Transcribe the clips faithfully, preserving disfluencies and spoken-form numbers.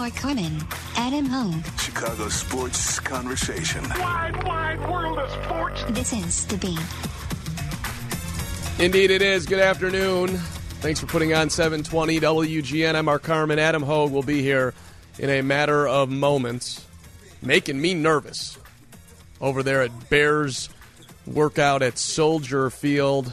Mark Carman, Adam Hogue. Chicago sports conversation. Wide, wide world of sports. This is The Beat. Indeed it is. Good afternoon. Thanks for putting on seven twenty W G N. I'm Mark Carman. Adam Hogue will be here in a matter of moments, making me nervous over there at Bears workout at Soldier Field.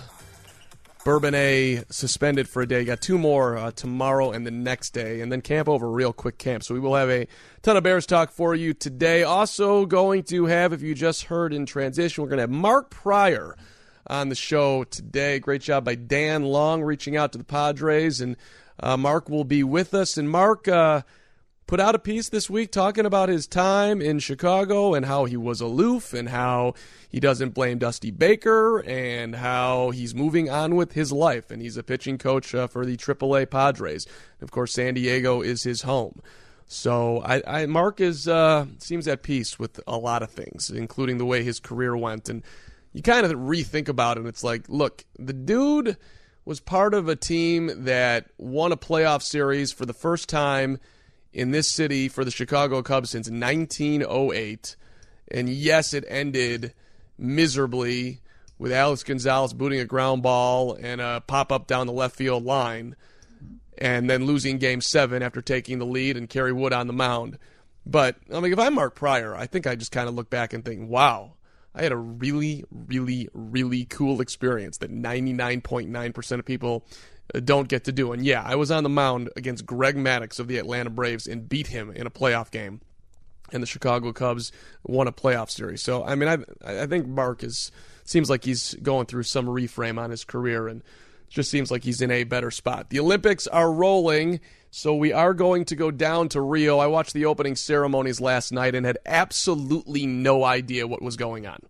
Bourbonnais suspended for a day. Got two more uh, tomorrow and the next day, and then camp over, real quick camp. So we will have a ton of Bears talk for you today. Also going to have, if you just heard in transition, we're going to have Mark Pryor on the show today. Great job by Dan Long reaching out to the Padres, and uh, Mark will be with us. And Mark uh, put out a piece this week talking about his time in Chicago and how he was aloof and how he doesn't blame Dusty Baker and how he's moving on with his life. And he's a pitching coach uh, for the triple A Padres. Of course, San Diego is his home. So I, I Mark is uh, seems at peace with a lot of things, including the way his career went. And you kind of rethink about it, and it's like, look, the dude was part of a team that won a playoff series for the first time in this city for the Chicago Cubs since nineteen oh eight. And yes, it ended miserably with Alex Gonzalez booting a ground ball and a pop-up down the left field line and then losing game seven after taking the lead and Kerry Wood on the mound. But, I mean, if I'm Mark Pryor, I think I just kind of look back and think, wow, I had a really, really, really cool experience that ninety-nine point nine percent of people don't get to do. And yeah, I was on the mound against Greg Maddux of the Atlanta Braves and beat him in a playoff game. And the Chicago Cubs won a playoff series. So, I mean, I I think Mark is seems like he's going through some reframe on his career, and just seems like he's in a better spot. The Olympics are rolling, so we are going to go down to Rio. I watched the opening ceremonies last night and had absolutely no idea what was going on.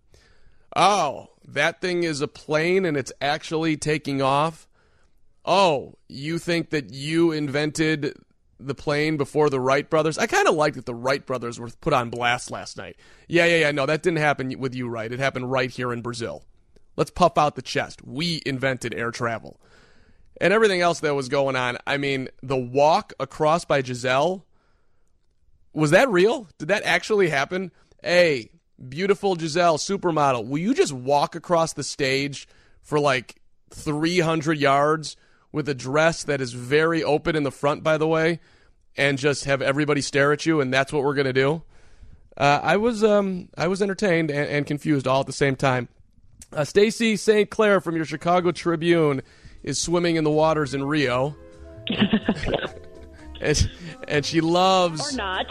Oh, that thing is a plane and it's actually taking off? Oh, you think that you invented the plane before the Wright brothers? I kind of like that the Wright brothers were put on blast last night. Yeah, yeah, yeah, no, that didn't happen with you, Wright. It happened right here in Brazil. Let's puff out the chest. We invented air travel. And everything else that was going on, I mean, the walk across by Giselle, was that real? Did that actually happen? Hey, beautiful Giselle, supermodel, will you just walk across the stage for like three hundred yards with a dress that is very open in the front, by the way, and just have everybody stare at you, and that's what we're going to do? Uh, I was um, I was entertained and, and confused all at the same time. Uh, Stacey Saint Clair from your Chicago Tribune is swimming in the waters in Rio. and, and she loves... Or not.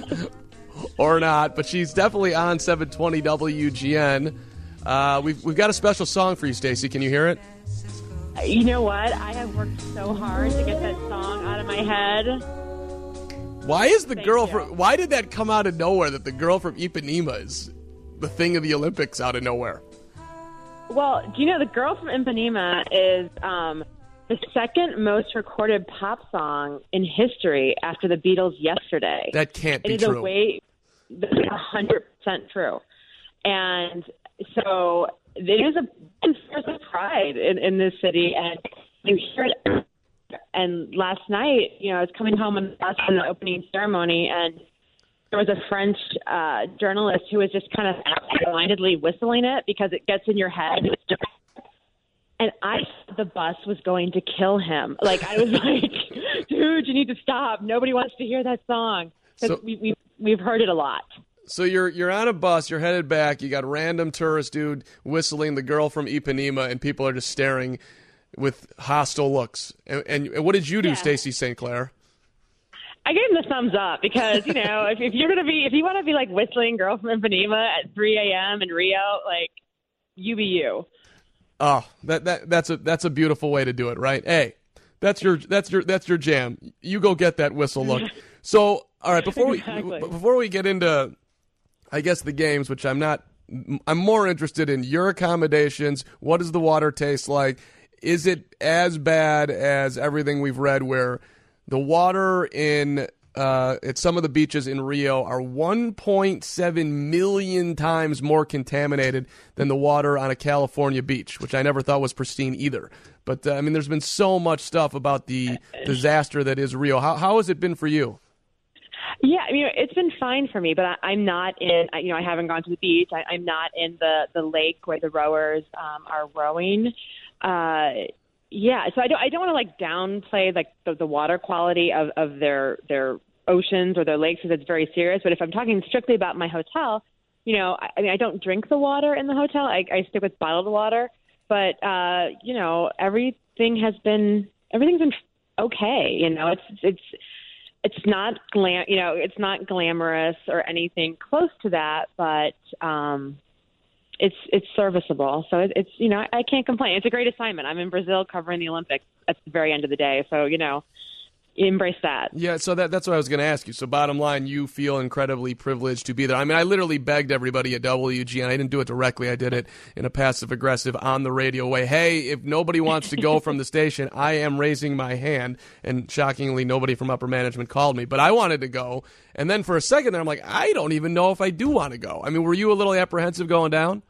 or not, but she's definitely on seven twenty W G N. Uh, we've, we've got a special song for you, Stacey. Can you hear it? You know what? I have worked so hard to get that song out of my head. Why is the Thank girl you. from... Why did that come out of nowhere, that the girl from Ipanema is the thing of the Olympics out of nowhere? Well, do you know the girl from Ipanema is um, the second most recorded pop song in history after the Beatles' Yesterday? That can't be it is true. A way, that's one hundred percent true. And so it is a source of pride in, in this city, and you hear it. And last night, you know, I was coming home on the bus from the opening ceremony, and there was a French uh, journalist who was just kind of blindly whistling it because it gets in your head. And I thought the bus was going to kill him. Like, I was like, dude, you need to stop. Nobody wants to hear that song. Because So- we, we, we've heard it a lot. So you're you're on a bus, you're headed back, you got a random tourist dude whistling The Girl from Ipanema, and people are just staring with hostile looks. And, and what did you do, Yeah. Stacey Saint Clair? I gave him the thumbs up because, you know, if, if you're going to be, if you want to be like whistling Girl from Ipanema at three a.m. in Rio, like, you be you. Oh, that, that that's a that's a beautiful way to do it, right? Hey, that's your that's your that's your jam. You go get that whistle look. So, all right, before we Exactly. before we get into, I guess, the games, which I'm not, I'm more interested in your accommodations. What does the water taste like? Is it as bad as everything we've read, where the water in uh, at some of the beaches in Rio are one point seven million times more contaminated than the water on a California beach, which I never thought was pristine either. But, uh, I mean, there's been so much stuff about the disaster that is Rio. How how has it been for you? Yeah, I mean, it's been fine for me, but I, I'm not in, I- you know, I haven't gone to the beach. I, I'm not in the, the lake where the rowers um, are rowing. Uh, yeah, so I don't, I don't want to like downplay like the, the water quality of, of their, their oceans or their lakes because it's very serious. But if I'm talking strictly about my hotel, you know, I, I mean, I don't drink the water in the hotel. I, I stick with bottled water. But, uh, you know, everything has been, everything's been okay. You know, it's, it's, it's not glam, you know, it's not glamorous or anything close to that, but, um, it's, it's serviceable. So it, it's, you know, I, I can't complain. It's a great assignment. I'm in Brazil covering the Olympics at the very end of the day. So, you know, embrace that. Yeah, so that, that's what I was going to ask you. So bottom line, you feel incredibly privileged to be there. I mean, I literally begged everybody at W G N. I didn't do it directly. I did it in a passive-aggressive on the radio way. Hey, if nobody wants to go from the station, I am raising my hand. And shockingly, nobody from upper management called me. But I wanted to go. And then for a second there, I'm like, I don't even know if I do want to go. I mean, were you a little apprehensive going down?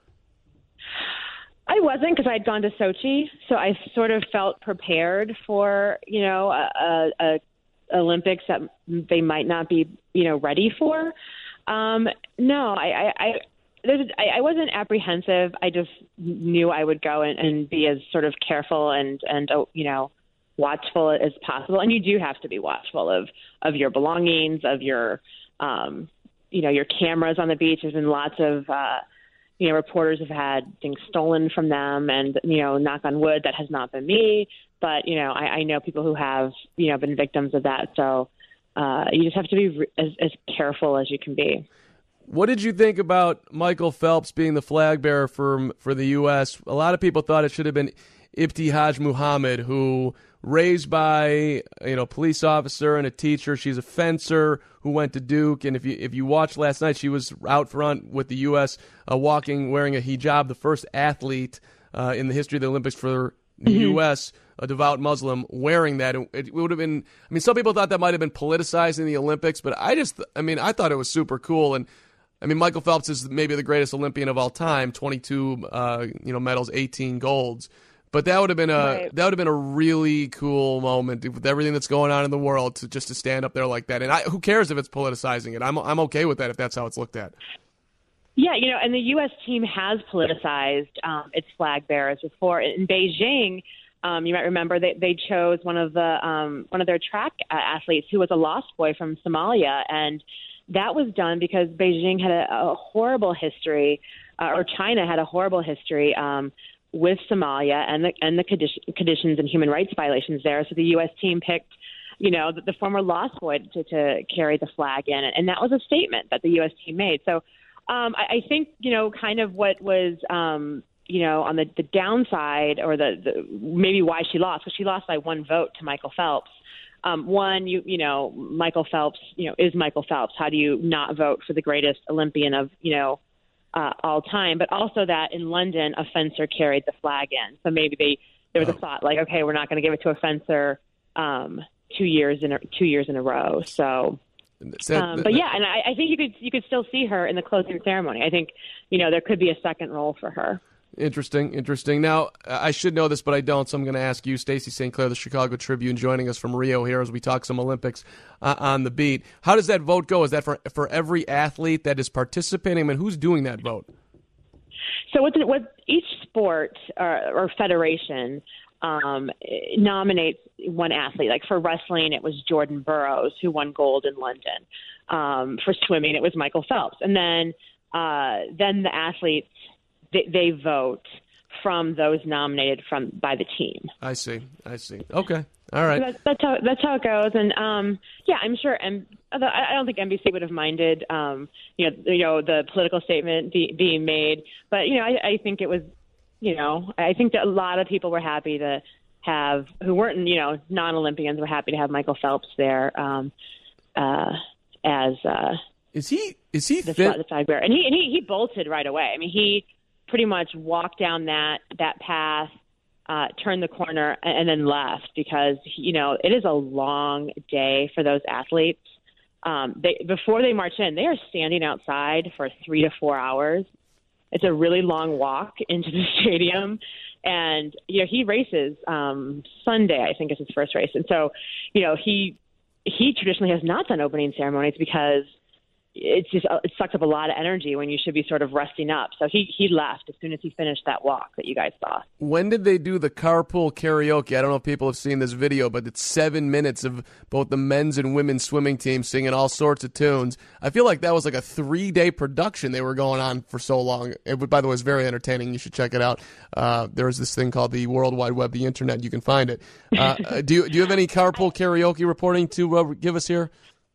I wasn't because I'd gone to Sochi, so I sort of felt prepared for, you know, a, a, a Olympics that they might not be, you know, ready for. Um, no, I, I, I, there's, I, I wasn't apprehensive. I just knew I would go and, and be as sort of careful and, and uh, you know, watchful as possible. And you do have to be watchful of, of your belongings, of your, um, you know, your cameras on the beach. There's been lots of, uh, you know, reporters have had things stolen from them, and, you know, knock on wood, that has not been me. But, you know, I, I know people who have, you know, been victims of that. So uh, you just have to be re- as, as careful as you can be. What did you think about Michael Phelps being the flag bearer for, for the U S? A lot of people thought it should have been Ibtihaj Muhammad, who raised by, you know, police officer and a teacher. She's a fencer who went to Duke, and if you if you watched last night, she was out front with the U S uh, walking, wearing a hijab, the first athlete uh, in the history of the Olympics for the mm-hmm. U S, a devout Muslim, wearing that. It, it would have been, I mean, some people thought that might have been politicizing the Olympics, but I just, I mean, I thought it was super cool. And I mean, Michael Phelps is maybe the greatest Olympian of all time, twenty-two uh, you know, medals, eighteen golds. But that would have been a right. that would have been a really cool moment with everything that's going on in the world to just to stand up there like that. And I, who cares if it's politicizing it? I'm I'm okay with that if that's how it's looked at. Yeah, you know, and the U S team has politicized um, its flag bearers before. In Beijing, um, you might remember they they chose one of the um, one of their track athletes who was a lost boy from Somalia, and that was done because Beijing had a, a horrible history, uh, or China had a horrible history. Um, with Somalia and the and the conditions and human rights violations there. So the U S team picked, you know, the, the former lost boy to, to carry the flag in. And that was a statement that the U S team made. So um, I, I think, you know, kind of what was, um, you know, on the, the downside or the, the maybe why she lost, because she lost by one vote to Michael Phelps. Um, one, you you know, Michael Phelps, you know, is Michael Phelps. How do you not vote for the greatest Olympian of, you know, Uh, all time, but also that in London, a fencer carried the flag in. So maybe they there was oh. a thought like, okay, we're not going to give it to a fencer um, two years in a, two years in a row. So, um, but yeah, and I, I think you could you could still see her in the closing ceremony. I think you know there could be a second role for her. Interesting, interesting. Now, I should know this, but I don't, so I'm going to ask you, Stacey Saint Clair, the Chicago Tribune, joining us from Rio here as we talk some Olympics uh, on the beat. How does that vote go? Is that for for every athlete that is participating? I mean, who's doing that vote? So with, with each sport or, or federation um, nominates one athlete. Like for wrestling, it was Jordan Burroughs, who won gold in London. Um, for swimming, it was Michael Phelps. And then uh, then the athletes, They, they vote from those nominated from by the team. I see. I see. Okay. All right. So that's, that's how that's how it goes. And um, yeah, I'm sure. And I don't think N B C would have minded, um, you know, you know, the political statement be, being made. But you know, I, I think it was, you know, I think that a lot of people were happy to have who weren't, you know, non-Olympians were happy to have Michael Phelps there um, uh, as. Uh, is he? Is he the, fit? The flag bearer? And he and he, he bolted right away. I mean, he. pretty much walked down that that path, uh, turned the corner, and, and then left because you know it is a long day for those athletes. Um, they before they march in, they are standing outside for three to four hours. It's a really long walk into the stadium, and you know he races um, Sunday. I think is his first race, and so you know he he traditionally has not done opening ceremonies because it's just it sucks up a lot of energy when you should be sort of resting up. So he he left as soon as he finished that walk that you guys saw. When did they do the carpool karaoke? I don't know if people have seen this video, but it's seven minutes of both the men's and women's swimming teams singing all sorts of tunes. I feel like that was like a three-day production they were going on for so long. It, by the way, it's very entertaining. You should check it out. Uh, there's this thing called the World Wide Web, the Internet. You can find it. Uh, do, you, do you have any carpool karaoke reporting to uh, give us here?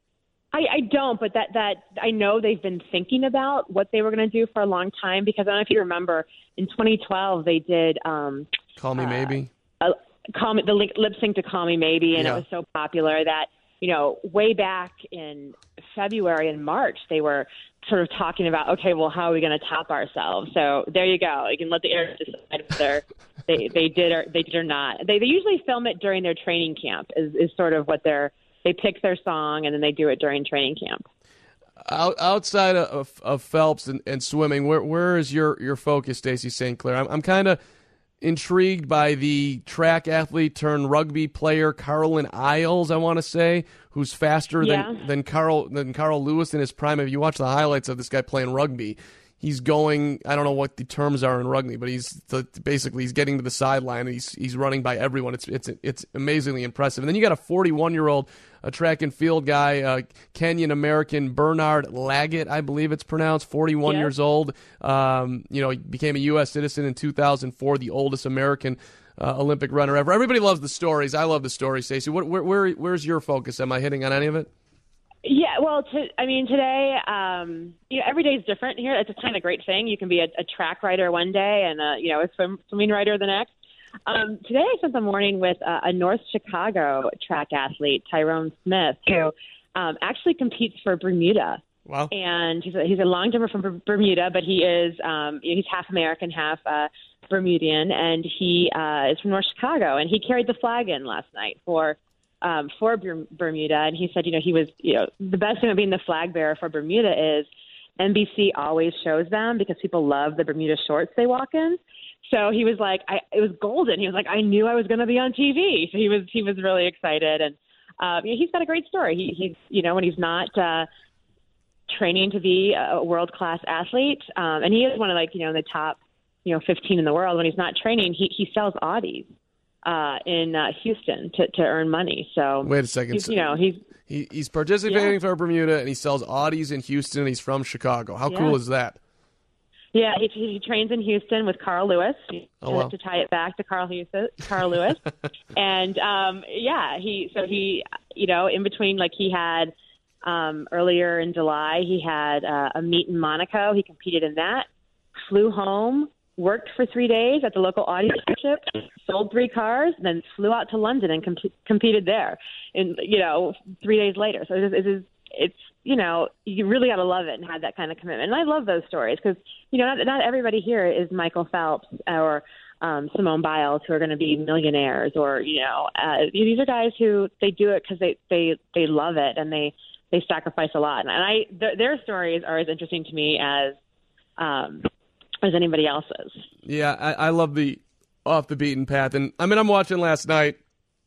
I, I don't, but that, that I know they've been thinking about what they were going to do for a long time, because I don't know if you remember in twenty twelve they did um, Call Me uh, Maybe. Uh, call me the lip sync to Call Me Maybe, and yeah. It was so popular that, you know, way back in February and March they were sort of talking about, okay, well, how are we going to top ourselves? So there you go. You can let the air decide whether they they did or they did or not. They they usually film it during their training camp. Is is sort of what they're. They pick their song, and then they do it during training camp. Out, outside of, of Phelps and, and swimming, where where is your, your focus, Stacey Saint Clair? I'm, I'm kind of intrigued by the track athlete turned rugby player, Carlin Isles, I want to say, who's faster yeah. than, than, Carl, than Carl Lewis in his prime. If you watch the highlights of this guy playing rugby, he's going, I don't know what the terms are in rugby, but he's the, basically he's getting to the sideline and he's he's running by everyone. It's it's it's amazingly impressive. And then you got a forty-one-year-old a track and field guy, uh, Kenyan-American Bernard Laggett, I believe it's pronounced, forty-one yeah. years old. Um, you know, he became a U S citizen in two thousand four, the oldest American uh, Olympic runner ever. Everybody loves the stories. I love the stories, Stacey. Where, where, where's your focus? Am I hitting on any of it? Yeah, well, to, I mean, today, um, you know, every day is different here. It's a kind of great thing. You can be a, a track rider one day and, a, you know, a swim, swimming rider the next. Um, today I spent the morning with uh, a North Chicago track athlete, Tyrone Smith, who um, actually competes for Bermuda. Wow. And he's a, he's a long jumper from Bermuda, but he is um, he's half American, half uh, Bermudian, and he uh, is from North Chicago. And he carried the flag in last night for um, for Bermuda. And he said, you know, he was, you know, the best thing about being the flag bearer for Bermuda is N B C always shows them because people love the Bermuda shorts they walk in. So he was like, I, it was golden. He was like, I knew I was going to be on T V. So he was, he was really excited. And, um, you know, he's got a great story. He, he's, you know, when he's not, uh, training to be a world-class athlete. Um, and he is one of like, you know, the top, you know, fifteen in the world. When he's not training, he, he sells Audis, uh, in, uh, Houston to, to earn money. So wait a second. You know, he's, he, he's participating yeah. for Bermuda and he sells Audis in Houston and he's from Chicago. How yeah. cool is that? Yeah, he, he trains in Houston with Carl Lewis oh, wow. to tie it back to Carl Lewis. Carl Lewis, and um, yeah, he so he you know in between like he had um, earlier in July he had uh, a meet in Monaco. He competed in that, flew home, worked for three days at the local Audi dealership, sold three cars, and then flew out to London and comp- competed there. And you know three days later, so it is, it is it's. You know, you really got to love it and have that kind of commitment. And I love those stories because, you know, not, not everybody here is Michael Phelps or um, Simone Biles who are going to be millionaires or, you know, uh, these are guys who they do it because they, they, they love it and they, they sacrifice a lot. And I th- their stories are as interesting to me as um, as anybody else's. Yeah, I, I love the off the beaten path. And, I mean, I'm watching last night.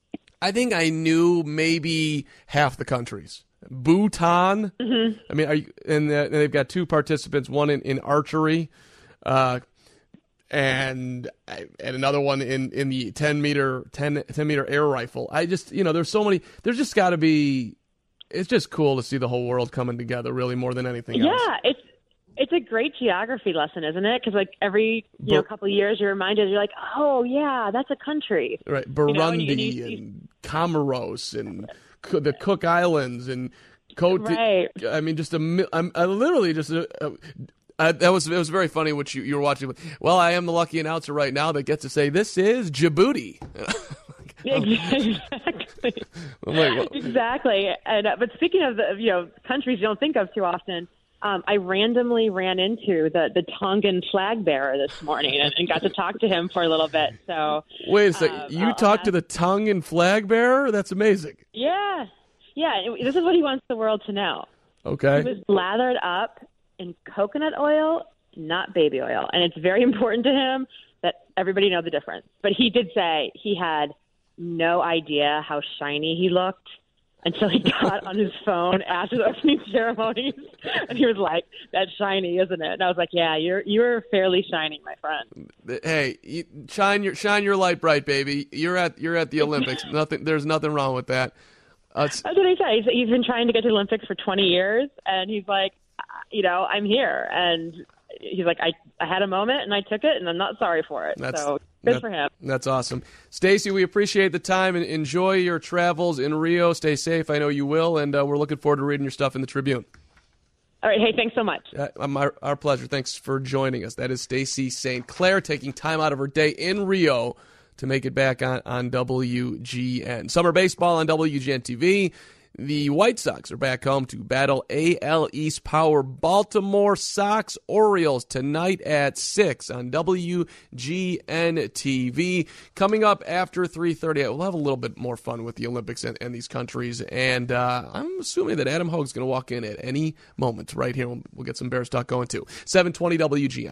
I think I knew maybe half the countries. Bhutan. Mm-hmm. I mean, are you, and, the, and they've got two participants, one in, in archery, uh, and and another one in, in the ten meter ten, ten meter air rifle. I just, you know, there's so many. There's just got to be. It's just cool to see the whole world coming together, really, more than anything yeah, else. Yeah, it's it's a great geography lesson, isn't it? Because like every you know couple of years, you're reminded. You're like, oh yeah, that's a country. Right, Burundi you know, and, you, and, you, and Comoros and the Cook Islands and Cote. Right. I mean, just a. I'm I literally just. A, a, I, that was it was very funny what you, you were watching. Well, I am the lucky announcer right now that gets to say this is Djibouti. Exactly. I'm like, well, exactly. And uh, but speaking of the you know countries you don't think of too often, um, I randomly ran into the the Tongan flag bearer this morning and, and got to talk to him for a little bit. So wait a second, um, you I'll talked ask... to the Tongan flag bearer? That's amazing. Yeah, yeah. This is what he wants the world to know. Okay. He was lathered up in coconut oil, not baby oil, and it's very important to him that everybody know the difference. But he did say he had no idea how shiny he looked until he got on his phone after the opening ceremonies, and he was like, "That's shiny, isn't it?" And I was like, "Yeah, you're you're fairly shiny, my friend." Hey, you, shine your shine your light bright, baby. You're at you're at the Olympics. nothing. There's nothing wrong with that. Uh, That's what he said. He's, he's been trying to get to the Olympics for twenty years, and he's like, you know, I'm here, and he's like, I, I had a moment, and I took it, and I'm not sorry for it. That's, so good that, for him. That's awesome. Stacey, we appreciate the time, and enjoy your travels in Rio. Stay safe. I know you will, and uh, we're looking forward to reading your stuff in the Tribune. All right. Hey, thanks so much. Uh, our, our pleasure. Thanks for joining us. That is Stacey Saint Clair taking time out of her day in Rio to make it back on, on W G N. Summer baseball on W G N T V. The White Sox are back home to battle A L East power Baltimore Sox Orioles tonight at six on W G N T V. Coming up after three thirty, we'll have a little bit more fun with the Olympics and, and these countries. And uh, I'm assuming that Adam Hogue's going to walk in at any moment right here. We'll, we'll get some Bears talk going too. seven twenty W G N.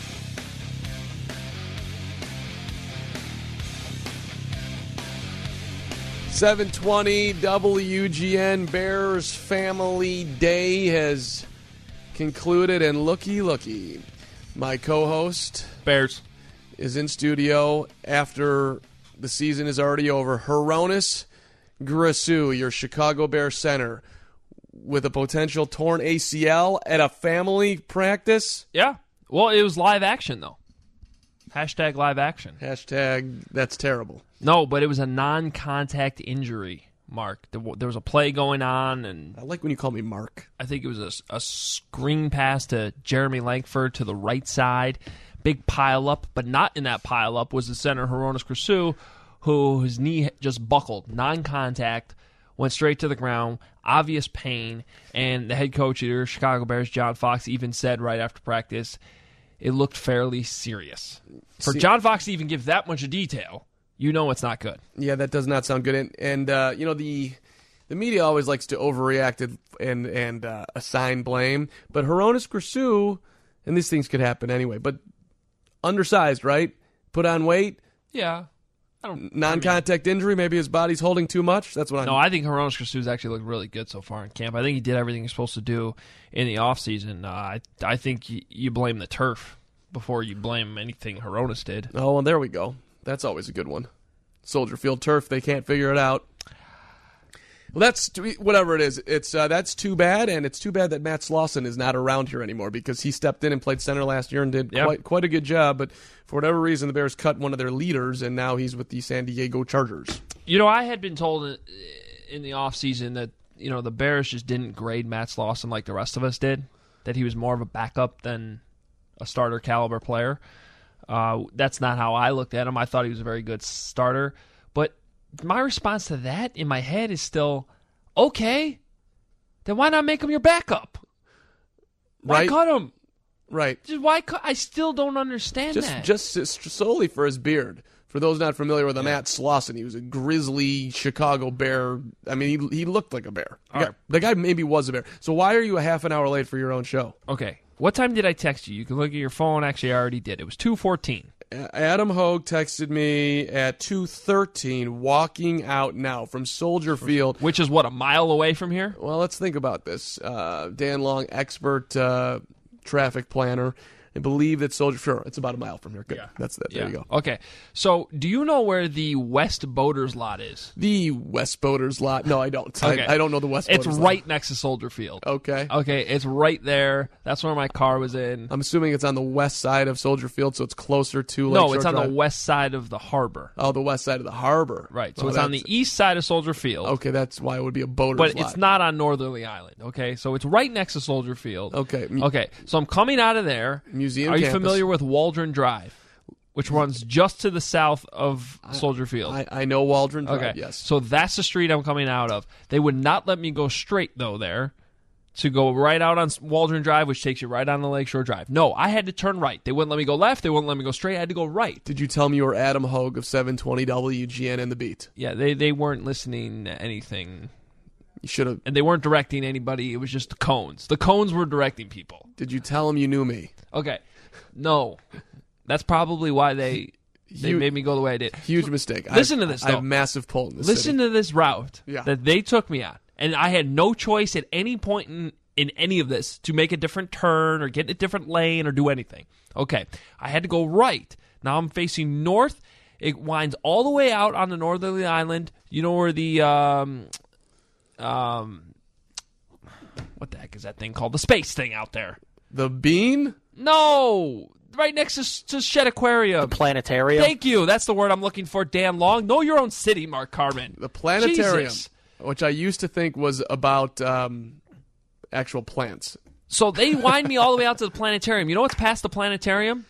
seven twenty W G N. Bears Family Day has concluded, and looky, looky, my co-host Bears is in studio after the season is already over. Hronis Grasu, your Chicago Bears center, with a potential torn A C L at a family practice. Yeah. Well, it was live action, though. Hashtag live action. Hashtag that's terrible. No, but it was a non-contact injury, Mark. There, there was a play going on, and I like when you call me Mark. I think it was a, a screen pass to Jeremy Langford to the right side. Big pile-up, but not in that pile-up was the center, Hronis Grasu, who his knee just buckled. Non-contact, went straight to the ground, obvious pain, and the head coach of the Chicago Bears, John Fox, even said right after practice, it looked fairly serious. For See, John Fox to even give that much detail, you know it's not good. Yeah, that does not sound good. And, and uh, you know, the the media always likes to overreact and and uh, assign blame. But Hronis Grasu, and these things could happen anyway, but undersized, right? Put on weight. Yeah. I don't, Non-contact I mean, injury, maybe his body's holding too much. That's what I'm... No, I think Hronis Grasu's actually looked really good so far in camp. I think he did everything he's supposed to do in the offseason. Uh, I, I think you, you blame the turf before you blame anything Hronis did. Oh, well, there we go. That's always a good one. Soldier Field turf, they can't figure it out. Well, that's whatever it is. It's uh, that's too bad, and it's too bad that Matt Slauson is not around here anymore because he stepped in and played center last year and did yep. quite quite a good job. But for whatever reason, the Bears cut one of their leaders, and now he's with the San Diego Chargers. You know, I had been told in the offseason that you know the Bears just didn't grade Matt Slauson like the rest of us did. That he was more of a backup than a starter caliber player. Uh, that's not how I looked at him. I thought he was a very good starter, but my response to that in my head is still, okay, then why not make him your backup? Why right. cut him? Right. Just why cut? I still don't understand just, that. Just solely for his beard. For those not familiar with yeah. Matt Slauson, he was a grizzly Chicago Bear. I mean, he he looked like a bear. The guy, right. the guy maybe was a bear. So why are you a half an hour late for your own show? Okay. What time did I text you? You can look at your phone. Actually, I already did. It was two fourteen. Adam Hogue texted me at two thirteen, walking out now from Soldier Field. Which is, what, a mile away from here? Well, let's think about this. Uh, Dan Long, expert uh, traffic planner. I believe that Soldier... Sure, it's about a mile from here. Good. Yeah. That's that. There yeah. you go. Okay. So, do you know where the West Boaters lot is? The West Boaters lot? No, I don't. Okay. I, I don't know the West It's Boaters right lot. next to Soldier Field. Okay. Okay, it's right there. That's where my car was in. I'm assuming it's on the west side of Soldier Field, so it's closer to Lake No, Shore it's on Drive. the west side of the harbor. Oh, the west side of the harbor. Right. So oh, it's on the east side of Soldier Field. Okay, that's why it would be a Boaters But lot. it's not on Northerly Island, okay? So it's right next to Soldier Field. Okay. Okay, so I'm coming out of there. Museum Are you campus. familiar with Waldron Drive, which runs just to the south of Soldier Field? I, I know Waldron Drive, okay. yes. So that's the street I'm coming out of. They would not let me go straight, though, there. To go right out on Waldron Drive, which takes you right on the Lakeshore Drive. No, I had to turn right. They wouldn't let me go left. They wouldn't let me go straight. I had to go right. Did you tell me you were Adam Hogue of seven twenty W G N and The Beat? Yeah, they, they weren't listening to anything. You should have. And they weren't directing anybody. It was just the cones. The cones were directing people. Did you tell them you knew me? Okay. No. That's probably why they they Huge, made me go the way I did. Huge mistake. Listen I, to this, though. I have massive pull in this Listen city. to this route yeah. that they took me on. And I had no choice at any point in, in any of this to make a different turn or get in a different lane or do anything. Okay, I had to go right. Now I'm facing north. It winds all the way out on the northerly island. You know where the, um, um, what the heck is that thing called? The space thing out there. The Bean? No, right next to, to Shed Aquarium. The planetarium. Thank you. That's the word I'm looking for, Dan Long. Know your own city, Mark Carman. The planetarium, Jesus. which I used to think was about um, actual plants. So they wind me all the way out to the planetarium. You know what's past the planetarium?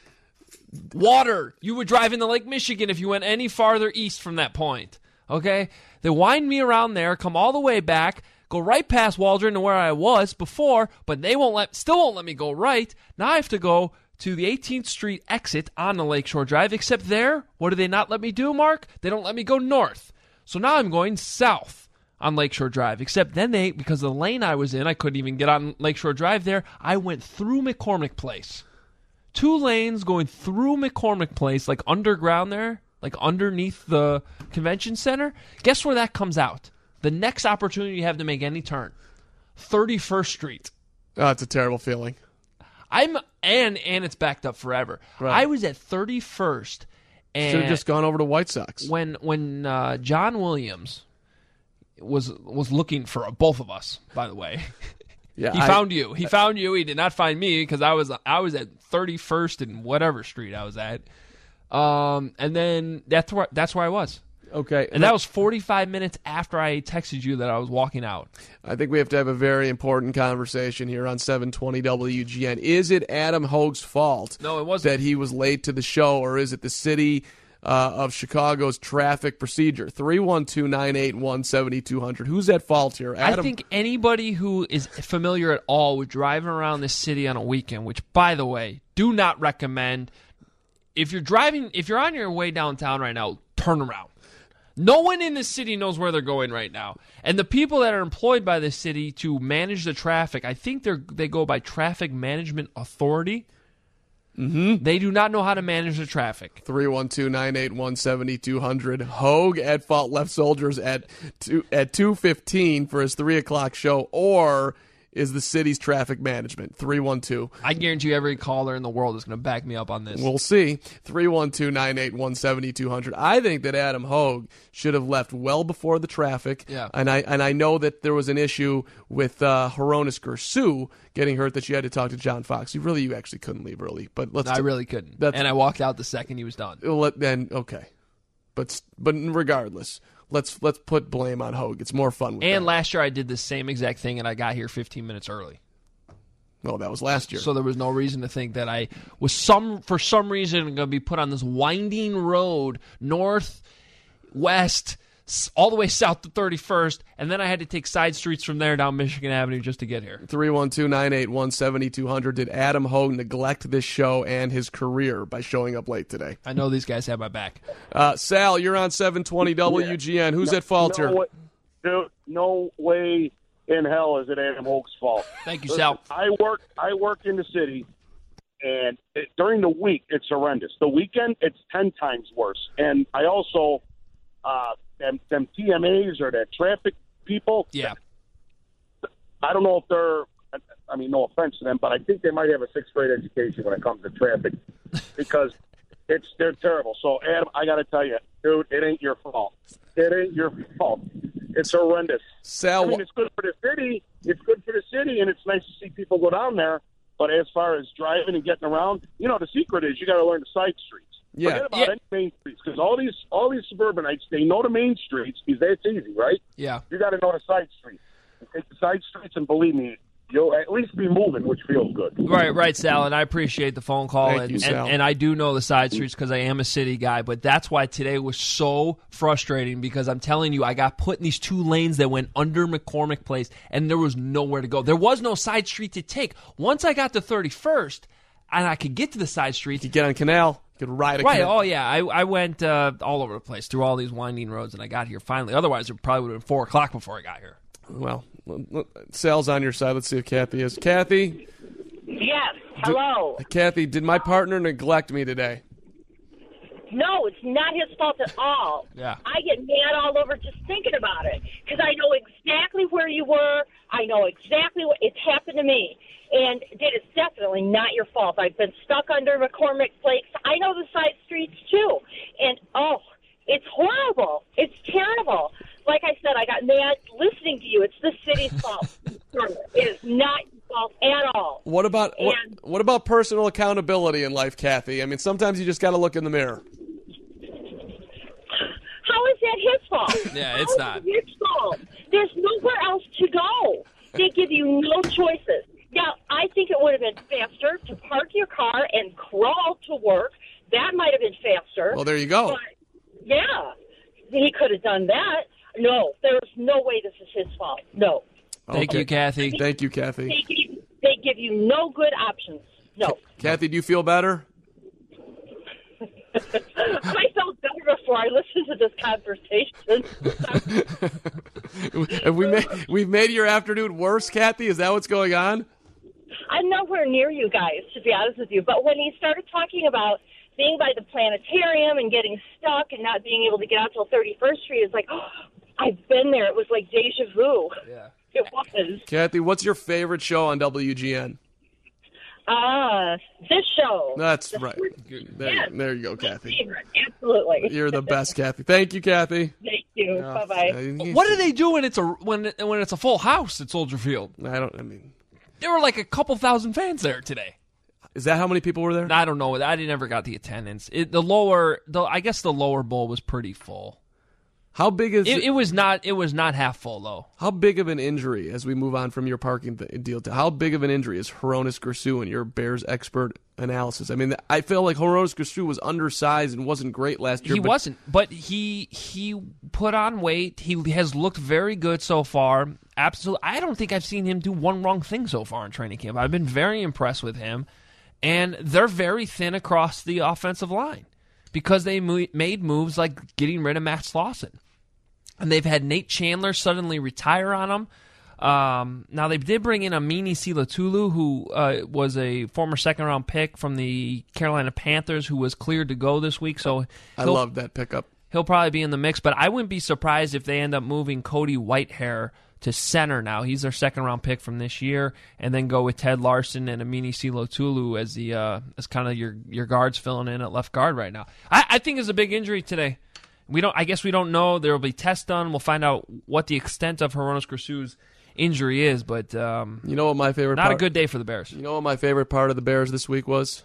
Water. You would drive into Lake Michigan if you went any farther east from that point. Okay? They wind me around there, come all the way back, go right past Waldron to where I was before, but they won't let, still won't let me go right. Now I have to go to the eighteenth Street exit on the Lakeshore Drive, except there, what do they not let me do, Mark? They don't let me go north. So now I'm going south on Lakeshore Drive, except then they, because of the lane I was in, I couldn't even get on Lakeshore Drive there. I went through McCormick Place. Two lanes going through McCormick Place, like underground there, like underneath the convention center. Guess where that comes out? The next opportunity you have to make any turn. thirty-first Street. Oh, it's a terrible feeling. I'm and and it's backed up forever. Right. I was at thirty-first and should have just gone over to White Sox. When when uh, John Williams was was looking for both of us, by the way. Yeah, he I, found you. He found you. He did not find me because I was I was at thirty-first and whatever street I was at. Um, and then that's where that's where I was. Okay, and that was forty-five minutes after I texted you that I was walking out. I think we have to have a very important conversation here on seven twenty W G N. Is it Adam Hogue's fault? No, it wasn't. That he was late to the show, or is it the city uh, of Chicago's traffic procedure? three one two, nine eight one, seven two zero zero. Who's at fault here? Adam? I think anybody who is familiar at all with driving around this city on a weekend, which, by the way, do not recommend. If you're driving, if you're on your way downtown right now, turn around. No one in this city knows where they're going right now. And the people that are employed by this city to manage the traffic, I think they they go by Traffic Management Authority. Mm-hmm. They do not know how to manage the traffic. three one two, nine eight one, seven two zero zero. Hogue at fault, left soldiers at two, at two fifteen for his three o'clock show, or is the city's traffic management? three one two. I guarantee you every caller in the world is going to back me up on this. We'll see. three one two, nine eight one, seven two zero zero. I think that Adam Hogue should have left well before the traffic. Yeah. And I and I know that there was an issue with uh, Horonis Gersu getting hurt that you had to talk to John Fox. You really, you actually couldn't leave early. But let's. I t- really couldn't. That's, and I walked out the second he was done. Let, then okay, but but regardless. Let's let's put blame on Hogue. It's more fun with And that. last year I did the same exact thing, and I got here fifteen minutes early. No, that was last year. So there was no reason to think that I was some for some reason going to be put on this winding road north, west, all the way south to thirty-first, and then I had to take side streets from there down Michigan Avenue just to get here. three one two, nine eight one, seven two zero zero. Did Adam Hogue neglect this show and his career by showing up late today? I know these guys have my back. Uh, Sal, you're on seven twenty W G N. Who's no, at fault no here? Way, dude, no way in hell is it Adam Hogue's fault. Thank you, Listen, Sal. I work, I work in the city, and it, during the week, it's horrendous. The weekend, it's ten times worse. And I also, uh, them, them T M As or the traffic people, Yeah. I don't know if they're, I mean, no offense to them, but I think they might have a sixth grade education when it comes to traffic because it's they're terrible. So, Adam, I got to tell you, dude, it ain't your fault. It ain't your fault. It's horrendous. Sal, I mean, it's good for the city. It's good for the city, and it's nice to see people go down there. But as far as driving and getting around, you know, the secret is you got to learn the side streets. Yeah. Forget about Yeah. any main streets because all these all these suburbanites, they know the main streets because that's easy, right? Yeah. You got to know the side streets. You take the side streets, and believe me, you'll at least be moving, which feels good. Right, right, Sal, and I appreciate the phone call, Thank and, you, and, Sal. and I do know the side streets because I am a city guy, but that's why today was so frustrating because I'm telling you, I got put in these two lanes that went under McCormick Place, and there was nowhere to go. There was no side street to take. Once I got to thirty-first, and I could get to the side streets, you get on Canal, you could ride a right, canal. oh yeah, I, I went uh, all over the place, through all these winding roads, and I got here finally. Otherwise, it probably would have been four o'clock before I got here. Well, Sal's on your side. Let's see if Kathy is. Kathy? Yes. Hello. Did, Kathy, did my partner neglect me today? No, it's not his fault at all. Yeah. I get mad all over just thinking about it because I know exactly where you were. I know exactly what it's happened to me. And it is definitely not your fault. I've been stuck under McCormick Flakes. I know the side streets, too. And, oh, it's horrible. It's terrible. Like I said, I got mad listening to you. It's the city's fault. It is not your fault at all. What about what, And- what about personal accountability in life, Kathy? I mean, sometimes you just got to look in the mirror. How is that his fault? Yeah, How it's is not. it his fault? There's nowhere else to go. They give you no choices. Now, I think it would have been faster to park your car and crawl to work. That might have been faster. Well, there you go. But, yeah, he could have done that. No, there's no way this is his fault. No. Thank Okay. you, Kathy. Thank you, Kathy. They give, they give you no good options. No. Kathy, do you feel better? I felt better before I listened to this conversation. Have we made we've made your afternoon worse, Kathy? Is that what's going on? I'm nowhere near you guys, to be honest with you. But when he started talking about being by the planetarium and getting stuck and not being able to get out till thirty-first Street, it's like, oh, I've been there. It was like deja vu. Yeah. It was. Kathy, what's your favorite show on W G N? Ah, this show. That's The right. first- There, Yes. there you go, My Kathy. favorite. Absolutely. You're the best, Kathy. Thank you, Kathy. Thank you. Uh, Bye-bye. What do they do when it's a when when it's a full house at Soldier Field? I don't. I mean, There were like a couple thousand fans there today. is that how many people were there? I don't know. I never got the attendance. It, the lower, the I guess the lower bowl was pretty full. How big is It, it was not. It was not half full though. how big of an injury, as we move on from your parking th- deal, to how big of an injury is Hronis Gursu in your Bears expert analysis? I mean, I feel like Hronis Gursu was undersized and wasn't great last year. He but wasn't, but he he put on weight. He has looked very good so far. Absolutely, I don't think I've seen him do one wrong thing so far in training camp. I've been very impressed with him, and they're very thin across the offensive line because they mo- made moves like getting rid of Matt Slauson. And they've had Nate Chandler suddenly retire on them. Um, now, they did bring in Amini Silatulu, who uh, was a former second-round pick from the Carolina Panthers, who was cleared to go this week. So I he'll- love that pickup. He'll probably be in the mix, but I wouldn't be surprised if they end up moving Cody Whitehair to center now. He's their second-round pick from this year, and then go with Ted Larson and Amini Silatulu as the uh, as kind of your your guards filling in at left guard right now. I, I think it's a big injury today. We don't. I guess we don't know. There will be tests done. We'll find out what the extent of Hronis Gursu's injury is. But um, You know what my favorite not part? a good day for the Bears. You know what my favorite part of the Bears this week was?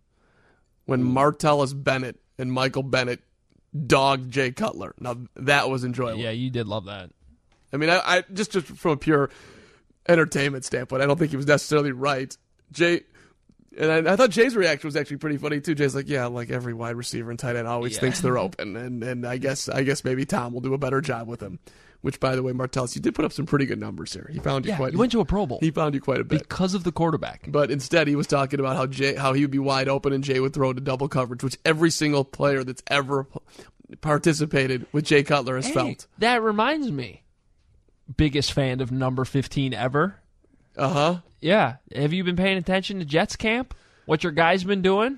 When Martellus Bennett and Michael Bennett dogged Jay Cutler. Now, that was enjoyable. Yeah, you did love that. I mean, I, I just, just from a pure entertainment standpoint, I don't think he was necessarily right. Jay, and I, I thought Jay's reaction was actually pretty funny too. Jay's like, "Yeah, like every wide receiver and tight end always Yeah. thinks they're open," and and I guess I guess maybe Tom will do a better job with him. Which, by the way, Martellus, you did put up some pretty good numbers here. He found you Yeah, quite. you went to a Pro Bowl He found you quite a bit. because of the quarterback. But instead, he was talking about how Jay, how he would be wide open and Jay would throw into double coverage, which every single player that's ever participated with Jay Cutler has Hey, felt. that reminds me. Biggest fan of number fifteen ever. Uh huh. Yeah. Have you been paying attention to Jets camp? What your guys been doing?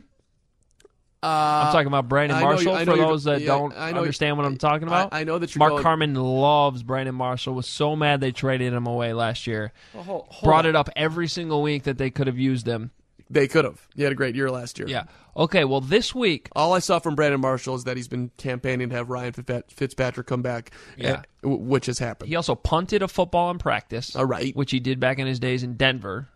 Uh, I'm talking about Brandon I know you- Marshall I know for you're- those that yeah, don't I know- understand what I'm talking about. I, I know that you're Mark going, Carman loves Brandon Marshall. Was so mad they traded him away last year. Oh, hold- hold Brought on. it up every single week that they could have used him. They could have. He had a great year last year. Yeah. Okay. Well, this week. All I saw from Brandon Marshall is that he's been campaigning to have Ryan Fitz- Fitzpatrick come back, Yeah. uh, which has happened. He also punted a football in practice. All right. Which he did back in his days in Denver.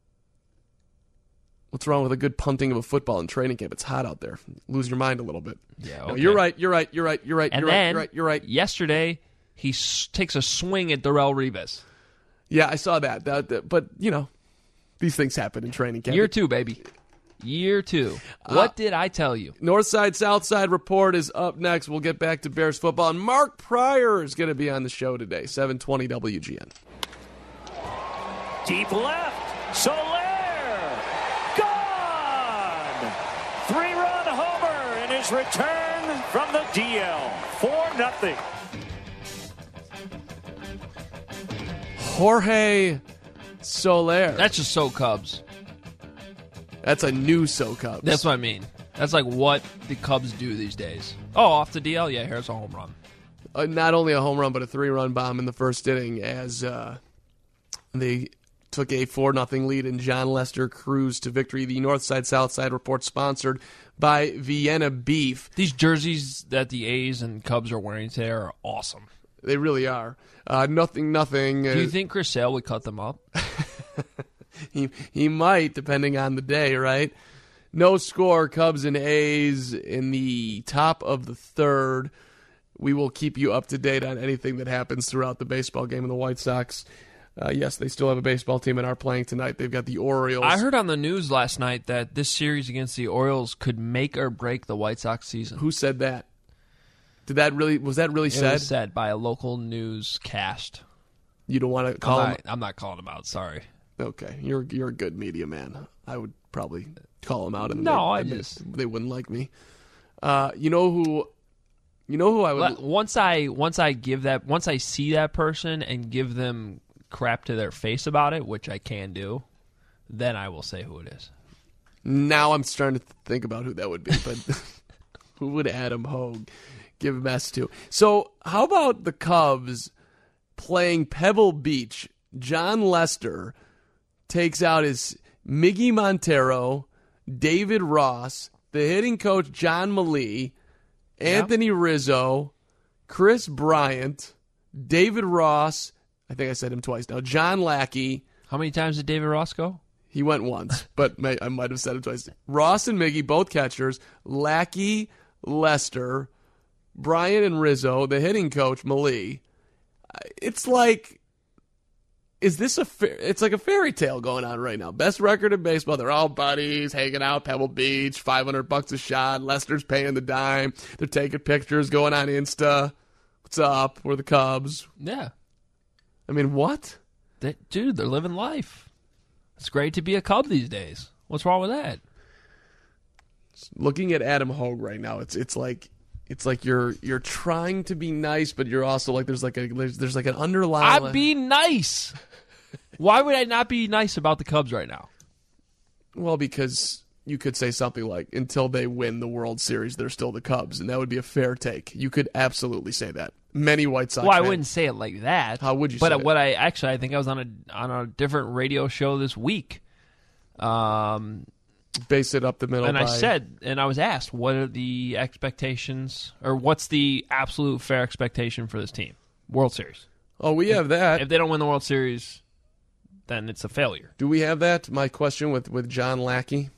What's wrong with a good punting of a football in training camp? It's hot out there. Lose your mind a little bit. Yeah. No, Okay. you're right. You're right. You're right. You're right. And you're then right. You're right. You're right. yesterday, he s- takes a swing at Darrelle Revis. Yeah, I saw that. That, that. But you know, these things happen in training camp. Year two, baby. Year two. What did I tell you? North Side, South Side report is up next. We'll get back to Bears football. And Mark Pryor is going to be on the show today, seven twenty W G N. Deep left. Soler. Gone. Three-run homer in his return from the D L. four nothing. Jorge Soler. That's just so Cubs. That's a new So Cubs. That's what I mean. That's like what the Cubs do these days. Oh, off the D L? Yeah, here's a home run. Uh, not only a home run, but a three-run bomb in the first inning as uh, They took a four nothing lead, and John Lester cruised to victory. The Northside Southside Report sponsored by Vienna Beef. These jerseys that the A's and Cubs are wearing today are awesome. They really are. Uh, nothing, nothing. Do you think Chris Sale would cut them up? he he might, depending on the day, right? No score, Cubs and A's in the top of the third. We will keep you up to date on anything that happens throughout the baseball game. And the White Sox, uh, yes, they still have a baseball team and are playing tonight. They've got the Orioles. I heard on the news last night that this series against the Orioles could make or break the White Sox season. Who said that? Did that really? Was that really it said? Was said by a local newscast. You don't want to call I'm him? not, I'm not calling him out. Sorry. Okay, you're you're a good media man. I would probably call him out, and no, they, I and just they wouldn't like me. Uh, you know who? You know who I would. Once I once I give that once I see that person and give them crap to their face about it, which I can do, then I will say who it is. Now I'm starting to think about who that would be, but who would Adam Hogue give a mess to? So how about the Cubs playing Pebble Beach? John Lester takes out his Miggy Montero, David Ross, the hitting coach John Malee, Anthony yeah. Rizzo, Chris Bryant, David Ross, I think I said him twice now, John Lackey. How many times did David Ross go? He went once, but may, I might have said it twice. Ross and Miggy, both catchers, Lackey, Lester, Bryant and Rizzo, the hitting coach Malee. It's like... Is this a? Fa- it's like a fairy tale going on right now. Best record in baseball. They're all buddies, hanging out Pebble Beach, five hundred bucks a shot. Lester's paying the dime. They're taking pictures, going on Insta. What's up? We're the Cubs. Yeah. I mean, what? They, dude, they're living life. It's great to be a Cub these days. What's wrong with that? Looking at Adam Hogue right now, it's it's like it's like you're you're trying to be nice, but you're also like there's like a there's, there's like an underlying. I'm being nice. Why would I not be nice about the Cubs right now? Well, because you could say something like, until they win the World Series, they're still the Cubs, and that would be a fair take. You could absolutely say that. Many White Sox Well, I fans, wouldn't say it like that. How would you but say it? what I actually, I think I was on a on a different radio show this week. Um, Base it up the middle. And by... I said, and I was asked, what are the expectations, or what's the absolute fair expectation for this team? World Series. Oh, we have that. If they don't win the World Series, then it's a failure. Do we have that? My question with, with John Lackey.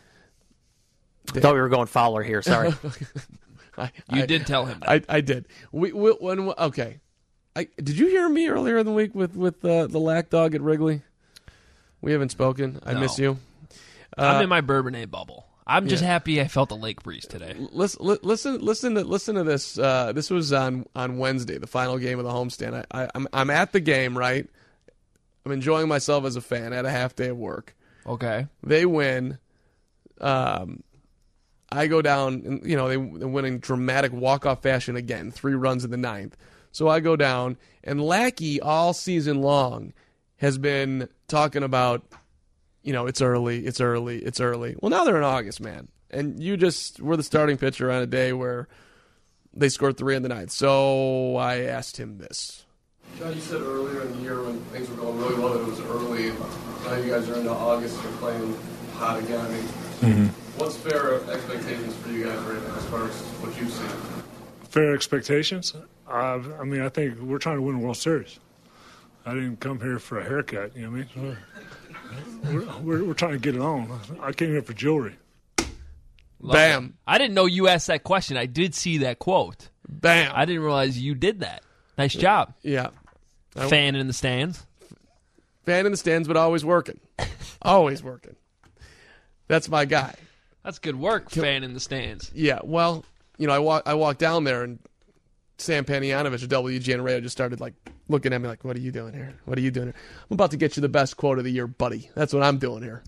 I thought we were going Fowler here. Sorry. I, you I, did tell him that. I, I did. We, we when okay. I did you hear me earlier in the week with with uh, the Lack Dog at Wrigley? We haven't spoken. I no. miss you. Uh, I'm in my Bourbonnais bubble. I'm just yeah. happy I felt a lake breeze today. Listen, listen, listen to listen to this. Uh, this was on, on Wednesday, the final game of the homestand. I, I, I'm I'm at the game, right? I'm enjoying myself as a fan. I had a half day of work. Okay. They win. Um, I go down, and you know they, they win in dramatic walk-off fashion again. Three runs in the ninth. So I go down, and Lackey all season long has been talking about, you know, it's early, it's early, it's early. Well, now they're in August, man. And you just were the starting pitcher on a day where they scored three in the ninth. So I asked him this. John, you said earlier in the year when things were going really well that it was early. Now you guys are into August and you're playing hot again. I mean, mm-hmm. What's fair expectations for you guys right now as far as what you've seen? Fair expectations? Uh, I mean, I think we're trying to win a World Series. I didn't come here for a haircut, you know what I mean? We're, we're, we're trying to get it on. I came here for jewelry. Love Bam. That. I didn't know you asked that question. I did see that quote. Bam. I didn't realize you did that. Nice job. Yeah. Fan in the stands. Fan in the stands, but always working. Always working. That's my guy. That's good work, fan in the stands. Yeah, well, you know, I walk, I walked down there, and Sam Panianovich of W G N Radio just started, like, looking at me like, what are you doing here? What are you doing here? I'm about to get you the best quote of the year, buddy. That's what I'm doing here.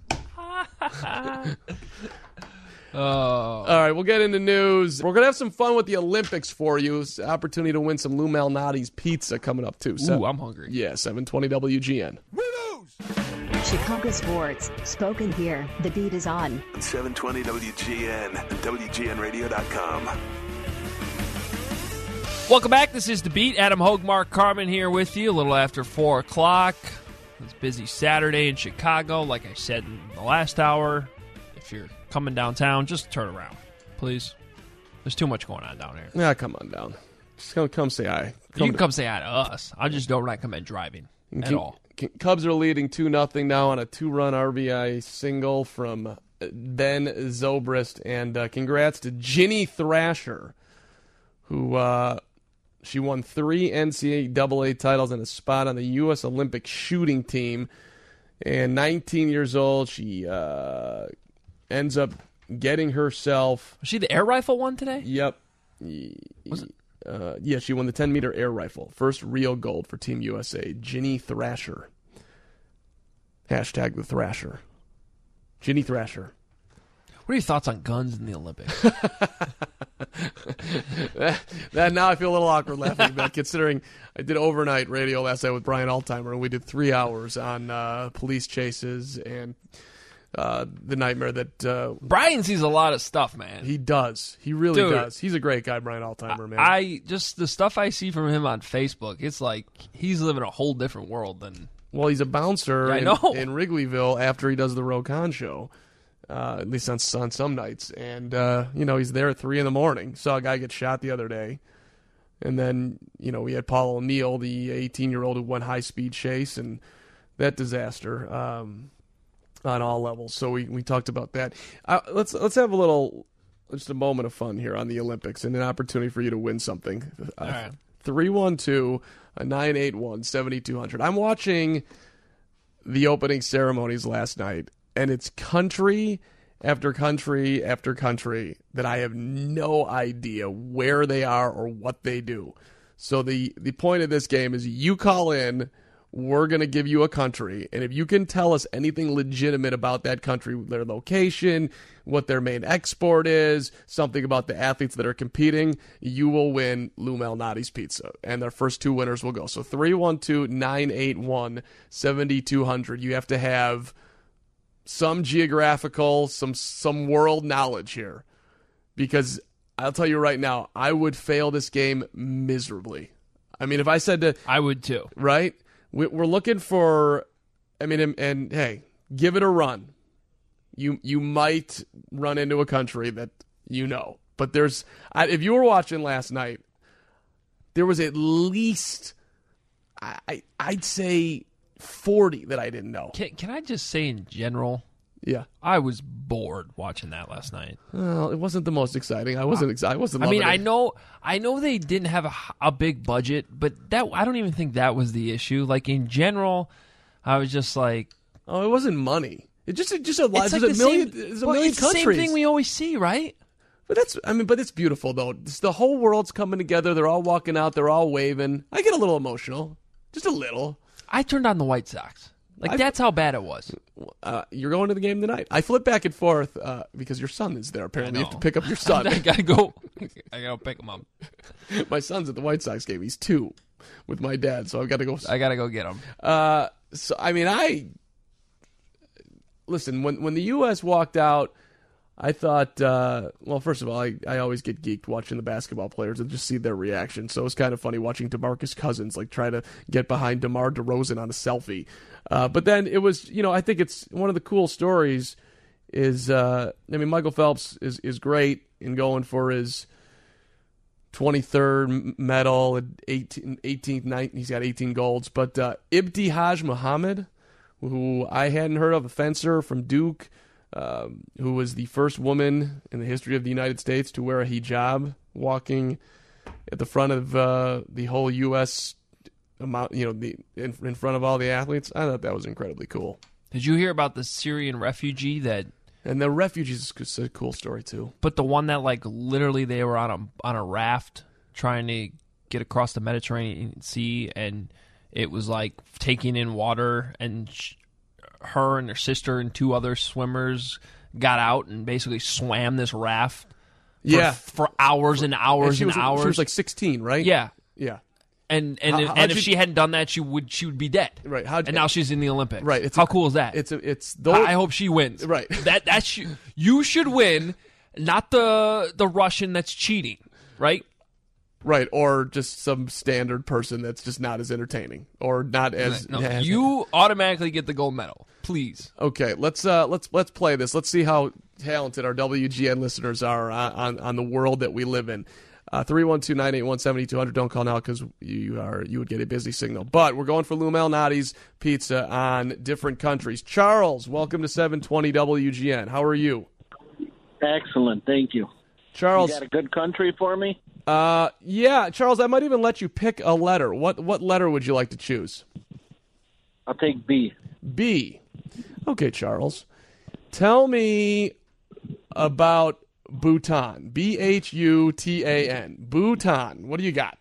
Oh. All right, we'll get into news. We're going to have some fun with the Olympics for you. It's an opportunity to win some Lou Malnati's pizza coming up, too. Ooh, so, I'm hungry. Yeah, seven twenty W G N. Chicago sports, spoken here. The beat is on. seven twenty W G N and W G N radio dot com. Welcome back. This is The Beat. Adam Hogue, Mark Carman here with you a little after four o'clock. It was a busy Saturday in Chicago. Like I said in the last hour, if you're coming downtown, just turn around, please. There's too much going on down here. Yeah, come on down. Just come, come say hi. Come you can come say hi to us. I just don't recommend driving at King, all. Cubs are leading two nothing now on a two-run R B I single from Ben Zobrist. And uh, congrats to Ginny Thrasher, who uh, she won three N C double A titles and a spot on the U S Olympic shooting team. And nineteen years old, she uh, ends up getting herself... Was she the air rifle one today? Yep. Was it? Uh, yeah, she won the ten-meter air rifle. First real gold for Team U S A. Ginny Thrasher. Hashtag the Thrasher. Ginny Thrasher. What are your thoughts on guns in the Olympics? that, that now I feel a little awkward laughing about, considering I did overnight radio last night with Brian Altimer, and we did three hours on uh, police chases and uh, the nightmare that uh, Brian sees a lot of stuff, man. He does. He really Dude, does. He's a great guy, Brian Altimer, man. I just the stuff I see from him on Facebook, it's like he's living a whole different world than. Well, he's a bouncer yeah, I in, know. in Wrigleyville after he does the Ro Khan show. Uh, at least on, on some nights. And, uh, you know, he's there at three in the morning. Saw a guy get shot the other day. And then, you know, we had Paul O'Neill, the eighteen-year-old who went high-speed chase, and that disaster um, on all levels. So we, we talked about that. Uh, let's let's have a little, just a moment of fun here on the Olympics and an opportunity for you to win something. All right. three one two, nine eight one, seven two zero zero. I'm watching the opening ceremonies last night, and it's country after country after country that I have no idea where they are or what they do. So the, the point of this game is you call in, we're going to give you a country, and if you can tell us anything legitimate about that country, their location, what their main export is, something about the athletes that are competing, you will win Lou Malnati's pizza. And their first two winners will go. So three one two, nine eight one, seven two zero zero. You have to have some geographical, some some world knowledge here. Because I'll tell you right now, I would fail this game miserably. I mean, if I said to... I would too. Right? We're looking for... I mean, and, and hey, give it a run. You you might run into a country that you know. But there's... If you were watching last night, there was at least... I I'd say... forty that I didn't know. Can, can I just say in general? Yeah, I was bored watching that last night. Well, it wasn't the most exciting. I wasn't. Ex- I wasn't. I mean, it. I know, I know they didn't have a, a big budget, but that I don't even think that was the issue. Like in general, I was just like, oh, it wasn't money. It just, it just a lot. It's like a the million. same, It's a well, million it's countries. the same thing we always see, right? But that's. I mean, but it's beautiful though. It's the whole world's coming together. They're all walking out. They're all waving. I get a little emotional, just a little. I turned on the White Sox. Like, I, that's how bad it was. Uh, you're going to the game tonight. I flip back and forth uh, because your son is there. Apparently, you have to pick up your son. I gotta go. I gotta pick him up. My son's at the White Sox game. He's two with my dad, so I've got to go. I gotta go get him. Uh, so I mean, I listen when when the U S walked out. I thought, uh, well, first of all, I, I always get geeked watching the basketball players and just see their reaction. So it's kind of funny watching DeMarcus Cousins like try to get behind DeMar DeRozan on a selfie. Uh, but then it was, you know, I think it's one of the cool stories is, uh, I mean, Michael Phelps is, is great in going for his twenty-third medal at eighteen, eighteenth, nineteenth. He's got eighteen golds. But uh, Ibtihaj Muhammad, who I hadn't heard of, a fencer from Duke, Um, who was the first woman in the history of the United States to wear a hijab, walking at the front of uh, the whole U S amount, you know, the in, in front of all the athletes. I thought that was incredibly cool. Did you hear about the Syrian refugee that? And the refugees is a cool story too. But the one that like literally they were on a on a raft trying to get across the Mediterranean Sea, and it was like taking in water and. Sh- her and her sister and two other swimmers got out and basically swam this raft for, yeah. for hours and hours and, she and was, hours. She was like sixteen, right? Yeah. Yeah. And and, How, and if you, she hadn't done that, she would she would be dead. Right. How'd, and now she's in the Olympics. Right. It's How a, cool is that? It's a, it's those, I hope she wins. Right. That that sh- you should win, not the the Russian that's cheating, right? Right, or just some standard person that's just not as entertaining or not as. No, you automatically get the gold medal. Please. Okay, let's uh, let's let's play this. Let's see how talented our W G N listeners are on on, on the world that we live in. Uh, three one two, nine eight one, seven two zero zero. Don't call now because you are you would get a busy signal. But we're going for Lou Malnati's Pizza on different countries. Charles, welcome to seven twenty W G N. How are you? Excellent, thank you. Charles, you got a good country for me? Uh, yeah, Charles, I might even let you pick a letter. What what letter would you like to choose? I'll take B. B. Okay, Charles. Tell me about Bhutan. B H U T A N. Bhutan. What do you got?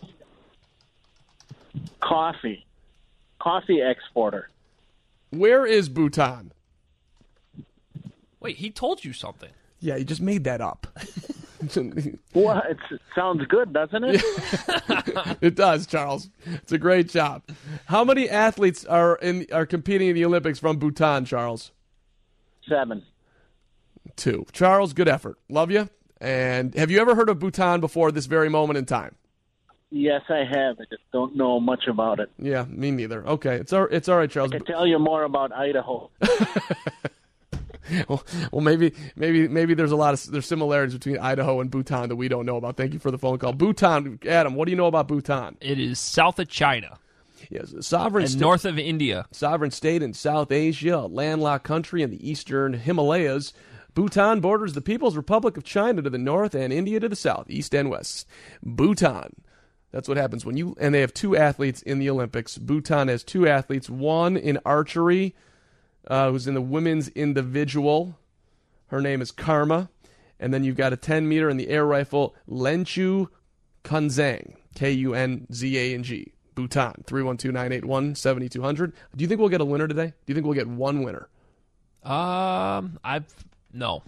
Coffee. Coffee exporter. Where is Bhutan? Wait, he told you something. Yeah, he just made that up. Well, it sounds good, doesn't it? It does, Charles. It's a great job. How many athletes are in are competing in the Olympics from Bhutan, Charles? Seven. Two. Charles, good effort. Love you. And have you ever heard of Bhutan before this very moment in time? Yes, I have. I just don't know much about it. Yeah, me neither. Okay, it's all, it's all right, Charles. I can tell you more about Idaho. well, well, maybe, maybe, maybe there's a lot of there's similarities between Idaho and Bhutan that we don't know about. Thank you for the phone call, Bhutan. Adam, what do you know about Bhutan? It is south of China. Yes, a sovereign and sta- north of India. Sovereign state in South Asia, a landlocked country in the eastern Himalayas. Bhutan borders the People's Republic of China to the north and India to the south, east and west. Bhutan. That's what happens when you and they have two athletes in the Olympics. Bhutan has two athletes, one in archery, uh, who's in the women's individual. Her name is Karma. And then you've got a ten meter in the air rifle, Lenchu Kunzang, K U N Z A N G. Bhutan, three one two, nine eight one, seven two zero zero. Do you think we'll get a winner today? Do you think we'll get one winner? Um, I've no.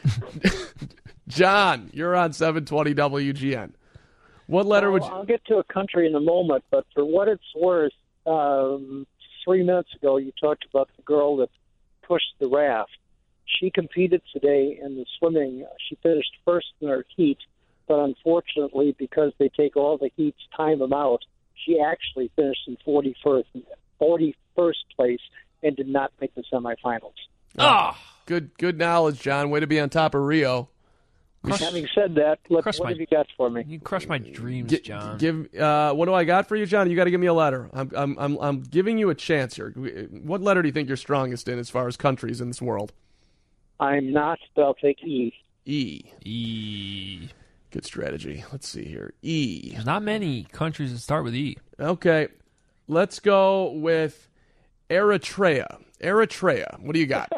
John, you're on seven twenty W G N. What letter well, would you... I'll get to a country in a moment, but for what it's worth, um, three minutes ago you talked about the girl that pushed the raft. She competed today in the swimming. She finished first in her heat, but unfortunately, because they take all the heats, time them out, she actually finished in forty-first, forty-first place and did not make the semifinals. Oh, good good knowledge, John. Way to be on top of Rio. Crush, Having said that, look, what my, have you got for me? You crushed my dreams, G- John. Give uh, what do I got for you, John? You got to give me a letter. I'm I'm I'm I'm giving you a chance here. What letter do you think you're strongest in as far as countries in this world? I'm not, but I'll take E. E. E. Good strategy. Let's see here. E. There's not many countries that start with E. Okay. Let's go with Eritrea. Eritrea. What do you got?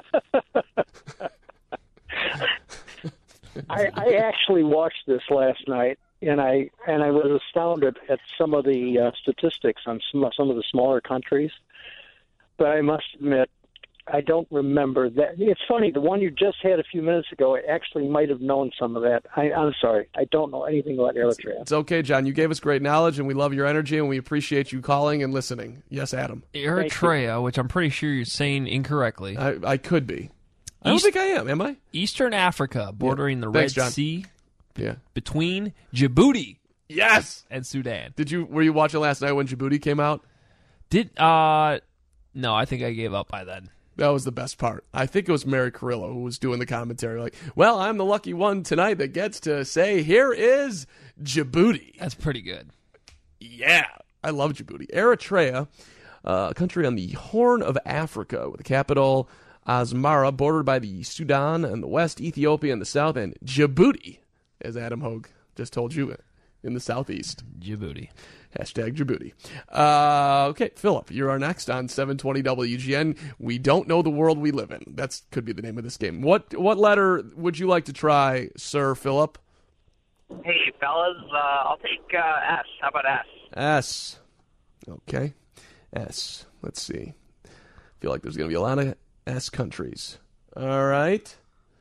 I, I actually watched this last night, and I and I was astounded at some of the uh, statistics on some, some of the smaller countries. But I must admit, I don't remember that. It's funny, the one you just had a few minutes ago, I actually might have known some of that. I, I'm sorry, I don't know anything about Eritrea. It's, it's okay, John. You gave us great knowledge, and we love your energy, and we appreciate you calling and listening. Yes, Adam. Eritrea, which I'm pretty sure you're saying incorrectly. I, I could be. I don't East, think I am, am I? Eastern Africa, bordering yeah. the Thanks, Red John. Sea, yeah, between Djibouti, yes, and Sudan. Did you were you watching last night when Djibouti came out? Did uh no, I think I gave up by then. That was the best part. I think it was Mary Carrillo who was doing the commentary. Like, well, I'm the lucky one tonight that gets to say, here is Djibouti. That's pretty good. Yeah, I love Djibouti. Eritrea, uh, a country on the Horn of Africa with the capital Asmara, bordered by the Sudan in the west, Ethiopia in the south, and Djibouti, as Adam Hogue just told you, in the southeast. Djibouti. Hashtag Djibouti. Uh, okay, Philip, you're our next on seven twenty W G N. We don't know the world we live in. That could be the name of this game. What what letter would you like to try, Sir Philip? Hey, fellas, uh, I'll take uh, S. How about S? S. Okay. S. Let's see. I feel like there's going to be a lot of S countries. All right.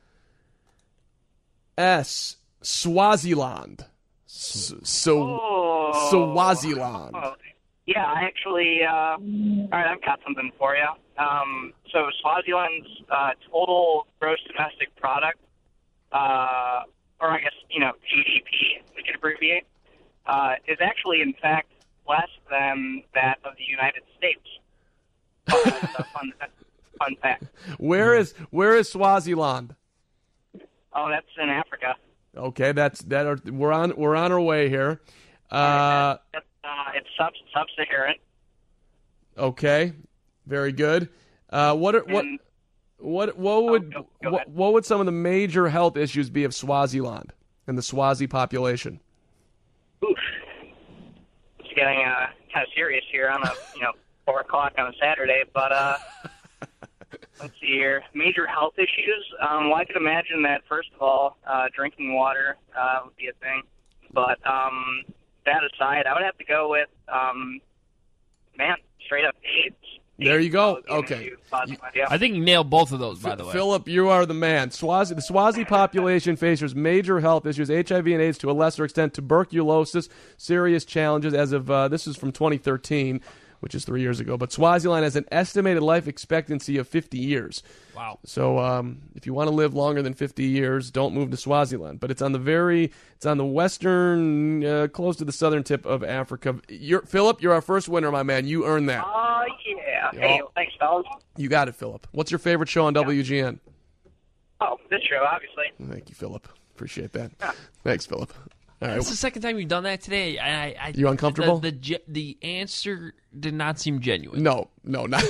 S. Swaziland. S- so oh. Swaziland. Oh. Yeah, I actually, uh, all right, I've got something for you. Um, so Swaziland's uh, total gross domestic product, uh, or I guess, you know, G D P, we could abbreviate, uh, is actually, in fact, less than that of the United States. Oh, that's a fun, fun fact. Where is where is Swaziland? Oh, that's in Africa. Okay, that's that. Are, we're on we're on our way here. Uh, Uh, that's, uh, it's sub sub-Saharan. okay, very good. Uh, what are, what And- what what would go- go what, ahead. what would some of the major health issues be of Swaziland and the Swazi population? Oof. It's getting uh, kind of serious here on a you know four o'clock on a Saturday, but uh, let's see here. Major health issues. Um, well, I could imagine that first of all, uh, drinking water uh, would be a thing. But um, that aside, I would have to go with um, man, straight up AIDS. There you go. AIDS would give Okay. me a positive idea. I think you nailed both of those, by the way. Philip, you are the man. Swazi, the Swazi population faces major health issues, H I V and AIDS to a lesser extent, tuberculosis, serious challenges as of, uh, this is from twenty thirteen, which is three years ago. But Swaziland has an estimated life expectancy of fifty years. Wow. So um, if you want to live longer than fifty years, don't move to Swaziland. But it's on the very, it's on the western, uh, close to the southern tip of Africa. You're, Philip, you're our first winner, my man. You earned that. Oh, yeah. Hey, Oh. thanks, fellas. You got it, Philip. What's your favorite show on W G N? Oh, this show, obviously. Thank you, Philip. Appreciate that. Thanks, Philip. All right. It's the second time you've done that today. I, I, You uncomfortable? The, the ge- the answer did not seem genuine. No, no, not.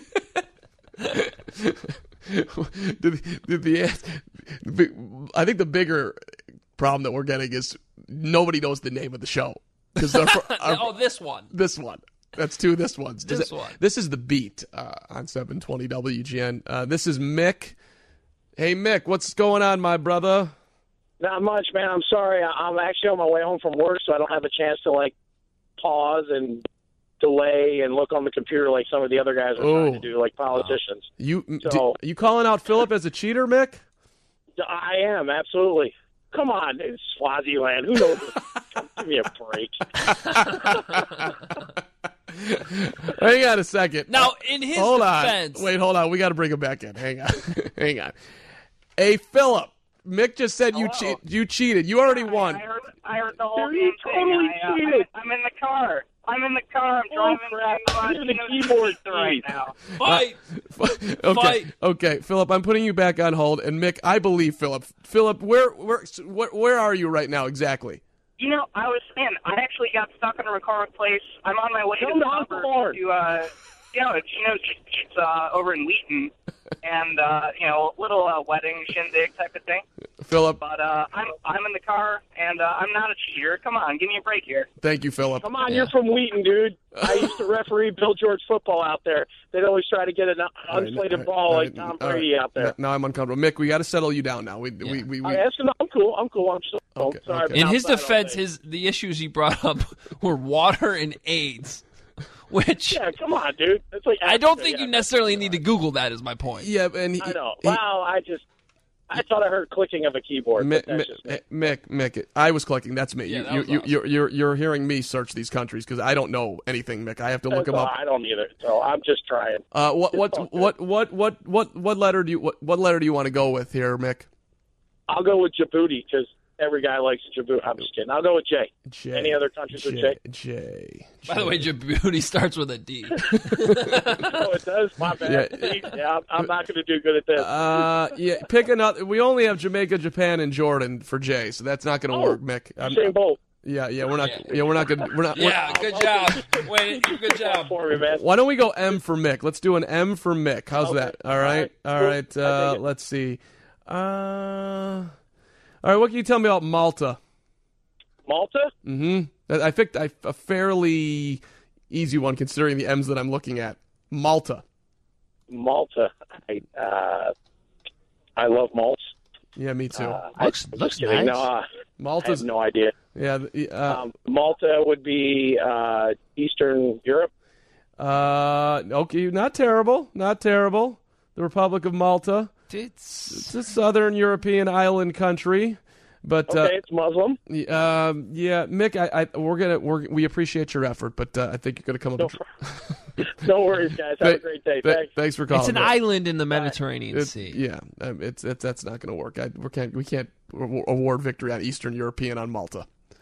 did, did the, I think the bigger problem that we're getting is nobody knows the name of the show. Because oh, this one. This one. That's two this ones. Does This it- one. This is the beat uh, on seven twenty W G N. Uh, this is Mick. Hey, Mick, what's going on, my brother? Not much, man. I'm sorry. I- I'm actually on my way home from work, so I don't have a chance to like pause and delay and look on the computer like some of the other guys are Oh. trying to do, like politicians. You So- d- you calling out Philip as a cheater, Mick? I am absolutely. Come on, it's Swaziland. Who knows? Come, give me a break. Hang on a second. Now, in his hold defense- on. Wait, hold on. We got to bring him back in. Hang on. Hang on. Hey, Philip. Mick just said you che- you cheated. You already won. I heard, I heard the whole Dude, you damn totally thing. I, uh, cheated. I'm, I'm in the car. I'm in the car. I'm Oh, driving crap. to uh, You're the Chino's keyboard Pizza right thief. now. Fight! Okay. Fight. Okay, Philip. I'm putting you back on hold. And Mick, I believe Philip. Philip, where where where, where are you right now exactly? You know, I was man. I actually got stuck in a McCormick place. I'm on my way Come to the down suburbs hard. to uh, you know, Chino's Pizza over in Wheaton, and uh, you know, little uh, wedding shindig type of thing. Philip, But uh, I'm I'm in the car, and uh, I'm not a cheater. Come on, give me a break here. thank you, Philip. Come on, you're from Wheaton, dude. I used to referee Bill George football out there. They'd always try to get an unslated ball like Tom All right. Brady out there. Now I'm uncomfortable. Mick, we got to settle you down now. We we we, we I asked him, I'm cool. I'm cool. I'm so Okay, sorry. okay. I've been In his outside all defense, day. his the issues he brought up were water and AIDS, which Yeah, come on, dude. That's like I don't Africa, think yeah. you necessarily need to Google that. Is my point. yeah, and he, I know. he- Wow, I just, I thought I heard clicking of a keyboard. Mick, but that's Mick, just me. Mick, Mick, I was clicking. That's me. Yeah, you, that you, was you, awesome. you're, you're, you're hearing me search these countries because I don't know anything, Mick. I have to look That's them all, up. I don't either. So I'm just trying. Uh, what, what, all good. what, what, what, what, what letter do you, what, what letter do you want to go with here, Mick? I'll go with Djibouti because every guy likes Djibouti. I'm just kidding. I'll go with J. J. Any other countries with J. J? J. By the way, Djibouti starts with a D. Oh, it does? My bad. Yeah. Yeah, I'm, I'm not going to do good at this. Uh, yeah, pick another. We only have Jamaica, Japan, and Jordan for J, so that's not going to Oh, work, Mick. I'm- Same boat. yeah, yeah, we're not. Yeah, we're not good. We're not. we're- Yeah, good job. Wait, good job. For me, man. Why don't we go M for Mick? Let's do an M for Mick. How's Okay. that? All right. All All right. right. Cool. I Uh, dig it. let's see. Uh, all right. What can you tell me about Malta? Malta? Mm-hmm. I I picked I, a fairly easy one considering the M's that I'm looking at. Malta. Malta. I, uh, I love malts. Yeah, me too. Uh, Looks- I, I'm looks just kidding. nice. No, uh, I have Malta's. no idea. Yeah. the- Uh, Um, Malta would be uh, Eastern Europe. uh, okay. Not terrible. Not terrible. The Republic of Malta. It's It's a southern European island country. But Okay, uh, it's Muslim. Um, yeah, Mick, I, I, we're gonna, we're, we appreciate your effort, but uh, I think you're gonna come up. No, with... no worries, guys. Have a great day. Th- Thanks. Thanks for calling. it's an Mick. island in the Mediterranean It- Sea. yeah, um, it's, it's that's not gonna work. I, we can't we can't award victory on Eastern European on Malta.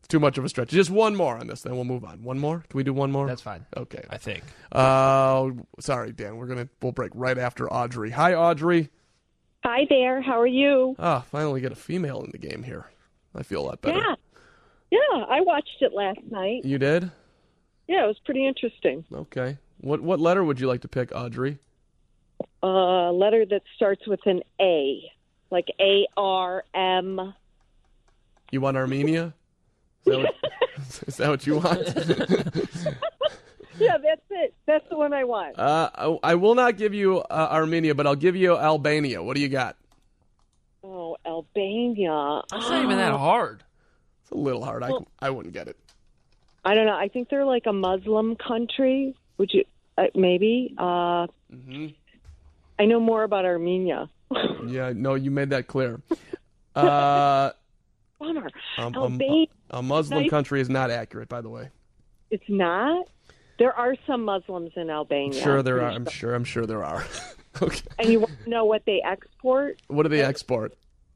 too much of a stretch. Just one more on this, then we'll move on. One more? Can we do one more? That's fine. Okay. I think. Uh, sorry, Dan. We're gonna we'll break right after Audrey. Hi, Audrey. Hi there. How are you? Ah, finally get a female in the game here. I feel a lot better. Yeah. Yeah, I watched it last night. You did? Yeah, it was pretty interesting. Okay. What what letter would you like to pick, Audrey? A uh, letter that starts with an A, like A R M. You want Armenia? Is that what, is that what you want? Yeah, that's it. That's the one I want. Uh, I, I will not give you uh, Armenia, but I'll give you Albania. What do you got? Oh, Albania. That's not even that hard. It's a little hard. Well, I, I wouldn't get it. I don't know. I think they're like a Muslim country. Would you? Uh, maybe. Uh, mm-hmm. I know more about Armenia. Yeah, no, you made that clear. Uh, Bummer. um, Albania. a, a Muslim nice. country is not accurate, by the way. It's not? There are some Muslims in Albania. Sure, there are. I'm sure. I'm sure there are. Okay. And you want to know what they export? What do they export?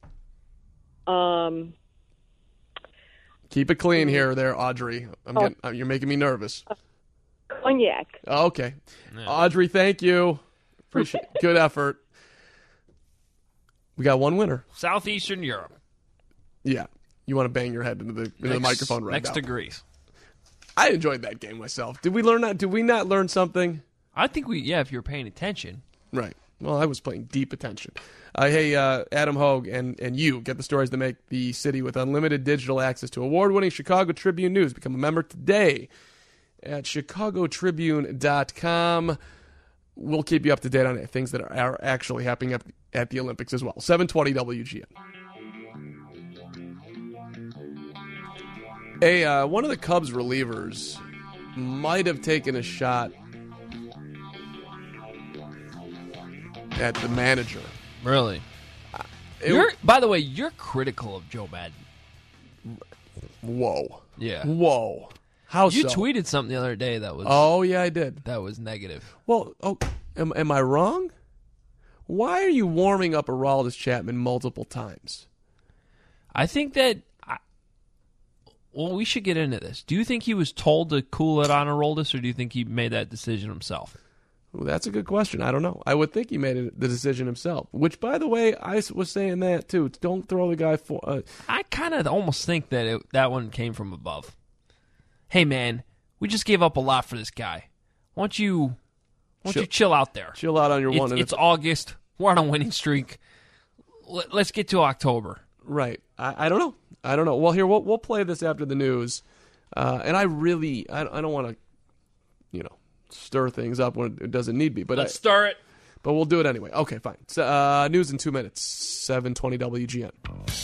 Um. Keep it clean here, there, Audrey. I'm Oh. getting, uh, you're making me nervous. Cognac. Oh, okay, Audrey, thank you. Appreciate good effort. We got one winner. Southeastern Europe. Yeah, you want to bang your head into the into the Next- microphone right next now. to Greece. I enjoyed that game myself. Did we learn that? Did we not learn something? I think we, yeah, if you're paying attention. Right. Well, I was paying deep attention. Uh, hey, uh, Adam Hogue and, and you get the stories that make the city with unlimited digital access to award-winning Chicago Tribune News. Become a member today at chicago tribune dot com. We'll keep you up to date on things that are, are actually happening at, at the Olympics as well. seven twenty W G N. Hey, uh, one of the Cubs relievers might have taken a shot at the manager. Really? Uh, it, You're, by the way, you're critical of Joe Madden. Whoa. Yeah. Whoa. How you so? tweeted something the other day that was. Oh, yeah, I did. That was negative. Well, oh, am, am I wrong? Why are you warming up Aroldis Chapman multiple times? I think that. I, well, we should get into this. Do you think he was told to cool it on Aroldis, or do you think he made that decision himself? Well, that's a good question. I don't know. I would think he made it, the decision himself. Which, by the way, I was saying that too. Don't throw the guy for. Uh, I kind of almost think that it, that one came from above. Hey, man, we just gave up a lot for this guy. Why don't you, why don't chill, you chill out there? Chill out on your it's, one. It's August. We're on a winning streak. Let, let's get to October. Right. I, I don't know. I don't know. Well, here we'll we'll play this after the news, uh, and I really I, I don't want to, you know, stir things up when it doesn't need be. But let's I, stir it. But we'll do it anyway. Okay, fine. So, uh, news in two minutes. seven twenty W G N.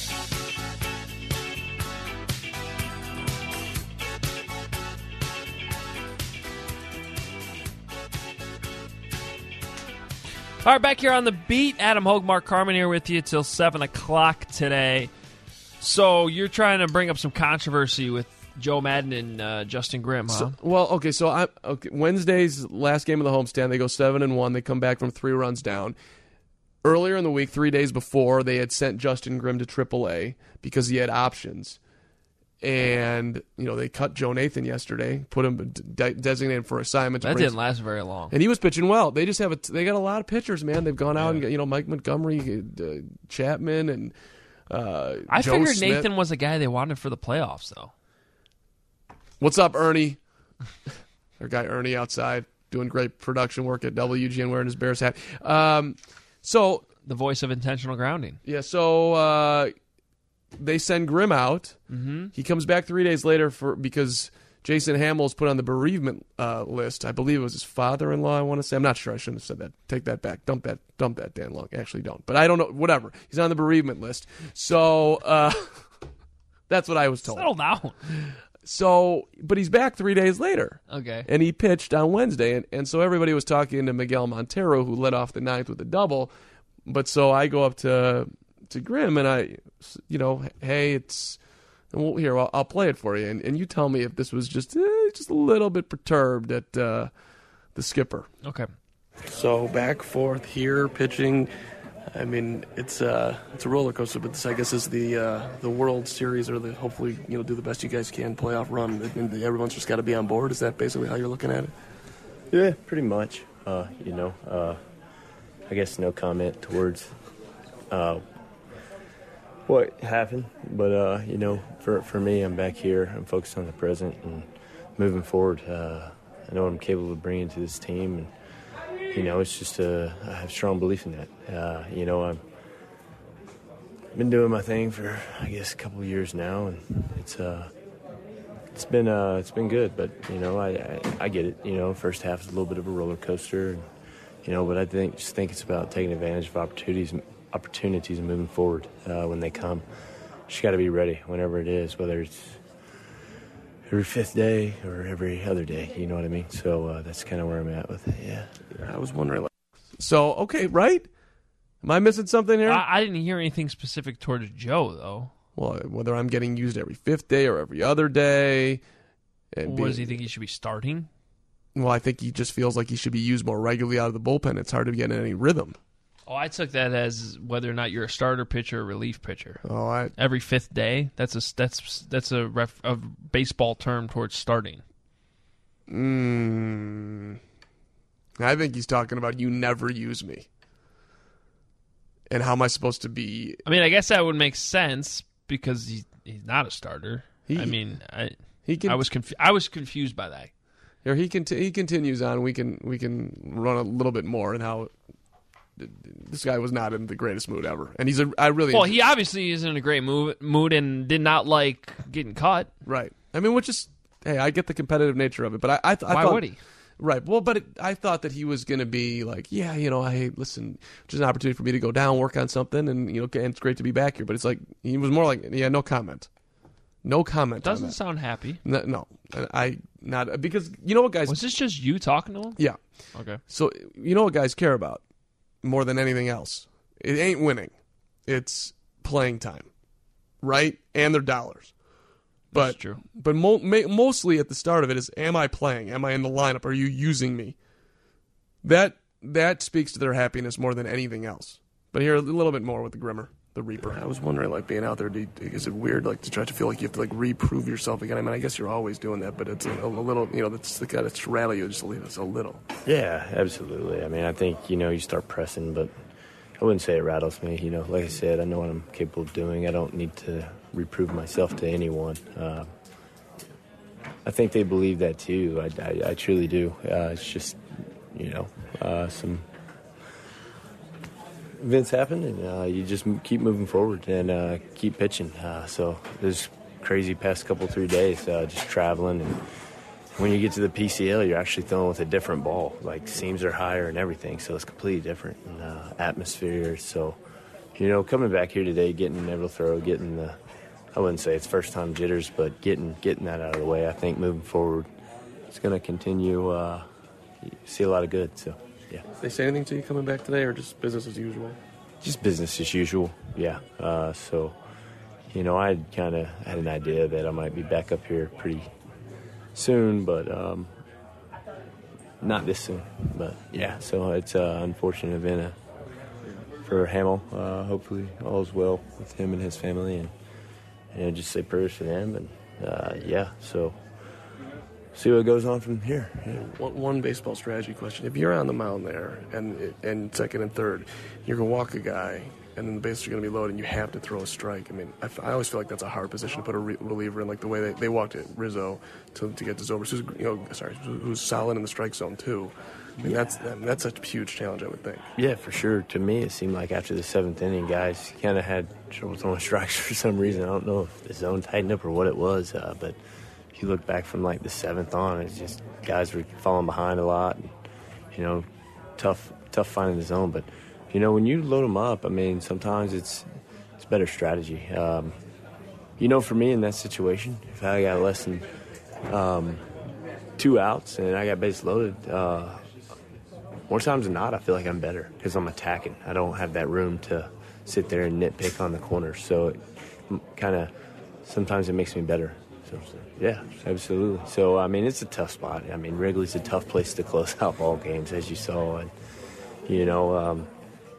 All right, back here on the beat, Adam Hogue, Mark Carman here with you till seven o'clock today. So you're trying to bring up some controversy with Joe Madden and uh, Justin Grimm, huh? So, well, okay, so I okay, Wednesday's last game of the homestand, they go seven and one. They come back from three runs down. Earlier in the week, three days before, they had sent Justin Grimm to triple A because he had options. And, you know, they cut Joe Nathan yesterday, put him de- designated for assignment. That didn't last very long. And he was pitching well. They just have a, they got a lot of pitchers, man. They've gone out yeah. and got, you know, Mike Montgomery, uh, Chapman, and uh, I Joe figured Smith. Nathan was a guy they wanted for the playoffs, though. What's up, Ernie? Our guy Ernie outside doing great production work at W G N wearing his Bears hat. Um, so the voice of intentional grounding. Yeah, so uh, they send Grimm out. Mm-hmm. He comes back three days later for because Jason Hamels put on the bereavement uh, list. I believe it was his father-in-law, I want to say. I'm not sure. I shouldn't have said that. Take that back. Dump that, dump that, Dan Long. Actually, don't. But I don't know. Whatever. He's on the bereavement list. So uh, that's what I was told. Settle down. So, but he's back three days later. Okay. And he pitched on Wednesday. And, and so everybody was talking to Miguel Montero, who led off the ninth with a double. But so I go up to to Grimm and I, you know, hey, it's, well, here, I'll, I'll play it for you. And, and you tell me if this was just, eh, just a little bit perturbed at uh, the skipper. Okay. So back forth here, pitching I mean, it's uh, it's a roller coaster, but this, I guess, is the uh, the World Series, or the hopefully, you know, do the best you guys can playoff run. And everyone's just got to be on board. Is that basically how you're looking at it? Yeah, pretty much. Uh, you know, uh, I guess no comment towards uh, what happened, but uh, you know, for for me, I'm back here. I'm focused on the present and moving forward. Uh, I know what I'm capable of bringing to this team, and you know, it's just uh, I have strong belief in that. Uh, you know, I'm been doing my thing for I guess a couple of years now, and it's uh, it's been uh, it's been good. But you know, I, I I get it. You know, first half is a little bit of a roller coaster, and, you know, but I think just think it's about taking advantage of opportunities, opportunities, and moving forward uh, when they come. Just got to be ready whenever it is, whether it's every fifth day or every other day, you know what I mean? So uh, that's kind of where I'm at with it, yeah. I was wondering. Like, so, okay, right? Am I missing something here? I, I didn't hear anything specific towards Joe, though. Well, whether I'm getting used every fifth day or every other day. And what, being, does he think he should be starting? Well, I think he just feels like he should be used more regularly out of the bullpen. It's hard to get in any rhythm. Oh, I took that as whether or not you're a starter pitcher or relief pitcher. Oh, I every fifth day. That's a that's that's a, ref, a baseball term towards starting. Mm, I think he's talking about you never use me. And how am I supposed to be? I mean, I guess that would make sense because he's he's not a starter. He, I mean, I he can, I was confu- I was confused by that. Here he can he continues on. We can we can run a little bit more and how. This guy was not in the greatest mood ever, and he's a. I really well. He obviously is in a great mood, mood, and did not like getting cut. Right. I mean, which is, hey, I get the competitive nature of it, but I, I, I why thought, would he? Right. Well, but it, I thought that he was going to be like, yeah, you know, I listen, just an opportunity for me to go down, work on something, and you know, and it's great to be back here. But it's like he was more like, yeah, no comment, no comment. Doesn't on that. sound happy. No, no, I not because you know what guys. Was this just you talking to him? Yeah. Okay. So you know what guys care about more than anything else. It ain't winning. It's playing time, right? And their dollars. But, That's true. But mo- ma- mostly at the start of it is, am I playing? Am I in the lineup? Are you using me? That that speaks to their happiness more than anything else. But here, a little bit more with the Grimmer, the Reaper. I was wondering, like, being out there, do you, is it weird, like, to try to feel like you have to, like, reprove yourself again? I mean, I guess you're always doing that, but it's a, a little, you know, that's the kind of rattle you just a little, a little. Yeah, absolutely. I mean, I think, you know, you start pressing, but I wouldn't say it rattles me. You know, like I said, I know what I'm capable of doing. I don't need to reprove myself to anyone. Uh, I think they believe that too. I, I, I truly do. Uh, it's just, you know, uh, some events happen, and uh, you just keep moving forward and uh, keep pitching. Uh, so this crazy past couple, three days, uh, just traveling, and when you get to the P C L, you're actually throwing with a different ball. Like, seams are higher and everything, so it's completely different in, uh, atmosphere. So, you know, coming back here today, getting able to throw, getting the, I wouldn't say it's first-time jitters, but getting getting that out of the way, I think moving forward, it's going to continue, uh, see a lot of good, so, yeah. Did they say anything to you coming back today, or just business as usual? Just business as usual, yeah. Uh, so, you know, I kind of had an idea that I might be back up here pretty soon, but um, not this soon. But yeah, so it's an uh, unfortunate event uh, for Hamill. Uh, hopefully, all is well with him and his family, and you know, just say prayers for them. And uh, yeah, so see what goes on from here. Yeah. One, one baseball strategy question: if you're on the mound there, and and second and third, you're gonna walk a guy, and then the bases are going to be loaded, and you have to throw a strike. I mean, I, I always feel like that's a hard position to put a re- reliever in, like the way they, they walked at Rizzo to to get to Zobrist, who's, you know, sorry, who's solid in the strike zone too. I mean, yeah. that's that's a huge challenge, I would think. Yeah, for sure. To me, it seemed like after the seventh inning, guys kind of had trouble throwing strikes for some reason. I don't know if the zone tightened up or what it was, uh, but if you look back from like the seventh on, it's just guys were falling behind a lot. And, you know, tough tough finding the zone, but. You know, when you load them up, I mean, sometimes it's it's better strategy. Um, you know, for me in that situation, if I got less than um, two outs and I got base loaded, uh, more times than not, I feel like I'm better because I'm attacking. I don't have that room to sit there and nitpick on the corners. So it kind of sometimes it makes me better. So, so, yeah, absolutely. So, I mean, it's a tough spot. I mean, Wrigley's a tough place to close out ball games, as you saw. And, you know, um,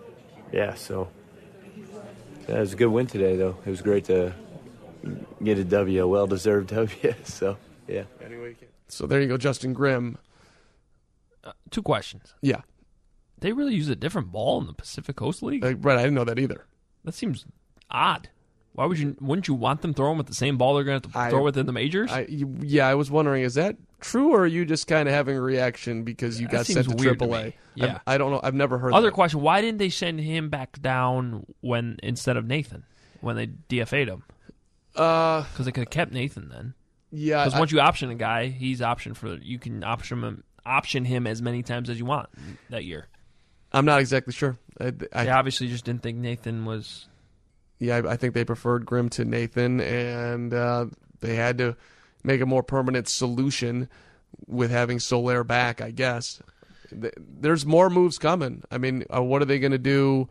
yeah, so yeah, it was a good win today, though. It was great to get a W, a well-deserved W. So, yeah. So there you go, Justin Grimm. Uh, two questions. Yeah. They really use a different ball in the Pacific Coast League? Uh, right, I didn't know that either. That seems odd. Why would you? Wouldn't you want them throwing with the same ball they're going to have to I, throw with in the majors? I, you, yeah, I was wondering, is that true, or are you just kind of having a reaction because you That got seems sent to weird to triple A? me. Yeah. I, I don't know. I've never heard Other that. question, why didn't they send him back down when instead of Nathan when they D F A'd him? Because uh, they could have kept Nathan then. Yeah. Because once you option a guy, he's option for you can option him option him as many times as you want that year. I'm not exactly sure. I, I, they obviously just didn't think Nathan was... Yeah, I, I think they preferred Grimm to Nathan, and uh, they had to make a more permanent solution with having Soler back, I guess. There's more moves coming. I mean, uh, what are they going to do?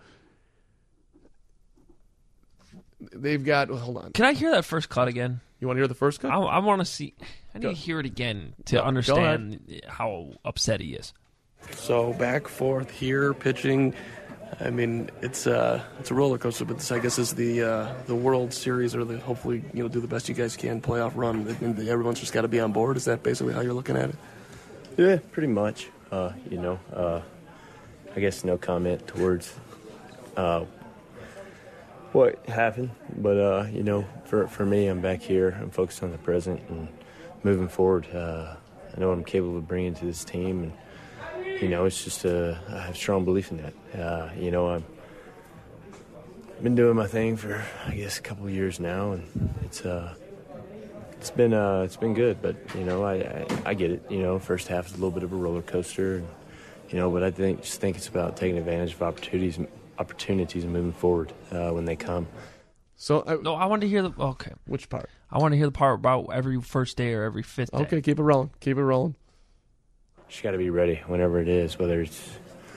They've got... Well, hold on. Can I hear that first cut again? You want to hear the first cut? I, I want to see... I need Go. to hear it again to Go. understand how upset he is. So back forth here, pitching. I mean, it's uh, it's a roller coaster, but this I guess is the uh, the World Series, or the hopefully you know do the best you guys can playoff run. And everyone's just got to be on board. Is that basically how you're looking at it? Yeah, pretty much. Uh, you know, uh, I guess no comment towards uh, what happened, but uh, you know, for for me, I'm back here. I'm focused on the present and moving forward. Uh, I know what I'm capable of bringing to this team, and you know, it's just a, I have strong belief in that. Uh, you know, I've been doing my thing for, I guess, a couple of years now, and it's uh, it's been uh, it's been good. But you know, I, I I get it. You know, first half is a little bit of a roller coaster, and, you know, but I think just think it's about taking advantage of opportunities, opportunities, and moving forward uh, when they come. So I, no, I want to hear the okay. Which part? I want to hear the part about every first day or every fifth day. Okay, keep it rolling. Keep it rolling. Just got to be ready whenever it is, whether it's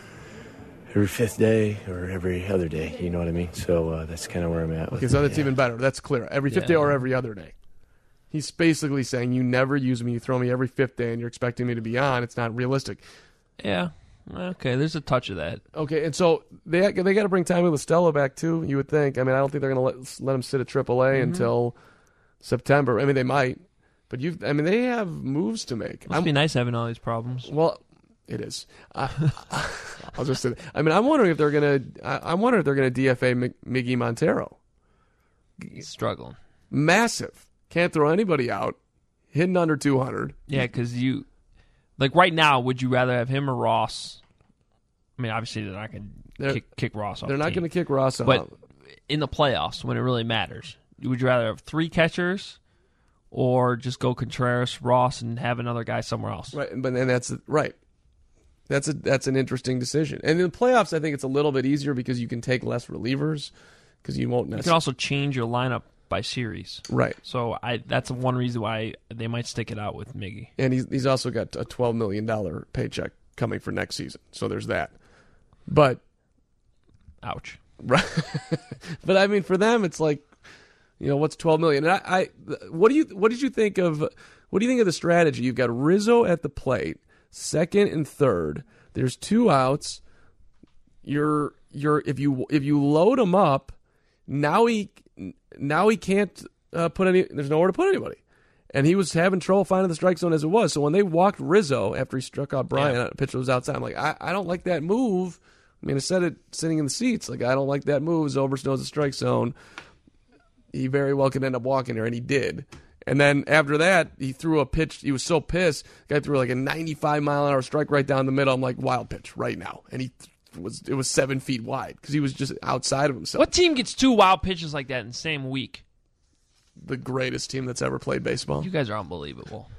every fifth day or every other day. You know what I mean? So uh, that's kind of where I'm at. Okay, so that's yeah. even better. That's clear. Every fifth Yeah. day or every other day. He's basically saying you never use me, you throw me every fifth day, and you're expecting me to be on. It's not realistic. Yeah. Okay, there's a touch of that. Okay, and so they they got to bring Tommy LaStella back too. You would think. I mean, I don't think they're going to let let him sit at triple A Mm-hmm. until September. I mean, they might, but you. I mean, they have moves to make. Must I'm, be nice having all these problems. Well, it is. I, I'll just say that. I mean, I'm wondering if they're gonna. I, I'm wondering if they're gonna D F A M- Miggy Montero. He's struggling. Massive. Can't throw anybody out. Hitting under two hundred. Yeah, because you, like right now, would you rather have him or Ross? I mean, obviously they're not going to kick, kick Ross off. They're the not team. going to kick Ross off. But in the playoffs, when it really matters, would you rather have three catchers or just go Contreras, Ross, and have another guy somewhere else? Right, but and that's right. That's a that's an interesting decision. And in the playoffs, I think it's a little bit easier because you can take less relievers because you won't. You necessarily... can also change your lineup by series. Right. So I that's one reason why they might stick it out with Miggy. And he's he's also got a twelve million dollars paycheck coming for next season. So there's that. But ouch. Right. But I mean, for them, it's like, you know, what's twelve million dollars? And I, I what do you what did you think of what do you think of the strategy? You've got Rizzo at the plate, second and third. There's two outs. You're you're if you if you load him up, now he now he can't uh, put any. There's nowhere to put anybody. And he was having trouble finding the strike zone as it was. So when they walked Rizzo after he struck out Bryant, yeah. the pitcher was outside. I'm like, I, I don't like that move. I mean, I said it sitting in the seats. Like, I don't like that move. Zobrist knows the strike zone. He very well could end up walking there, and he did. And then after that, he threw a pitch. He was so pissed. The guy threw like a ninety-five mile an hour strike right down the middle. I'm like, wild pitch right now. And he was it was seven feet wide because he was just outside of himself. What team gets two wild pitches like that in the same week? The greatest team that's ever played baseball. You guys are unbelievable.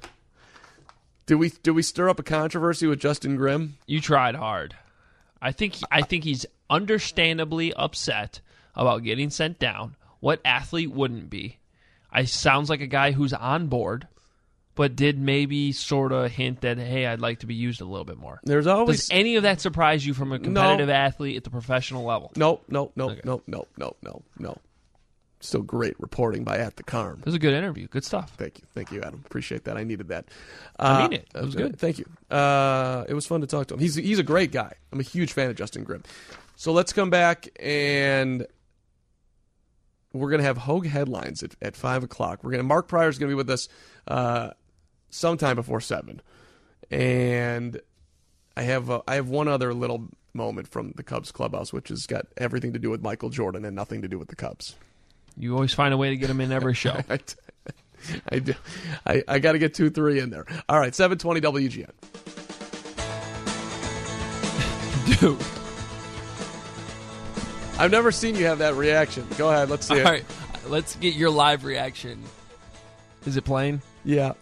Did we did we stir up a controversy with Justin Grimm? You tried hard. I think I think he's understandably upset about getting sent down. What athlete wouldn't be? I sounds like a guy who's on board, but did maybe sort of hint that, hey, I'd like to be used a little bit more. There's always Does any of that surprise you from a competitive no. athlete at the professional level? No, no, no, okay. no, no, no, no, no. still great reporting by At the Carm. It was a good interview. Good stuff. Thank you. Thank you, Adam. Appreciate that. I needed that. I mean it. It was uh, good. Thank you. Uh, it was fun to talk to him. He's, he's a great guy. I'm a huge fan of Justin Grimm. So let's come back, and we're going to have Hogue headlines at, at five o'clock. We're gonna Mark Pryor's going to be with us uh, sometime before seven. And I have uh, I have one other little moment from the Cubs clubhouse, which has got everything to do with Michael Jordan and nothing to do with the Cubs. You always find a way to get him in every show. I, I do. I, I got to get two, three in there. All right, seven twenty W G N. Dude. I've never seen you have that reaction. Go ahead, let's see All it. right, let's get your live reaction. Is it playing? Yeah.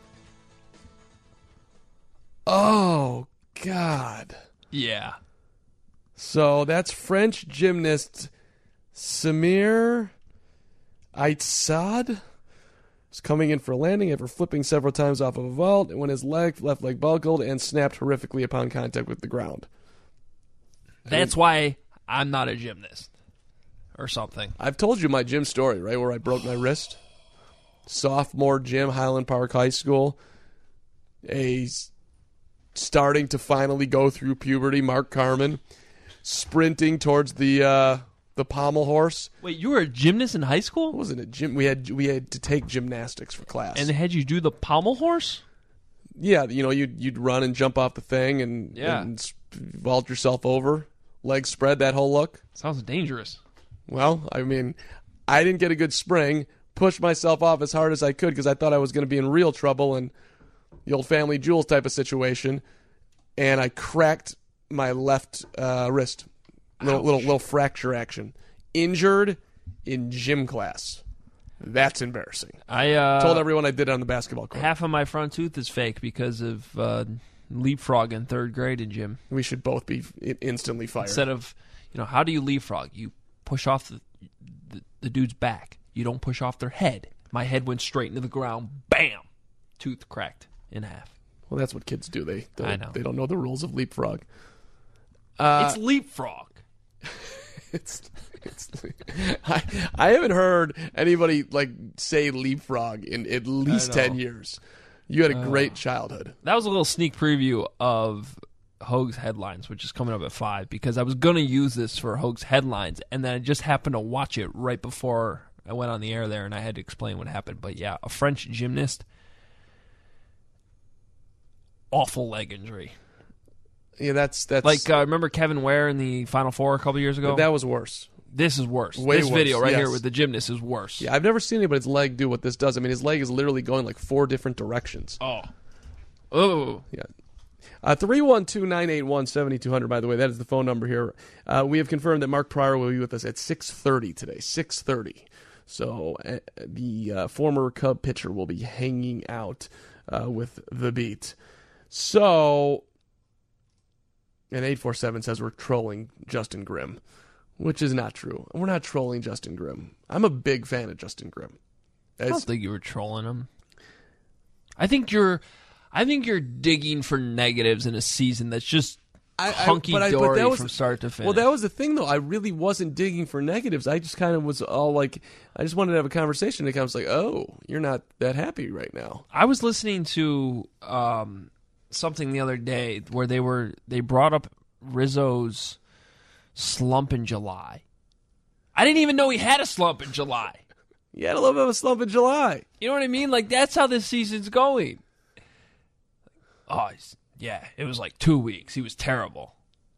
Oh, God. Yeah. So that's French gymnast Samir Aitsad. Was coming in for a landing after flipping several times off of a vault when his leg, left leg buckled and snapped horrifically upon contact with the ground. That's I mean, why I'm not a gymnast or something. I've told you my gym story, right, where I broke my wrist. Sophomore gym, Highland Park High School. A starting to finally go through puberty, Mark Carman, sprinting towards the uh, the pommel horse. Wait, you were a gymnast in high school? It wasn't a gym. We had we had to take gymnastics for class. And they had you do the pommel horse? Yeah, you know, you'd you'd run and jump off the thing and, yeah. and vault yourself over, legs spread, that whole look. Sounds dangerous. Well, I mean, I didn't get a good spring. Pushed myself off as hard as I could because I thought I was going to be in real trouble and the old Family Jewels type of situation, and I cracked my left uh, wrist, little, little little fracture action. Injured in gym class. That's embarrassing. I uh, told everyone I did it on the basketball court. Half of my front tooth is fake because of uh, leapfrog in third grade in gym. We should both be instantly fired. Instead of, you know, how do you leapfrog? You push off the, the, the dude's back. You don't push off their head. My head went straight into the ground. Bam! Tooth cracked in half. Well, that's what kids do. They they, I know. They don't know the rules of leapfrog. Uh, it's leapfrog. it's it's. I I haven't heard anybody like say leapfrog in at least ten years. You had a great uh, childhood. That was a little sneak preview of Hogue's headlines, which is coming up at five, because I was going to use this for Hogue's headlines, and then I just happened to watch it right before I went on the air there, and I had to explain what happened. But yeah, a French gymnast, awful leg injury. Yeah, that's that's like uh, remember Kevin Ware in the Final Four a couple years ago? That was worse. This is worse. Way this worse. video right yes. here with the gymnast is worse. Yeah, I've never seen anybody's leg do what this does. I mean, his leg is literally going like four different directions. Oh, oh, yeah. Uh, three one two, nine eight one, seven two zero zero, by the way. That is the phone number here. Uh, we have confirmed that Mark Pryor will be with us at six thirty today. six thirty. So uh, the uh, former Cub pitcher will be hanging out uh, with the beat. So, and eight four seven says we're trolling Justin Grimm, which is not true. We're not trolling Justin Grimm. I'm a big fan of Justin Grimm. As, I don't think you were trolling him. I think you're... I think you're digging for negatives in a season that's just hunky-dory from start to finish. Well, that was the thing, though. I really wasn't digging for negatives. I just kind of was all like, I just wanted to have a conversation. And I was like, oh, you're not that happy right now. I was listening to um, something the other day where they were they brought up Rizzo's slump in July. I didn't even know he had a slump in July. He had a little bit of a slump in July. You know what I mean? Like, that's how this season's going. Oh, yeah, it was like two weeks. He was terrible.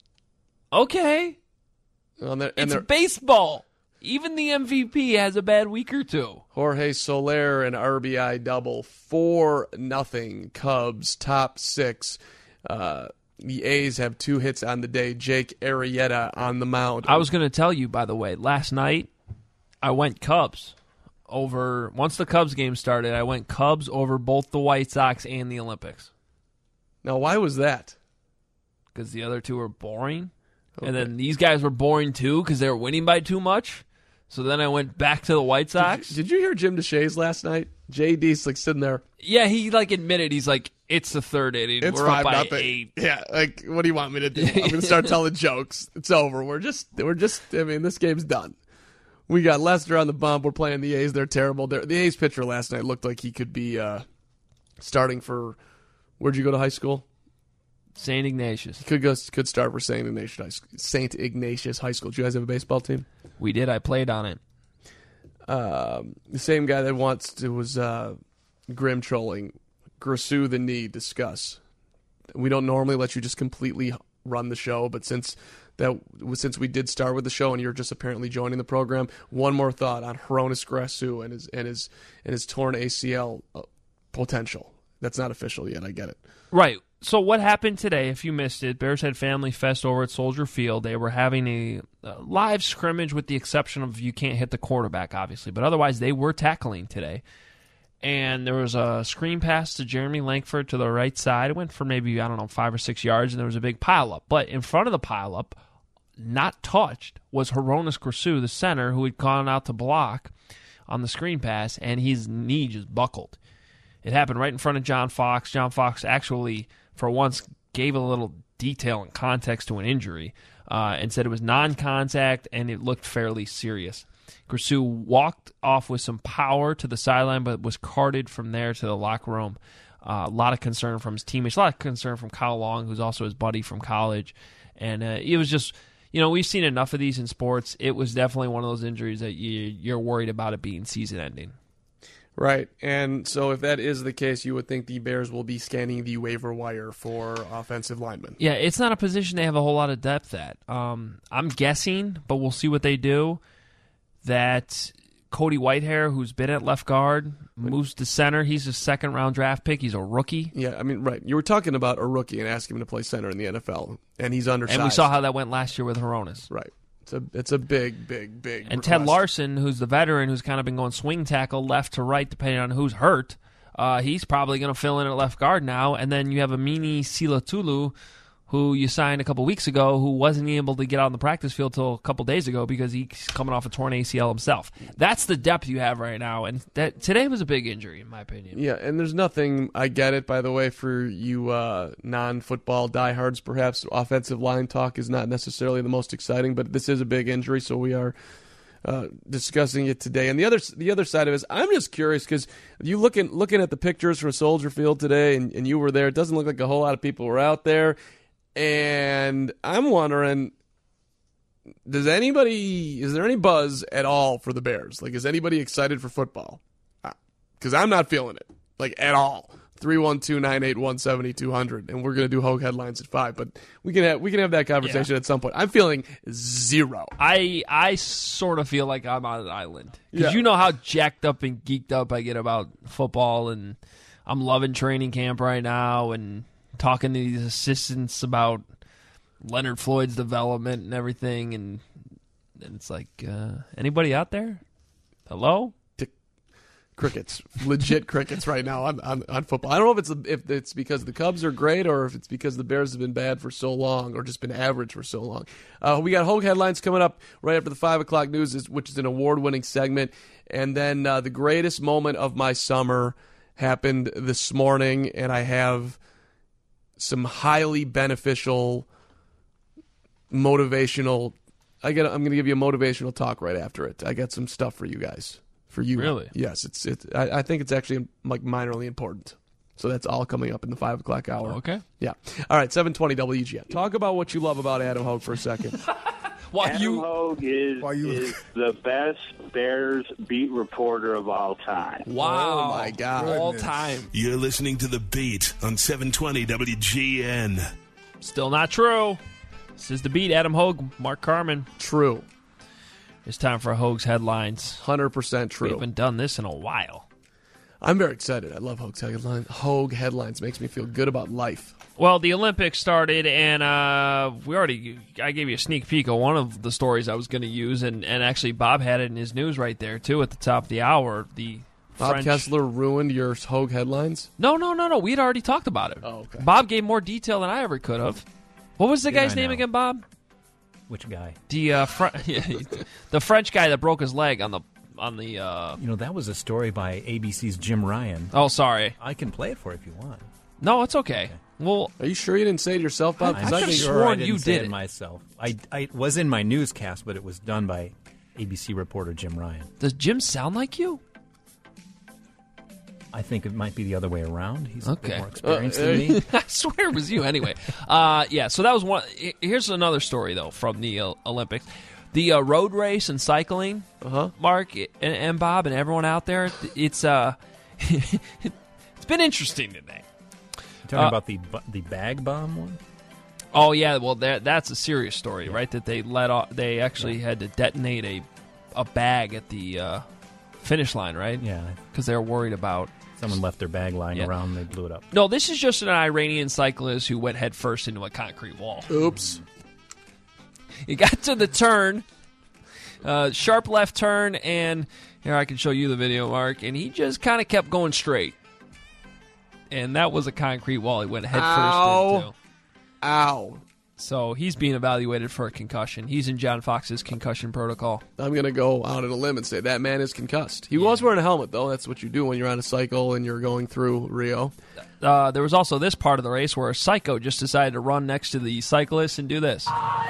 Okay. Well, and they're, and it's they're, baseball. Even the M V P has a bad week or two. Jorge Soler, an R B I double, four nothing. Cubs, top six. Uh, the A's have two hits on the day. Jake Arrieta on the mound. I was going to tell you, by the way, last night I went Cubs. Over once the Cubs game started, I went Cubs over both the White Sox and the Olympics. Now, why was that? Because the other two were boring. Okay. And then these guys were boring, too, because they were winning by too much. So then I went back to the White Sox. Did you, did you hear Jim DeShays last night? J D's like sitting there. Yeah, he like admitted, he's like, it's the third inning. It's we're five up by nothing. eight. Yeah, like, what do you want me to do? I'm going to start telling jokes. It's over. We're just, we're just, I mean, this game's done. We got Lester on the bump. We're playing the A's. They're terrible. They're, the A's pitcher last night looked like he could be uh, starting for. Where'd you go to high school? Saint Ignatius. He could go. Could start for Saint Ignatius High School. Saint Ignatius High School. Do you guys have a baseball team? We did. I played on it. Um, the same guy that wants to was uh, grim trolling. Grisou the knee. Discuss. We don't normally let you just completely run the show, but since that since we did start with the show and you're just apparently joining the program, one more thought on Hronis Grisou and his and his and his torn A C L potential. That's not official yet. I get it. Right. So what happened today, if you missed it, Bears had Family Fest over at Soldier Field. They were having a, a live scrimmage with the exception of you can't hit the quarterback, obviously. But otherwise, they were tackling today. And there was a screen pass to Jeremy Langford to the right side. It went for maybe, I don't know, five or six yards, and there was a big pileup. But in front of the pileup, not touched, was Hronis Grisou, the center, who had gone out to block on the screen pass, and his knee just buckled. It happened right in front of John Fox. John Fox actually, for once, gave a little detail and context to an injury uh, and said it was non-contact and it looked fairly serious. Grisou walked off with some power to the sideline, but was carted from there to the locker room. Uh, a lot of concern from his teammates, a lot of concern from Kyle Long, who's also his buddy from college. And uh, it was just, you know, we've seen enough of these in sports. It was definitely one of those injuries that you, you're worried about it being season-ending. Right, and so if that is the case, you would think the Bears will be scanning the waiver wire for offensive linemen. Yeah, it's not a position they have a whole lot of depth at. Um, I'm guessing, but we'll see what they do, that Cody Whitehair, who's been at left guard, moves to center. He's a second-round draft pick. He's a rookie. Yeah, I mean, right. You were talking about a rookie and asking him to play center in the N F L, and he's undersized. And we saw how that went last year with Hronis. Right. It's a it's a big, big, big And request. Ted Larson, who's the veteran, who's kind of been going swing tackle left to right, depending on who's hurt, uh, he's probably going to fill in at left guard now. And then you have Amini Silatulu, who you signed a couple weeks ago, who wasn't able to get out on the practice field till a couple days ago because he's coming off a torn A C L himself. That's the depth you have right now, and that today was a big injury, in my opinion. Yeah, and there's nothing, I get it, by the way, for you uh, non-football diehards, perhaps offensive line talk is not necessarily the most exciting, but this is a big injury, so we are uh, discussing it today. And the other the other side of it is, I'm just curious, because you looking looking at the pictures from Soldier Field today, and, and you were there, it doesn't look like a whole lot of people were out there. And I'm wondering, does anybody, is there any buzz at all for the Bears? Like, is anybody excited for football? Because I'm not feeling it, like, at all. three one two, nine eight one, seven two zero zero, and we're going to do Hogue Headlines at five, but we can have, we can have that conversation Yeah. at some point. I'm feeling zero. I I sort of feel like I'm on an island. Because Yeah. you know how jacked up and geeked up I get about football, and I'm loving training camp right now, and talking to these assistants about Leonard Floyd's development and everything, and, and it's like, uh, anybody out there? Hello? Crickets, legit crickets right now on, on, on football. I don't know if it's if it's because the Cubs are great or if it's because the Bears have been bad for so long or just been average for so long. Uh, we got Hogue Headlines coming up right after the five o'clock news, which is an award-winning segment, and then uh, the greatest moment of my summer happened this morning, and I have some highly beneficial, motivational. I get. I'm going to give you a motivational talk right after it. I got some stuff for you guys. For you, Really? Yes. It's. It. I, I think it's actually like minorly important. So that's all coming up in the five o'clock hour. Okay. Yeah. All right. Seven twenty W G N. Talk about what you love about Adam Hogue for a second. While Adam you- Hogue is, you- is the best Bears beat reporter of all time. Wow. Oh my God. All time. You're listening to The Beat on seven twenty W G N. Still not true. This is The Beat. Adam Hogue, Mark Carman. True. It's time for Hogue's Headlines. one hundred percent true. We haven't done this in a while. I'm very excited. I love Hogue's Headlines. Hogue Headlines makes me feel good about life. Well, the Olympics started, and uh, we already I gave you a sneak peek of one of the stories I was going to use, and, and actually Bob had it in his news right there, too, at the top of the hour. The Bob French... Kessler ruined your Hogue Headlines? No, no, no, no. We had already talked about it. Oh, okay. Bob gave more detail than I ever could have. What was the Yeah, guy's I name know. again, Bob? Which guy? The uh, Fr- the French guy that broke his leg on the on the. Uh... You know, that was a story by A B C's Jim Ryan. Oh, sorry. I can play it for you if you want. No, it's okay. Well, are you sure you didn't say it yourself, Bob? I'm I could've sure sworn I didn't you say did it it. myself. I, I it was in my newscast, but it was done by A B C reporter Jim Ryan. Does Jim sound like you? I think it might be the other way around. He's a Okay. bit more experienced Uh, than me. I swear it was you anyway. Uh, yeah, so that was one. Here's another story, though, from the uh, Olympics. The uh, road race and cycling, uh-huh. Mark and, and Bob and everyone out there, it's uh, it's been interesting today. You talking Uh, about the bu- the bag bomb one? Oh, yeah, well, that, that's a serious story, right? That they let off, they actually had to detonate a, a bag at the uh, finish line, right? Yeah. Because they were worried about... Someone left their bag lying Yeah. around and they blew it up. No, this is just an Iranian cyclist who went headfirst into a concrete wall. Oops. He got to the turn, uh, sharp left turn, and here I can show you the video, Mark, and he just kind of kept going straight. And that was a concrete wall he went headfirst Ow. into. Ow. So he's being evaluated for a concussion. He's in John Fox's concussion protocol. I'm going to go out on a limb and say that man is concussed. He was wearing a helmet, though. That's what you do when you're on a cycle and you're going through Rio. Uh, there was also this part of the race where a psycho just decided to run next to the cyclist and do this.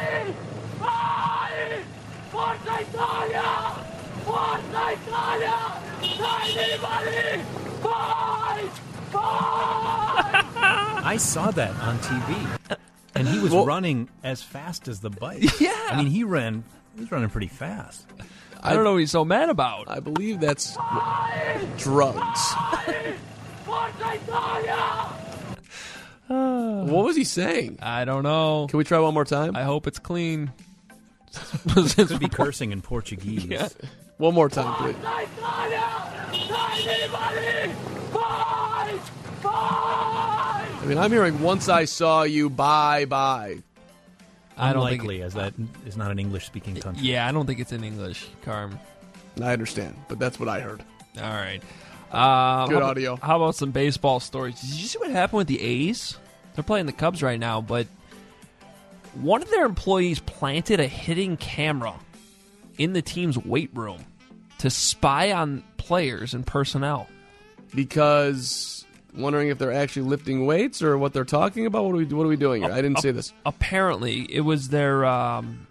Forza Italia! Forza Italia! Dai, anybody! Fight! Fight! I saw that on T V. And he was Well- running as fast as the bike. Yeah. I mean, he ran, he was running pretty fast. I don't know what he's so mad about. I believe that's drugs. Forza Italia! What was he saying? I don't know. Can we try one more time? I hope it's clean. Could be cursing in Portuguese. Yeah. One more time, please. Forza Italia! Dai, anybody! Fight! Fight! I mean, I'm hearing once I saw you, bye, bye. I don't think Unlikely, as that is not an English-speaking country. Yeah, I don't think it's in English, Carm. I understand, but that's what I heard. All right. Uh, Good how, audio. How about some baseball stories? Did you see what happened with the A's? They're playing the Cubs right now, but one of their employees planted a hidden camera in the team's weight room to spy on players and personnel. Because wondering if they're actually lifting weights or what they're talking about. What are we, what are we doing here? I didn't see this. Apparently, it was their um,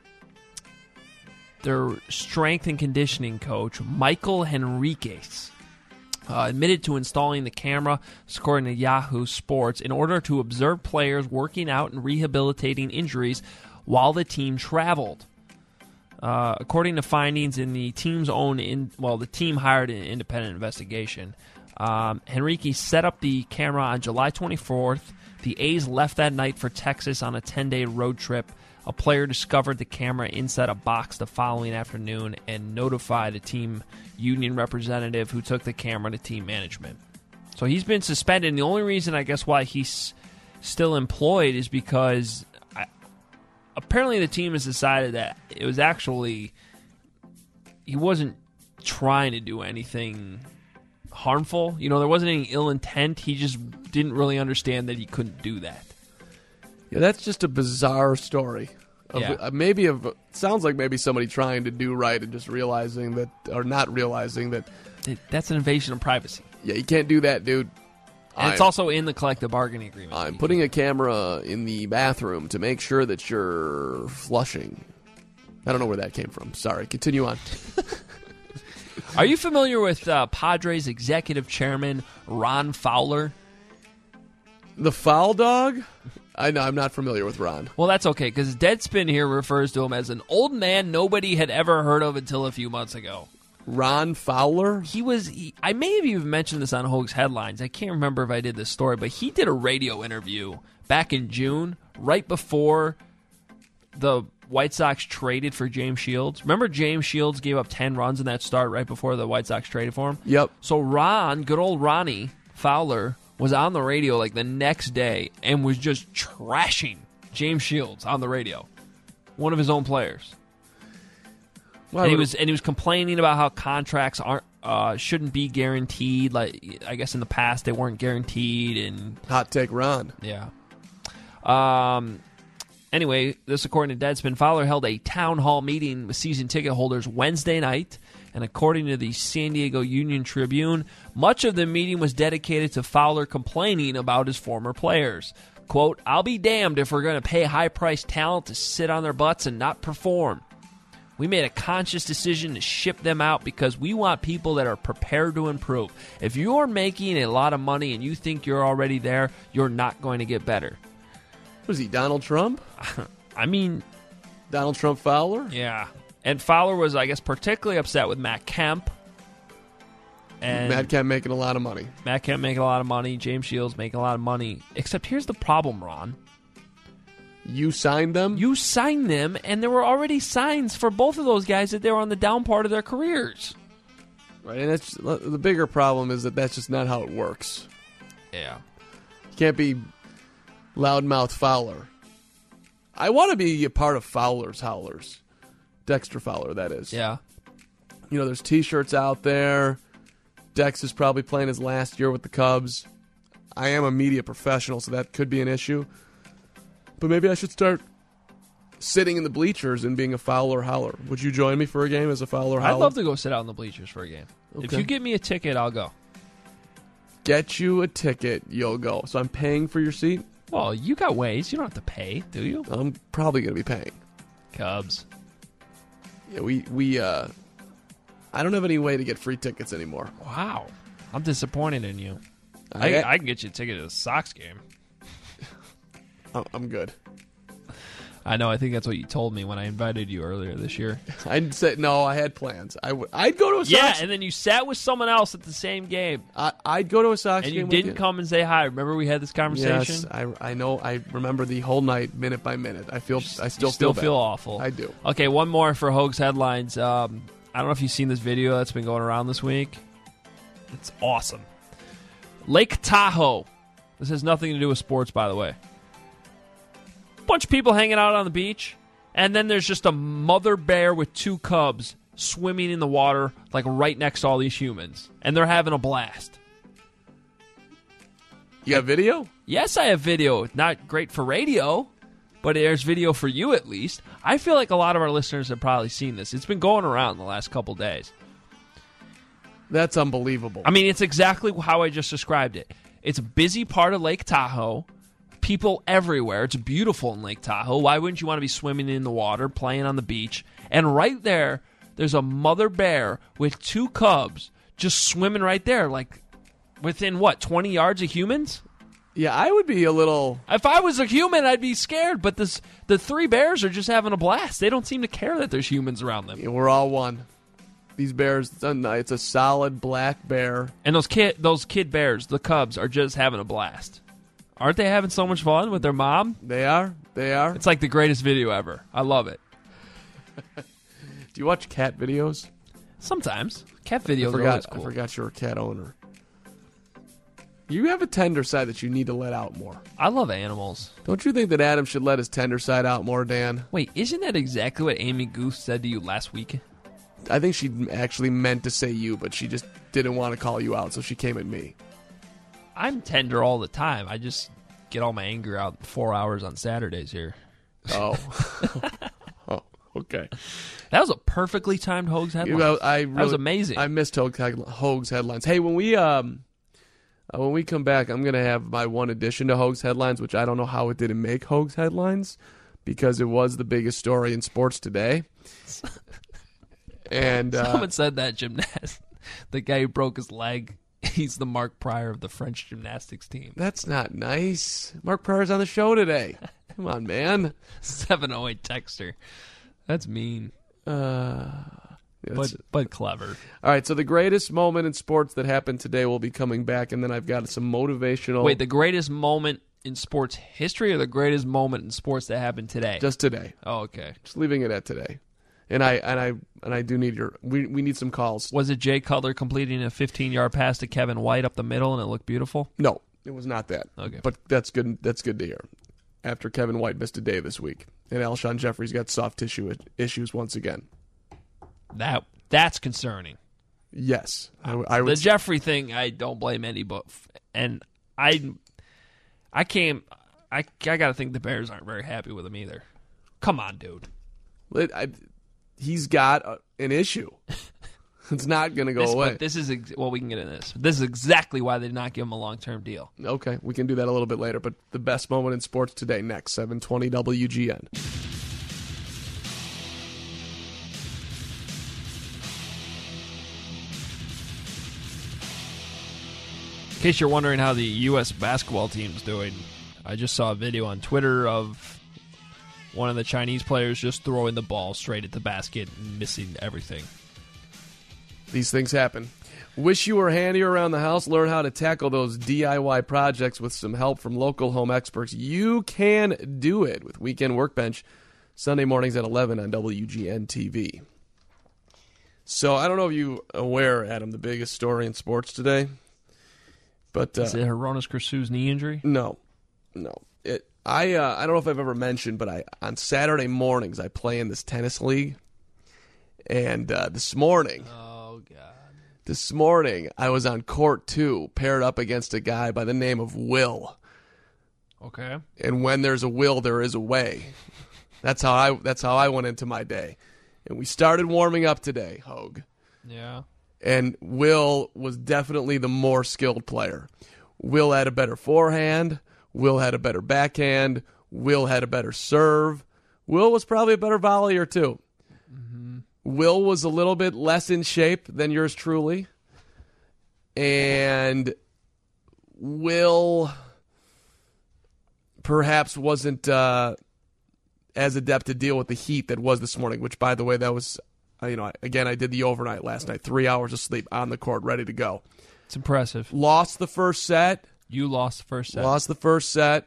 their strength and conditioning coach, Michael Henriquez, uh, admitted to installing the camera, according to Yahoo Sports, in order to observe players working out and rehabilitating injuries while the team traveled. Uh, according to findings in the team's own, in, well, the team hired an independent investigation. Um, Henrique set up the camera on July twenty-fourth. The A's left that night for Texas on a ten-day road trip. A player discovered the camera inside a box the following afternoon and notified a team union representative who took the camera to team management. So he's been suspended, and the only reason I guess why he's still employed is because I, apparently the team has decided that it was actually he wasn't trying to do anything harmful. You know, there wasn't any ill intent. He just didn't really understand that he couldn't do that. Yeah, that's just a bizarre story. Of, Yeah. uh, maybe of it sounds like maybe somebody trying to do right and just realizing that, or not realizing that. That's an invasion of privacy. Yeah, you can't do that, dude. And it's I'm- also in the collective bargaining agreement. I'm putting a camera in the bathroom to make sure that you're flushing. I don't know where that came from. Sorry. Continue on. Are you familiar with uh, Padres executive chairman Ron Fowler? The foul dog? I know. I'm not familiar with Ron. Well, that's okay, because Deadspin here refers to him as an old man nobody had ever heard of until a few months ago. Ron Fowler? He was, he, I may have even mentioned this on Hoag's Headlines. I can't remember if I did this story, but he did a radio interview back in June, right before the White Sox traded for James Shields. Remember James Shields gave up ten runs in that start right before the White Sox traded for him? Yep. So Ron, good old Ronnie Fowler, was on the radio like the next day and was just trashing James Shields on the radio. One of his own players. Why And he would- was and he was complaining about how contracts aren't uh, shouldn't be guaranteed. Like I guess in the past they weren't guaranteed. And hot take, Ron. Yeah. Um. Anyway, this according to Deadspin, Fowler held a town hall meeting with season ticket holders Wednesday night, and according to the San Diego Union Tribune, much of the meeting was dedicated to Fowler complaining about his former players. Quote, "I'll be damned if we're going to pay high-priced talent to sit on their butts and not perform. We made a conscious decision to ship them out because we want people that are prepared to improve. If you're making a lot of money and you think you're already there, you're not going to get better. Was he Donald Trump? I mean... Donald Trump Fowler? Yeah. And Fowler was, I guess, particularly upset with Matt Kemp. And Matt Kemp making a lot of money. Matt Kemp making a lot of money. James Shields making a lot of money. Except here's the problem, Ron. You signed them? You signed them, and there were already signs for both of those guys that they were on the down part of their careers. Right, and that's the bigger problem is that that's just not how it works. Yeah. You can't be loudmouth Fowler. I want to be a part of Fowler's Howlers. Dexter Fowler, that is. Yeah. You know, there's T-shirts out there. Dex is probably playing his last year with the Cubs. I am a media professional, so that could be an issue. But maybe I should start sitting in the bleachers and being a Fowler Howler. Would you join me for a game as a Fowler Howler? I'd love to go sit out in the bleachers for a game. Okay. If you get me a ticket, I'll go. Get you a ticket, you'll go. So I'm paying for your seat? Well, you got ways. You don't have to pay, do you? I'm probably going to be paying. Cubs. Yeah, we, we, uh... I don't have any way to get free tickets anymore. Wow. I'm disappointed in you. I, I, I can get you a ticket to the Sox game. I'm good. I know. I think that's what you told me when I invited you earlier this year. I'd say, no, I had plans. I w- I'd go to a Sox Yeah, and then you sat with someone else at the same game. I, I'd go to a Sox and game you didn't with you. come and say hi. Remember we had this conversation? Yes, I, I know. I remember the whole night, minute by minute. I feel. I still you still feel, feel bad. awful. I do. Okay, one more for Hogs headlines. Um, I don't know if you've seen this video that's been going around this week. It's awesome. Lake Tahoe. This has nothing to do with sports, by the way. Bunch of people hanging out on the beach, and then there's just a mother bear with two cubs swimming in the water, like right next to all these humans, and they're having a blast. You got video? Yes, I have video. Not great for radio, but there's video for you at least. I feel like a lot of our listeners have probably seen this. It's been going around the last couple days. That's unbelievable. I mean, it's exactly how I just described it. It's a busy part of Lake Tahoe. People everywhere. It's beautiful in Lake Tahoe. Why wouldn't you want to be swimming in the water, playing on the beach? And right there, there's a mother bear with two cubs just swimming right there, like within, what, twenty yards of humans? Yeah, I would be a little... If I was a human, I'd be scared, but this the three bears are just having a blast. They don't seem to care that there's humans around them. Yeah, we're all one. These bears, it's a solid black bear. And those kid, those kid bears, the cubs, are just having a blast. Aren't they having so much fun with their mom? They are. They are. It's like the greatest video ever. I love it. Do you watch cat videos? Sometimes. Cat videos I forgot, are always cool. I forgot you're a cat owner. You have a tender side that you need to let out more. I love animals. Don't you think that Adam should let his tender side out more, Dan? Wait, isn't that exactly what Amy Goose said to you last week? I think she actually meant to say you, but she just didn't want to call you out, so she came at me. I'm tender all the time. I just get all my anger out four hours on Saturdays here. Oh. Oh, okay. That was a perfectly timed Hogs headline. You know, I really, that was amazing. I missed Hogs headlines. Hey, when we um, uh, when we come back, I'm gonna have my one addition to Hogs headlines, which I don't know how it didn't make Hogs headlines because it was the biggest story in sports today. And uh, someone said that gymnast, the guy who broke his leg. He's the Mark Pryor of the French gymnastics team. That's not nice. Mark Pryor's on the show today. Come on, man. seven oh eight texter. That's mean. Uh, but, but clever. All right, so the greatest moment in sports that happened today will be coming back, and then I've got some motivational... Wait, the greatest moment in sports history or the greatest moment in sports that happened today? Just today. Oh, okay. Just leaving it at today. And I and I and I do need your. We we need some calls. Was it Jay Cutler completing a fifteen-yard pass to Kevin White up the middle, and it looked beautiful? No, it was not that. Okay, but that's good. That's good to hear. After Kevin White missed a day this week, and Alshon Jeffrey's got soft tissue issues once again. That that's concerning. Yes, I, I would. The Jeffrey thing, I don't blame any, but and I, I can't. I I gotta think the Bears aren't very happy with him either. Come on, dude. It, I, He's got a, an issue. It's not going to go this, away. But this is ex- well, we can get into this. This is exactly why they did not give him a long-term deal. Okay, we can do that a little bit later. But the best moment in sports today, next, seven twenty W G N. In case you're wondering how the U S basketball team's doing, I just saw a video on Twitter of one of the Chinese players just throwing the ball straight at the basket and missing everything. These things happen. Wish you were handier around the house? Learn how to tackle those D I Y projects with some help from local home experts. You can do it with Weekend Workbench, Sunday mornings at eleven on W G N T V. So I don't know if you're aware, Adam, the biggest story in sports today. But uh, Is it Hronis Krasu's knee injury? No. No. It, I uh, I don't know if I've ever mentioned, but I on Saturday mornings I play in this tennis league. And uh, this morning... Oh, God. This morning, I was on court two, paired up against a guy by the name of Will. Okay. And when there's a will, there is a way. That's how I that's how I went into my day. And we started warming up today, Hogue. Yeah. And Will was definitely the more skilled player. Will had a better forehand. Will had a better backhand. Will had a better serve. Will was probably a better volleyer, too. Will was a little bit less in shape than yours truly. And Will perhaps wasn't uh, as adept to deal with the heat that was this morning, which, by the way, that was, uh, you know, again, I did the overnight last night. Three hours of sleep on the court, ready to go. It's impressive. Lost the first set. You lost the first set. Lost the first set.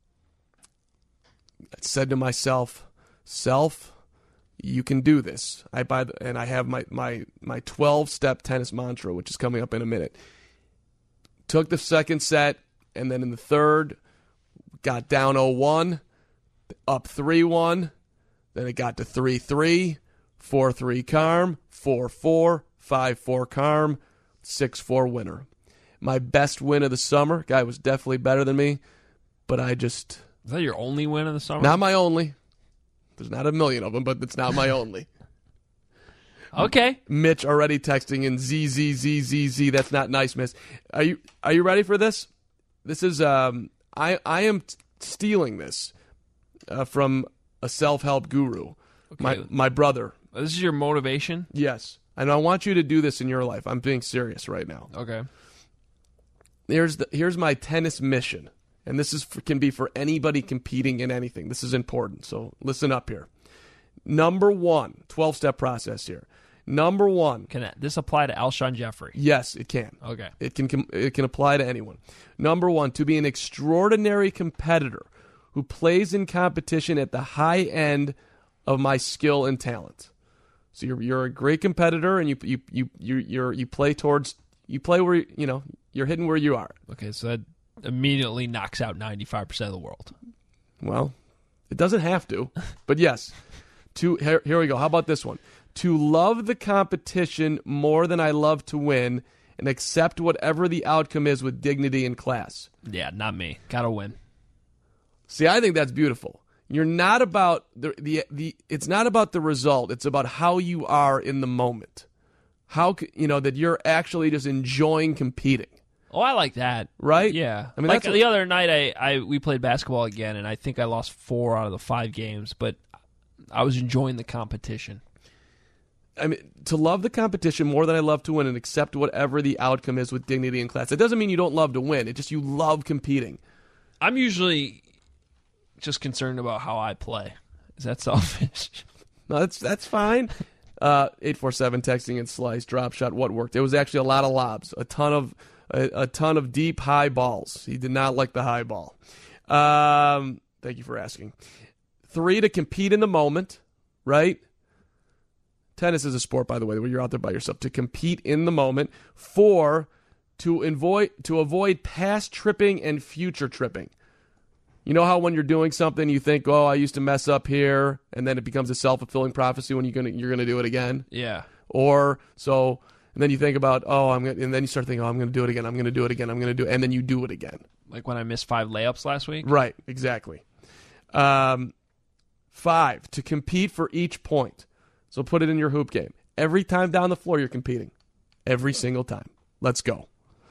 I said to myself, self, you can do this. I buy the, and I have my my my twelve-step tennis mantra, which is coming up in a minute. Took the second set, and then in the third, got down oh one, up three one. Then it got to three three, four three calm, four four, five four calm, six four winner. My best win of the summer. Guy was definitely better than me, but I just... Is that your only win of the summer? Not my only. There's not a million of them, but it's not my only. Okay. Mitch already texting in Z Z Z Z Z. That's not nice, Miss. Are you Are you ready for this? This is um. I I am t- stealing this uh, from a self-help guru. Okay. My my brother. This is your motivation? Yes, and I want you to do this in your life. I'm being serious right now. Okay. Here's the here's my tennis mission. And this is for, can be for anybody competing in anything. This is important, so listen up here. Number one, twelve-step process here. Number one. Can this apply to Alshon Jeffrey? Yes, it can. Okay. It can it can apply to anyone. Number one, to be an extraordinary competitor who plays in competition at the high end of my skill and talent. So you're you're a great competitor, and you you you you you're, you play towards you play where you know you're hitting where you are. Okay, so that immediately knocks out ninety-five percent of the world. Well, it doesn't have to, but yes. To here, here we go. How about this one? To love the competition more than I love to win and accept whatever the outcome is with dignity and class. Yeah, not me. Gotta win. See, I think that's beautiful. You're not about the the the it's not about the result. It's about how you are in the moment. How you know that you're actually just enjoying competing. Oh, I like that. Right? Yeah. I mean, like that's the what, other night, I, I we played basketball again, and I think I lost four out of the five games, but I was enjoying the competition. I mean, to love the competition more than I love to win and accept whatever the outcome is with dignity and class. It doesn't mean you don't love to win. It just you love competing. I'm usually just concerned about how I play. Is that selfish? No, that's that's fine. Uh, eight four seven texting and slice, drop shot, what worked? It was actually a lot of lobs, a ton of a, a ton of deep high balls. He did not like the high ball. Um, thank you for asking. Three, to compete in the moment, right? Tennis is a sport, by the way, where you're out there by yourself. To compete in the moment. Four, to avoid to avoid past tripping and future tripping. You know how when you're doing something, you think, "Oh, I used to mess up here," and then it becomes a self-fulfilling prophecy when you're gonna you're gonna do it again. Yeah. Or so, and then you think about, "Oh, I'm," gonna, and then you start thinking, "Oh, I'm gonna do it again. I'm gonna do it again. I'm gonna do," it. And then you do it again. Like when I missed five layups last week. Right. Exactly. Um, five, to compete for each point. So put it in your hoop game. Every time down the floor, you're competing. Every single time. Let's go.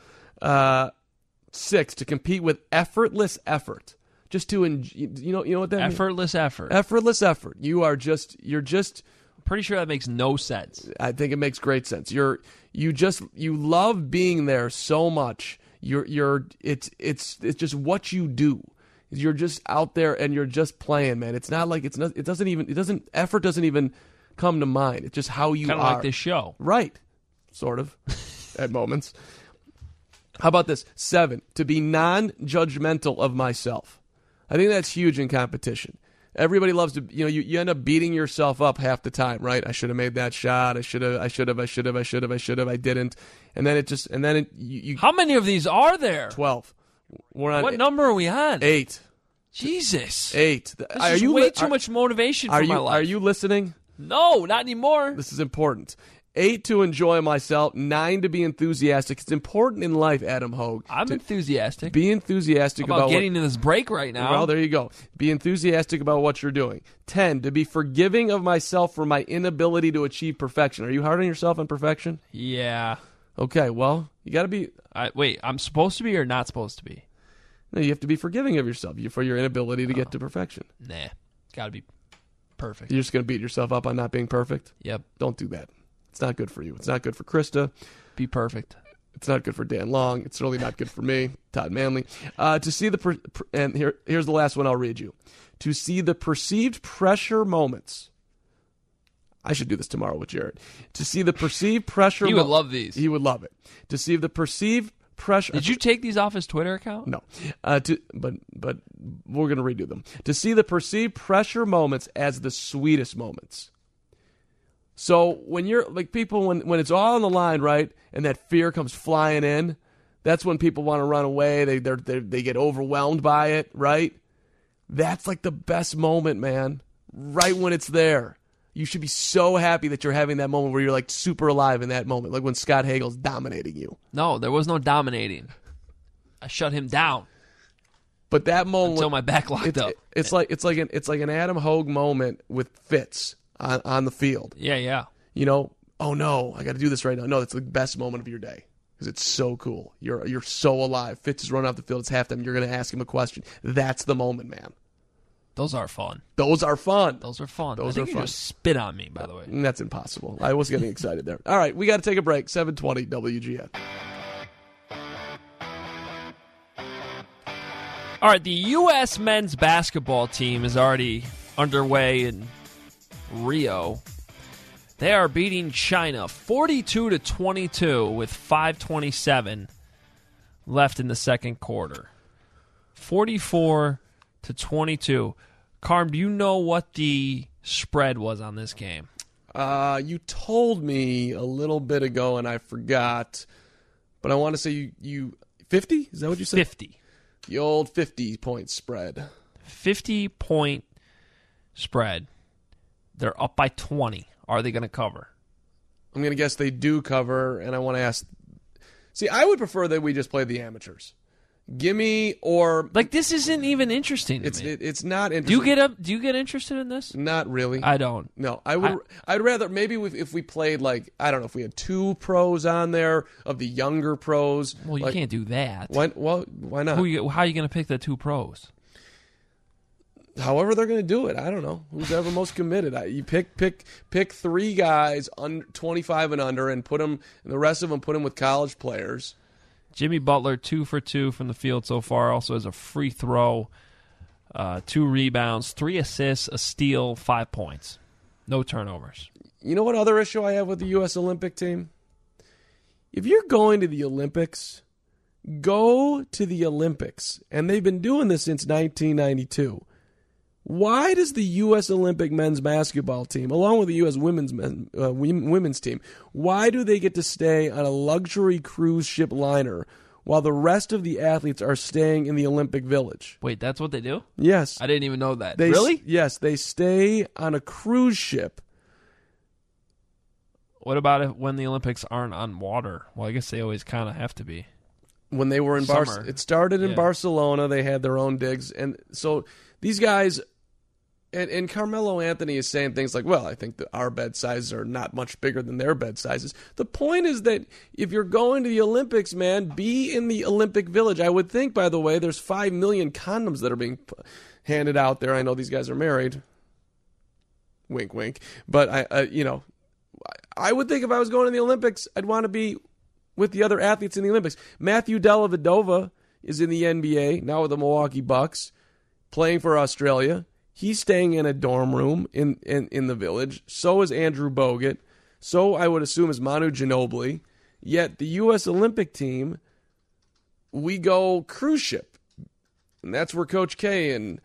Uh, six, to compete with effortless effort. Just to, en- you know, you know what that means? Effortless effort. Effortless effort. You are just, you're just. I'm pretty sure that makes no sense. I think it makes great sense. You're, you just, you love being there so much. You're you're it's it's it's just what you do. You're just out there and you're just playing, man. It's not like it's not. It doesn't even. It doesn't. Effort doesn't even come to mind. It's just how you Kind are. of like this show, right? Sort of, at moments. How about this? Seven, to be non-judgmental of myself. I think that's huge in competition. Everybody loves to, you know, you, you end up beating yourself up half the time, right? I should have made that shot. I should have, I should have, I should have, I should have, I should have, I didn't. And then it just, and then it, you, you How many of these are there? twelve. We're on What eight, number are we on? Eight. Jesus. Eight. This are is you way li- too are, much motivation for are my you, life. Are you listening? No, not anymore. This is important. Eight, to enjoy myself. Nine, to be enthusiastic. It's important in life, Adam Hogue. I'm to enthusiastic. Be enthusiastic about, about getting what, to this break right now. Well, there you go. Be enthusiastic about what you're doing. Ten, to be forgiving of myself for my inability to achieve perfection. Are you hard on yourself on perfection? Yeah. Okay, well, you got to be... I, wait, I'm supposed to be or not supposed to be? No, you have to be forgiving of yourself for your inability to oh. get to perfection. Nah, got to be perfect. You're just going to beat yourself up on not being perfect? Yep. Don't do that. It's not good for you. It's not good for Krista. Be perfect. It's not good for Dan Long. It's really not good for me, Todd Manley. Uh, to see the per- per- and here, here's the last one I'll read you. To see the perceived pressure moments. I should do this tomorrow with Jared. To see the perceived pressure. He would mo- love these. He would love it. To see the perceived pressure. Did you take these off his Twitter account? No. Uh, to but but we're gonna redo them. To see the perceived pressure moments as the sweetest moments. So when you're like people, when, when it's all on the line, right, and that fear comes flying in, that's when people want to run away. They they're, they're, they get overwhelmed by it, right? That's like the best moment, man. Right when it's there, you should be so happy that you're having that moment where you're like super alive in that moment, like when Scott Hagel's dominating you. No, there was no dominating. I shut him down. But that moment until my back locked it's, up. It's like it's like an it's like an Adam Hogue moment with Fitz. On, on the field. Yeah, yeah. You know, oh no, I got to do this right now. No, it's the best moment of your day because it's so cool. You're you're so alive. Fitz is running off the field. It's halftime. You're going to ask him a question. That's the moment, man. Those are fun. Those are fun. Those are fun. Those I think are you fun. just spit on me, by the way. That's impossible. I was getting excited there. All right, we got to take a break. seven twenty W G N. All right, the U S men's basketball team is already underway in Rio. They are beating China forty-two to twenty-two with five twenty-seven left in the second quarter. forty-four to twenty-two. Carm, do you know what the spread was on this game? Uh, you told me a little bit ago and I forgot, but I want to say you, you fifty? Is that what you said? fifty. The old fifty-point spread. fifty-point spread. They're up by twenty. Are they going to cover? I'm going to guess they do cover, and I want to ask... See, I would prefer that we just play the amateurs. Gimme or... Like, this isn't even interesting to it's, me. It, it's not interesting. Do you get up? Do you get interested in this? Not really. I don't. No, I would. I, I'd rather maybe if, if we played like I don't know if we had two pros on there of the younger pros. Well, you like, can't do that. Why? Well, why not? Who you, how are you going to pick the two pros? However they're going to do it, I don't know. Who's ever most committed? I, you pick pick pick three guys under twenty-five and under, and put them. And the rest of them put them with college players. Jimmy Butler two for two from the field so far. Also has a free throw, uh, two rebounds, three assists, a steal, five points, no turnovers. You know what other issue I have with the U S Olympic team? If you're going to the Olympics, go to the Olympics, and they've been doing this since nineteen ninety-two. Why does the U S Olympic men's basketball team, along with the U S women's men, uh, women's team, why do they get to stay on a luxury cruise ship liner while the rest of the athletes are staying in the Olympic Village? Wait, that's what they do? Yes. I didn't even know that. They, really? Yes, they stay on a cruise ship. What about if when the Olympics aren't on water? Well, I guess they always kind of have to be. When they were in Barcelona. It started in yeah. Barcelona. They had their own digs. And so these guys... And, and Carmelo Anthony is saying things like, well, I think that our bed sizes are not much bigger than their bed sizes. The point is that if you're going to the Olympics, man, be in the Olympic Village. I would think, by the way, there's five million condoms that are being handed out there. I know these guys are married. Wink, wink. But, I, uh, you know, I would think if I was going to the Olympics, I'd want to be with the other athletes in the Olympics. Matthew Dellavedova is in the N B A, now with the Milwaukee Bucks, playing for Australia. He's staying in a dorm room in, in, in the Village. So is Andrew Bogut. So I would assume is Manu Ginobili. Yet the U S Olympic team, we go cruise ship. And that's where Coach K and,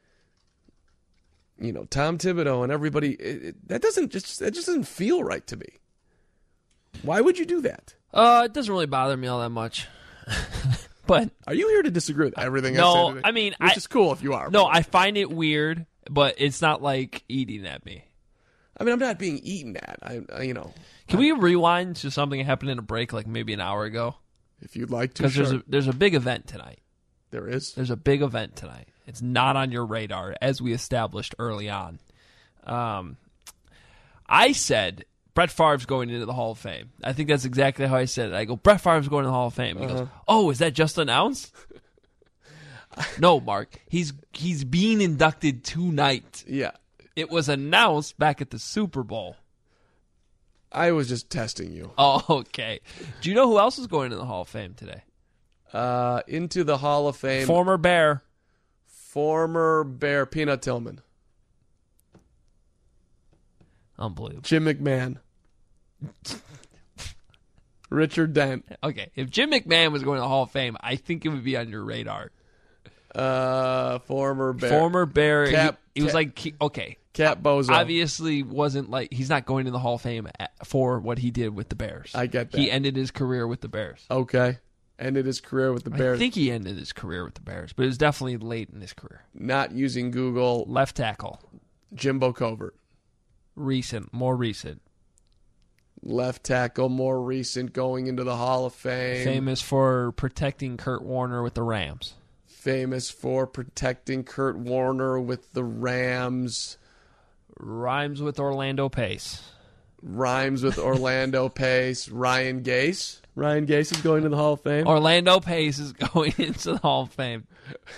you know, Tom Thibodeau and everybody, it, it, that doesn't just, that just doesn't feel right to me. Why would you do that? Uh, it doesn't really bother me all that much. But are you here to disagree with everything no, I say today? I mean, which I, is cool if you are. No, I find it weird, but it's not like eating at me. I mean, I'm not being eaten at. I, I you know. Can I, we rewind to something that happened in a break, like maybe an hour ago? If you'd like to, because sure. there's a there's a big event tonight. There is. There's a big event tonight. It's not on your radar, as we established early on. Um, I said Brett Favre's going into the Hall of Fame. I think that's exactly how I said it. I go, Brett Favre's going to the Hall of Fame. He uh-huh. goes, oh, is that just announced? No, Mark. He's he's being inducted tonight. Yeah. It was announced back at the Super Bowl. I was just testing you. Oh, okay. Do you know who else is going to the Hall of Fame today? Uh, into the Hall of Fame. Former Bear. Former Bear, Peanut Tillman. Unbelievable. Jim McMahon. Richard Dent. Okay, if Jim McMahon was going to the Hall of Fame, I think it would be on your radar. Uh, former Bear. Former Bear. Cap, he, he was Cap, like, okay. Cap Bozo. Obviously wasn't like, he's not going to the Hall of Fame for what he did with the Bears. I get that. He ended his career with the Bears. Okay. Ended his career with the Bears. I think he ended his career with the Bears, but it was definitely late in his career. Not using Google. Left tackle. Jimbo Covert. Recent, more recent. Left tackle, more recent, going into the Hall of Fame. Famous for protecting Kurt Warner with the Rams. Famous for protecting Kurt Warner with the Rams. Rhymes with Orlando Pace. Rhymes with Orlando Pace. Ryan Gase. Ryan Gase is going to the Hall of Fame. Orlando Pace is going into the Hall of Fame.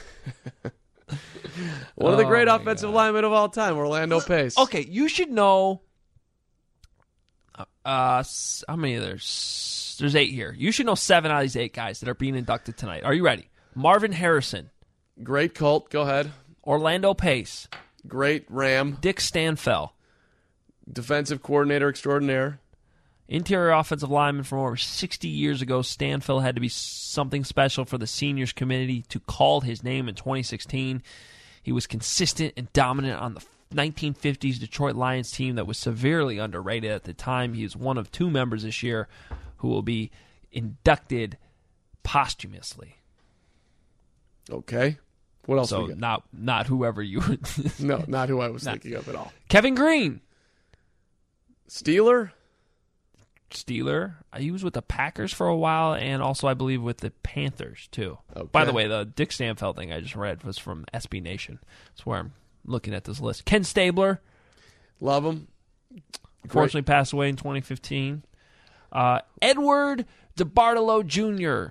One of the great oh offensive linemen of all time, Orlando Pace. Okay, you should know. Uh, how many there's? There's eight here. You should know seven out of these eight guys that are being inducted tonight. Are you ready? Marvin Harrison. Great Colt. Go ahead. Orlando Pace. Great Ram. Dick Stanfel. Defensive coordinator extraordinaire. Interior offensive lineman from over sixty years ago, Stanfill had to be something special for the seniors committee to call his name in twenty sixteen. He was consistent and dominant on the nineteen fifties Detroit Lions team that was severely underrated at the time. He is one of two members this year who will be inducted posthumously. Okay. What else? So we got? not not whoever you would. No, not who I was not. thinking of at all. Kevin Green. Steeler? Steeler. He was with the Packers for a while, and also, I believe, with the Panthers, too. Okay. By the way, the Dick Stanfel thing I just read was from S B Nation. That's where I'm looking at this list. Ken Stabler. Love him. Unfortunately Great. Passed away in twenty fifteen. Uh, Edward DeBartolo Junior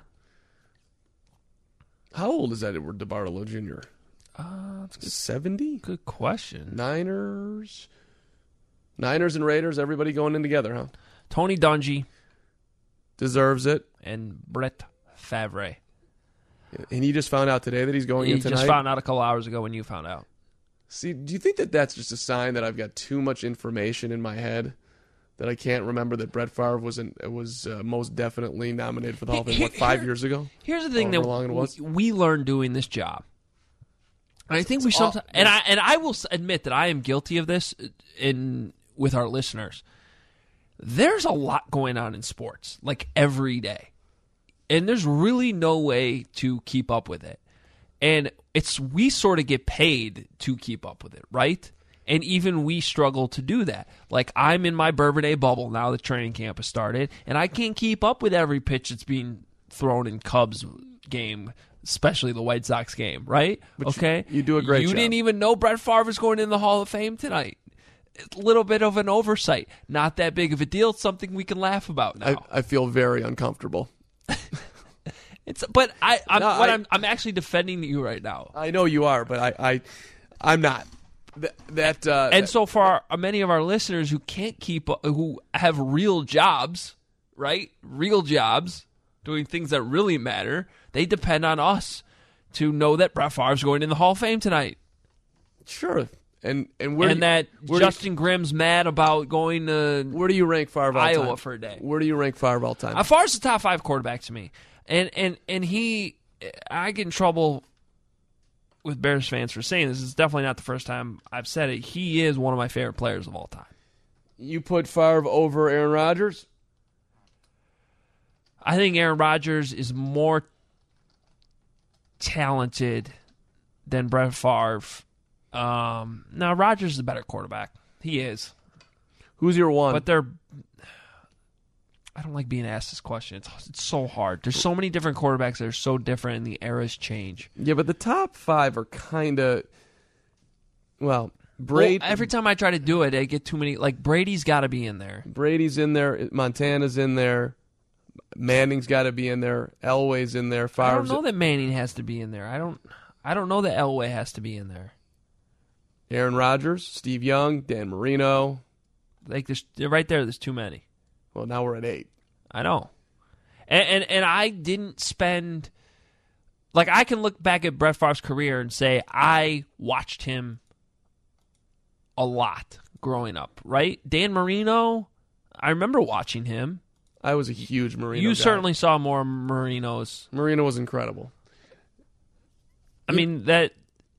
How old is that Edward DeBartolo Junior? Uh, seventy? Good question. Niners? Niners and Raiders, everybody going in together, huh? Tony Dungy. Deserves it. And Brett Favre. And he just found out today that he's going he in tonight? He just found out a couple hours ago when you found out. See, do you think that that's just a sign that I've got too much information in my head that I can't remember that Brett Favre was in, was uh, most definitely nominated for the Hall of Fame, what, five Here, years ago? Here's the thing However that long it was. we learned doing this job. And I think It's we all- sometimes, and I and I will admit that I am guilty of this in with our listeners. There's a lot going on in sports, like every day, and there's really no way to keep up with it. And it's we sort of get paid to keep up with it, right? And even we struggle to do that. Like, I'm in my Bourbon Day bubble now that training camp has started, and I can't keep up with every pitch that's being thrown in Cubs game, especially the White Sox game, right? But okay? you, you do a great you job. You didn't even know Brett Favre is going in the Hall of Fame tonight. A little bit of an oversight. Not that big of a deal. It's something we can laugh about now. I, I feel very uncomfortable. It's, but I, I'm, No, what I- I'm, I'm actually defending you right now. I know you are, but I, I I'm not. Th- that uh, And that- so for our, many of our listeners who can't keep, who have real jobs, right? Real jobs, doing things that really matter. They depend on us to know that Brett Favre's going in the Hall of Fame tonight. Sure. And and, where and do, that where Justin do, Grimm's mad about going to where do you rank Favre all Iowa time? for a day. Where do you rank Favre all time? Uh, Favre's the top five quarterback to me. And, and, and he, I get in trouble with Bears fans for saying this. It's definitely not the first time I've said it. He is one of my favorite players of all time. You put Favre over Aaron Rodgers? I think Aaron Rodgers is more talented than Brett Favre. Um, now, Rodgers is a better quarterback. He is. Who's your one? But they're... I don't like being asked this question. It's, it's so hard. There's so many different quarterbacks that are so different, and the eras change. Yeah, but the top five are kind of... Well, Brady... Well, every time I try to do it, I get too many... Like, Brady's got to be in there. Brady's in there. Montana's in there. Manning's got to be in there. Elway's in there. Favre's I don't know that Manning has to be in there. I don't I don't know that Elway has to be in there. Aaron Rodgers, Steve Young, Dan Marino. Like, there's, right there, there's too many. Well, now we're at eight. I know. And, and and I didn't spend... Like, I can look back at Brett Favre's career and say, I watched him a lot growing up, right? Dan Marino, I remember watching him. I was a huge Marino You guy. certainly saw more Marinos. Marino was incredible. I you, mean, that...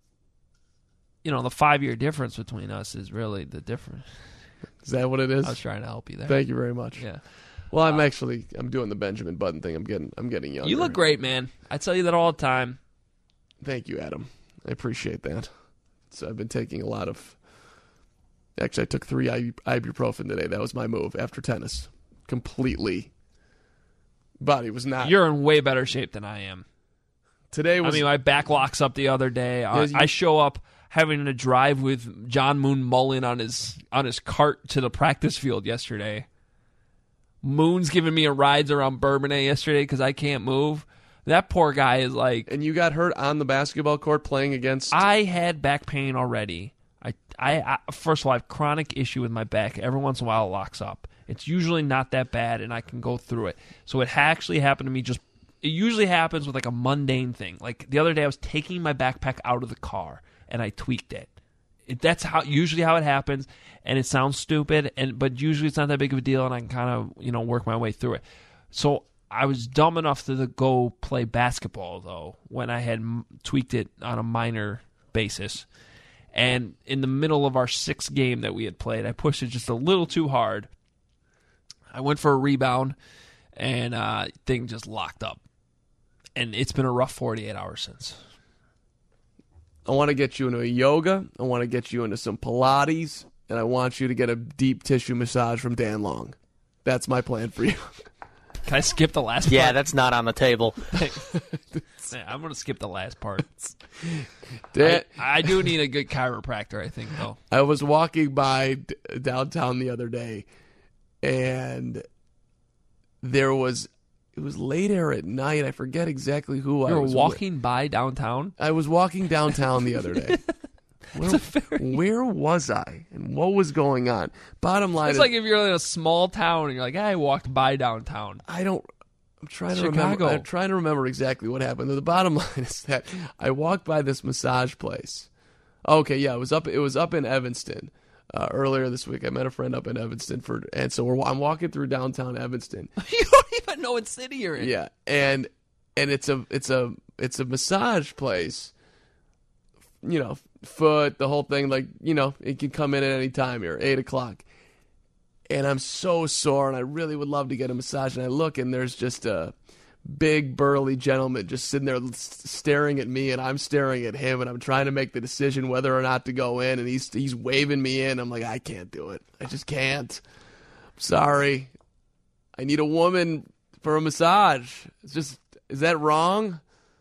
You know, the five-year difference between us is really the difference. Is that what it is? I was trying to help you there. Thank you very much. Yeah. Well, I'm actually I'm doing the Benjamin Button thing. I'm getting I'm getting younger. You look great, man. I tell you that all the time. Thank you, Adam. I appreciate that. So I've been taking a lot of. Actually, I took three ibuprofen today. That was my move after tennis. Completely. Body was not. You're in way better shape than I am. Today was. I mean, my back locks up the other day. I, you, I show up having to drive with John Moon Mullen on his on his cart to the practice field yesterday. Moon's giving me a rides around Bourbonnais yesterday because I can't move. That poor guy is like... And you got hurt on the basketball court playing against... I had back pain already. I, I, I First of all, I have chronic issue with my back. Every once in a while it locks up. It's usually not that bad, and I can go through it. So it actually happened to me just... It usually happens with like a mundane thing. Like the other day I was taking my backpack out of the car, and I tweaked it. It, that's how usually how it happens, and it sounds stupid, and but usually it's not that big of a deal, and I can kind of you know work my way through it. So I was dumb enough to go play basketball though when I had m- tweaked it on a minor basis, and in the middle of our sixth game that we had played, I pushed it just a little too hard. I went for a rebound, and uh, thing just locked up, and it's been a rough forty-eight hours since. I want to get you into a yoga. I want to get you into some Pilates. And I want you to get a deep tissue massage from Dan Long. That's my plan for you. Can I skip the last part? Yeah, that's not on the table. I'm going to skip the last part. Dan, I, I do need a good chiropractor, I think, though. I was walking by d- downtown the other day, and there was... It was later at night. I forget exactly who you I were was walking with. by downtown? I was walking downtown the other day. Where, very... where was I? And what was going on? Bottom line it's is... like if you're in a small town and you're like, hey, I walked by downtown. I don't... I'm trying to Chicago. remember. I'm trying to remember exactly what happened. The bottom line is that I walked by this massage place. Okay, yeah, it was up. It was up in Evanston. Uh, earlier this week, I met a friend up in Evanston, for, and so we're, I'm walking through downtown Evanston. You don't even know what city you're in. Yeah, and and it's a it's a it's a massage place. You know, foot, the whole thing. Like you know, it can come in at any time here, eight o'clock. And I'm so sore, and I really would love to get a massage. And I look, and there's just a big burly gentleman just sitting there staring at me, and I'm staring at him, and I'm trying to make the decision whether or not to go in, and he's he's waving me in. I'm like, I can't do it. I just can't. I'm sorry. I need a woman for a massage. It's just, is that wrong?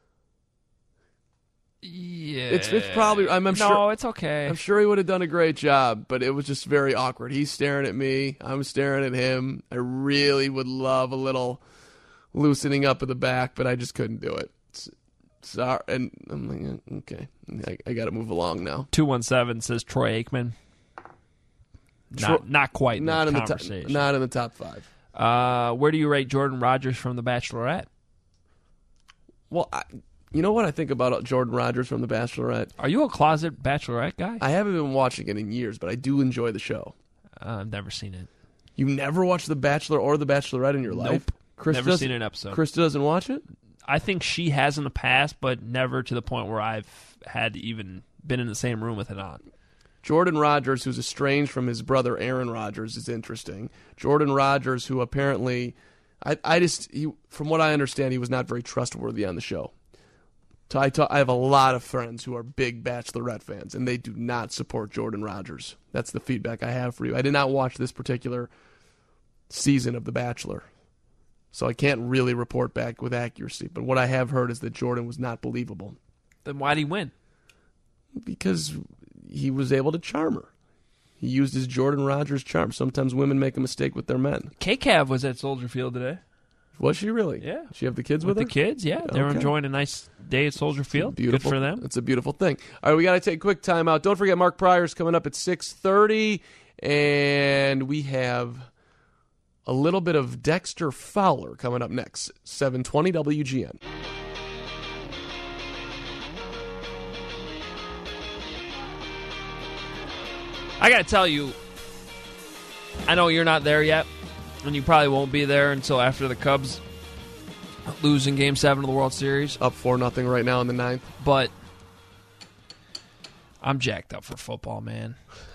Yeah. It's it's probably, I'm, I'm no, sure. No, it's okay. I'm sure he would have done a great job, but it was just very awkward. He's staring at me. I'm staring at him. I really would love a little loosening up of the back, but I just couldn't do it. It's, sorry, and I'm like, okay, I, I got to move along now. two one seven says Troy Aikman. Not, Tro- not quite. In not the in the conversation. top. Not in the top five. Uh, where do you rate Jordan Rogers from The Bachelorette? Well, I, you know what I think about Jordan Rogers from The Bachelorette? Are you a closet Bachelorette guy? I haven't been watching it in years, but I do enjoy the show. Uh, I've never seen it. You never watched The Bachelor or The Bachelorette in your life? Nope. Krista Never seen an episode. Krista doesn't watch it? I think she has in the past, but never to the point where I've had even been in the same room with it on. Jordan Rogers, who's estranged from his brother Aaron Rodgers, is interesting. Jordan Rogers, who apparently, I, I just, he, from what I understand, he was not very trustworthy on the show. So I, ta- I have a lot of friends who are big Bachelorette fans, and they do not support Jordan Rogers. That's the feedback I have for you. I did not watch this particular season of The Bachelor, so I can't really report back with accuracy. But what I have heard is that Jordan was not believable. Then why'd he win? Because he was able to charm her. He used his Jordan Rogers charm. Sometimes women make a mistake with their men. K-Cav was at Soldier Field today. Was she really? Yeah. Did she have the kids with, with her? the kids, yeah. They were Okay. enjoying a nice day at Soldier Field. Beautiful. Good for them. It's a beautiful thing. All right, we got to take a quick time out. Don't forget Mark Pryor's coming up at six thirty, and we have a little bit of Dexter Fowler coming up next. seven twenty W G N. I got to tell you, I know you're not there yet, and you probably won't be there until after the Cubs lose in Game seven of the World Series. Up four nothing right now in the ninth. But I'm jacked up for football, man.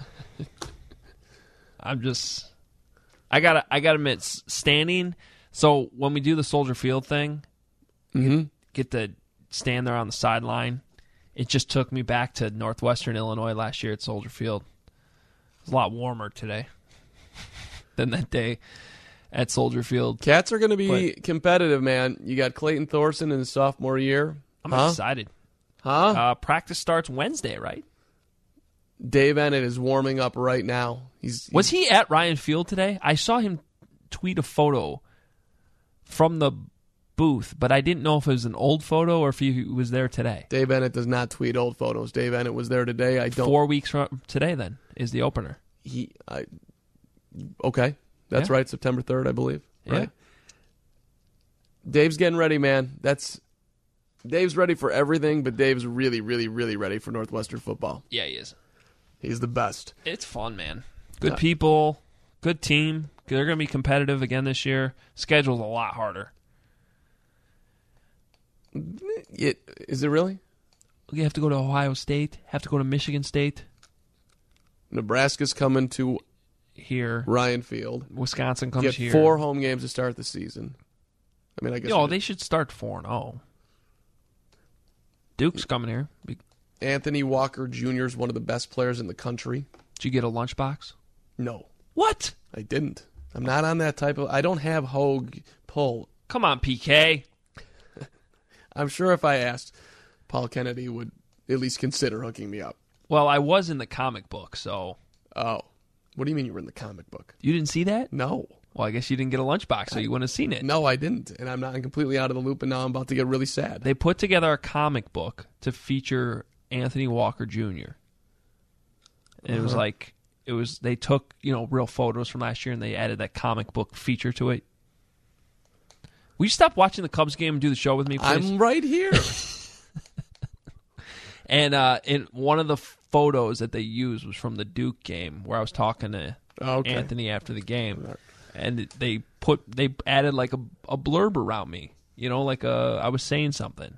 I'm just... I gotta, I gotta admit, standing... So when we do the Soldier Field thing, mm-hmm. get to stand there on the sideline, it just took me back to Northwestern Illinois last year at Soldier Field. It was a lot warmer today than that day at Soldier Field. Cats are going to be But competitive, man. You got Clayton Thorson in his sophomore year. I'm huh? excited. Huh? Uh, practice starts Wednesday, right? Dave Ennett is warming up right now. He's, he's Was he at Ryan Field today? I saw him tweet a photo from the booth, but I didn't know if it was an old photo or if he was there today. Dave Ennett does not tweet old photos. Dave Ennett was there today. I don't. Four weeks from today, then, is the opener. He, I, okay, that's Yeah. right. September third, I believe. Yeah. Right. Dave's getting ready, man. That's Dave's ready for everything, but Dave's really, really, really ready for Northwestern football. Yeah, he is. He's the best. It's fun, man. Good Yeah. people, good team. They're going to be competitive again this year. Schedule's a lot harder. It, is it really? You have to go to Ohio State, have to go to Michigan State. Nebraska's coming to here. Ryan Field. Wisconsin comes Get here. four home games to start the season. I mean, I guess. Yo, we- they should start four and oh. Duke's coming here. Be- Anthony Walker Junior is one of the best players in the country. Did you get a lunchbox? No. What? I didn't. I'm not on that type of... I don't have Hogue pull. Come on, P K. I'm sure if I asked, Paul Kennedy would at least consider hooking me up. Well, I was in the comic book, so... Oh. What do you mean you were in the comic book? You didn't see that? No. Well, I guess you didn't get a lunchbox, so you wouldn't have seen it. No, I didn't. And I'm not I'm completely out of the loop, and now I'm about to get really sad. They put together a comic book to feature Anthony Walker Junior And it was Uh-huh. like... It was they took, you know, real photos from last year and they added that comic book feature to it. Will you stop watching the Cubs game and do the show with me, please? I'm right here. And uh, in one of the photos that they used was from the Duke game where I was talking to Okay. Anthony after the game, and they put they added like a, a blurb around me, you know, like a I was saying something.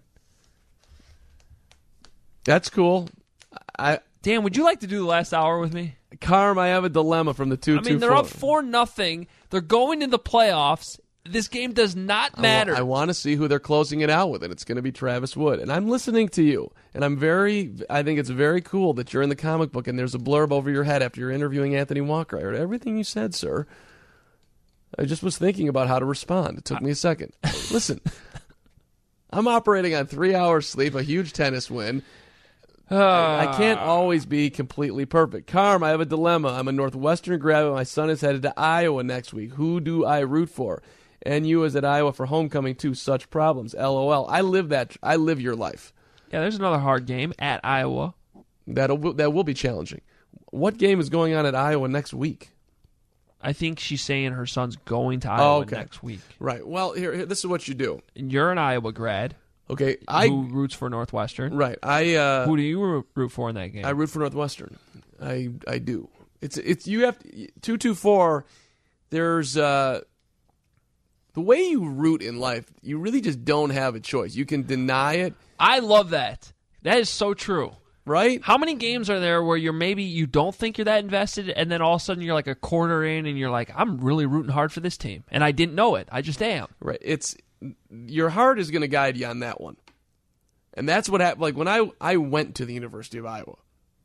That's cool. I Dan, would you like to do the last hour with me? Carm, I have a dilemma from the two. I mean, they're up four nothing. They're going to the playoffs. This game does not matter. I, wa- I want to see who they're closing it out with, and it's going to be Travis Wood. And I'm listening to you, and I'm very. I think it's very cool that you're in the comic book, and there's a blurb over your head after you're interviewing Anthony Walker. I heard everything you said, sir. I just was thinking about how to respond. It took me a second. Listen, I'm operating on three hours sleep, a huge tennis win. I, I can't always be completely perfect. Carm, I have a dilemma. I'm a Northwestern grad, but my son is headed to Iowa next week. Who do I root for? And you is at Iowa for homecoming too. Such problems. LOL. I live that. I live your life. Yeah, there's another hard game at Iowa. That'll that will be challenging. What game is going on at Iowa next week? I think she's saying her son's going to Iowa Oh, okay. next week. Right. Well, here, here, this is what you do. And you're an Iowa grad. Okay, I who roots for Northwestern. Right. I uh, who do you root- root for in that game? I root for Northwestern. I I do. It's it's you have to, two two four. There's uh, the way you root in life. You really just don't have a choice. You can deny it. I love that. That is so true. Right? How many games are there where you're maybe you don't think you're that invested, and then all of a sudden you're like a quarter in, and you're like, I'm really rooting hard for this team, and I didn't know it. I just am. Right. It's your heart is going to guide you on that one, and that's what happened. Like when I I went to the University of Iowa,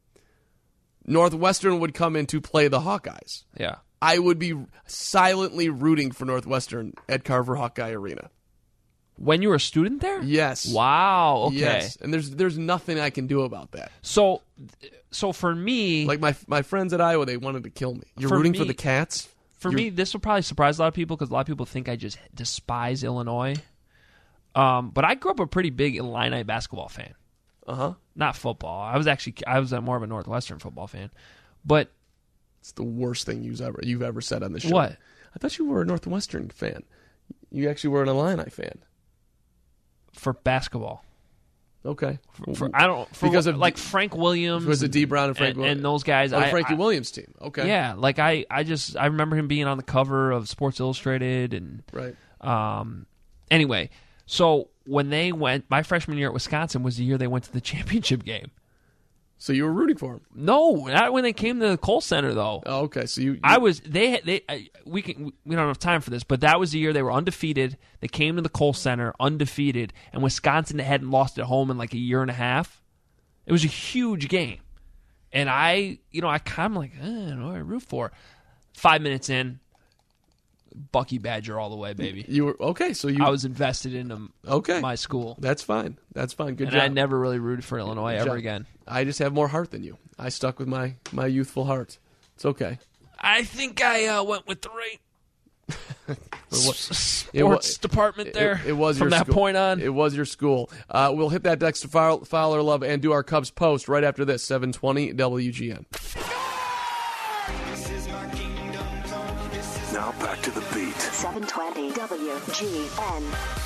Northwestern would come in to play the Hawkeyes. Yeah. I would be silently rooting for Northwestern at Carver Hawkeye Arena. When you were a student there? Yes. Wow. Okay. Yes. And there's there's nothing I can do about that. So, so for me, like my my friends at Iowa, they wanted to kill me. You're For rooting me- for the Cats. for You're- me, this will probably surprise a lot of people because a lot of people think I just despise Illinois. Um, but I grew up a pretty big Illini basketball fan. Uh huh. Not football. I was actually I was more of a Northwestern football fan. But it's the worst thing you've ever you've ever said on the show. What? I thought you were a Northwestern fan. You actually were an Illini fan. For basketball. Okay. For, for- I don't for, Because of like Frank Williams Was it D. Brown and Frank and, Williams? and those guys. Oh, the I- Frankie I- Williams team. Okay. Yeah, like I, I just I remember him being on the cover of Sports Illustrated and Right. Um. Anyway, so when they went, my freshman year at Wisconsin was the year they went to the championship game. So you were rooting for them? No, not when they came to the Kohl Center though. Oh, okay. So you, you I was they they I, we can we don't have time for this, but that was the year they were undefeated. They came to the Kohl Center undefeated, and Wisconsin hadn't lost at home in like a year and a half. It was a huge game, and I you know I kind of like eh, I don't know what I root for. Five minutes in, Bucky Badger all the way, baby. You were okay. So you I was invested in them. Okay. My school. That's fine. That's fine. Good and job. I never really rooted for Illinois Good ever job. again. I just have more heart than you. I stuck with my my youthful heart. It's okay. I think I uh, went with the right Sports It wa- department there. It, it was from your that school. point on. It was your school. Uh, we'll hit that Dexter Fowler, Fowler love and do our Cubs post right after this. seven twenty W G N. Now back to the beat. seven twenty W G N.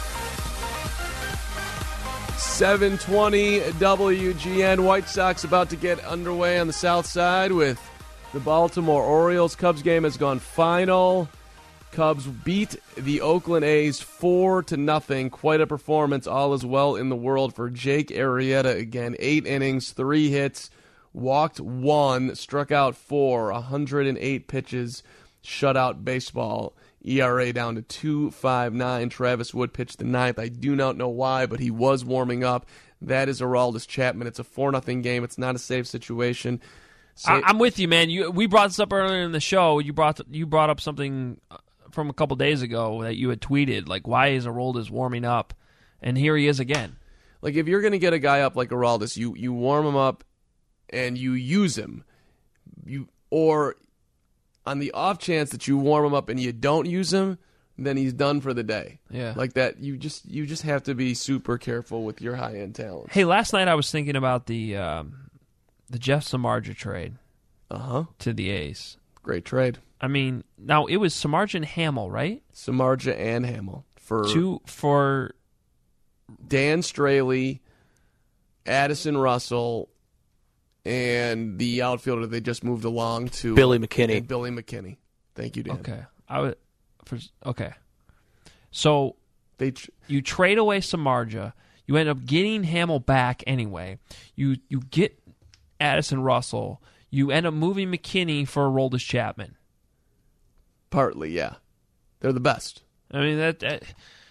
seven twenty W G N. White Sox about to get underway on the south side with the Baltimore Orioles. Cubs game has gone final. Cubs beat the Oakland A's four to nothing. Quite a performance. All is well in the world for Jake Arrieta again. Eight innings, three hits, walked one, struck out four, one hundred eight pitches, shutout baseball. E R A down to two point five nine. Travis Wood pitched the ninth. I do not know why, but he was warming up. That is Aroldis Chapman. It's a four nothing game. It's not a safe situation. Sa- I, I'm with you, man. You we brought this up earlier in the show. You brought you brought up something from a couple days ago that you had tweeted. Like, why is Aroldis warming up? And here he is again. Like, if you're going to get a guy up like Aroldis, you, you warm him up and you use him. You Or on the off chance that you warm him up and you don't use him, then he's done for the day. Yeah. Like that, you just you just have to be super careful with your high-end talent. Hey, last night I was thinking about the um, the Jeff Samardzija trade uh-huh. to the A's. Great trade. I mean, now it was Samardzija and Hamill, right? Samardzija and Hamill. For Two for Dan Straley, Addison Russell, and the outfielder they just moved along to Billy McKinney. and Billy McKinney. Thank you, Dan. Okay. I would for okay. So they tr- you trade away Samardzija, you end up getting Hamill back anyway. You you get Addison Russell, you end up moving McKinney for Aroldis Chapman. Partly, yeah. They're the best. I mean that, that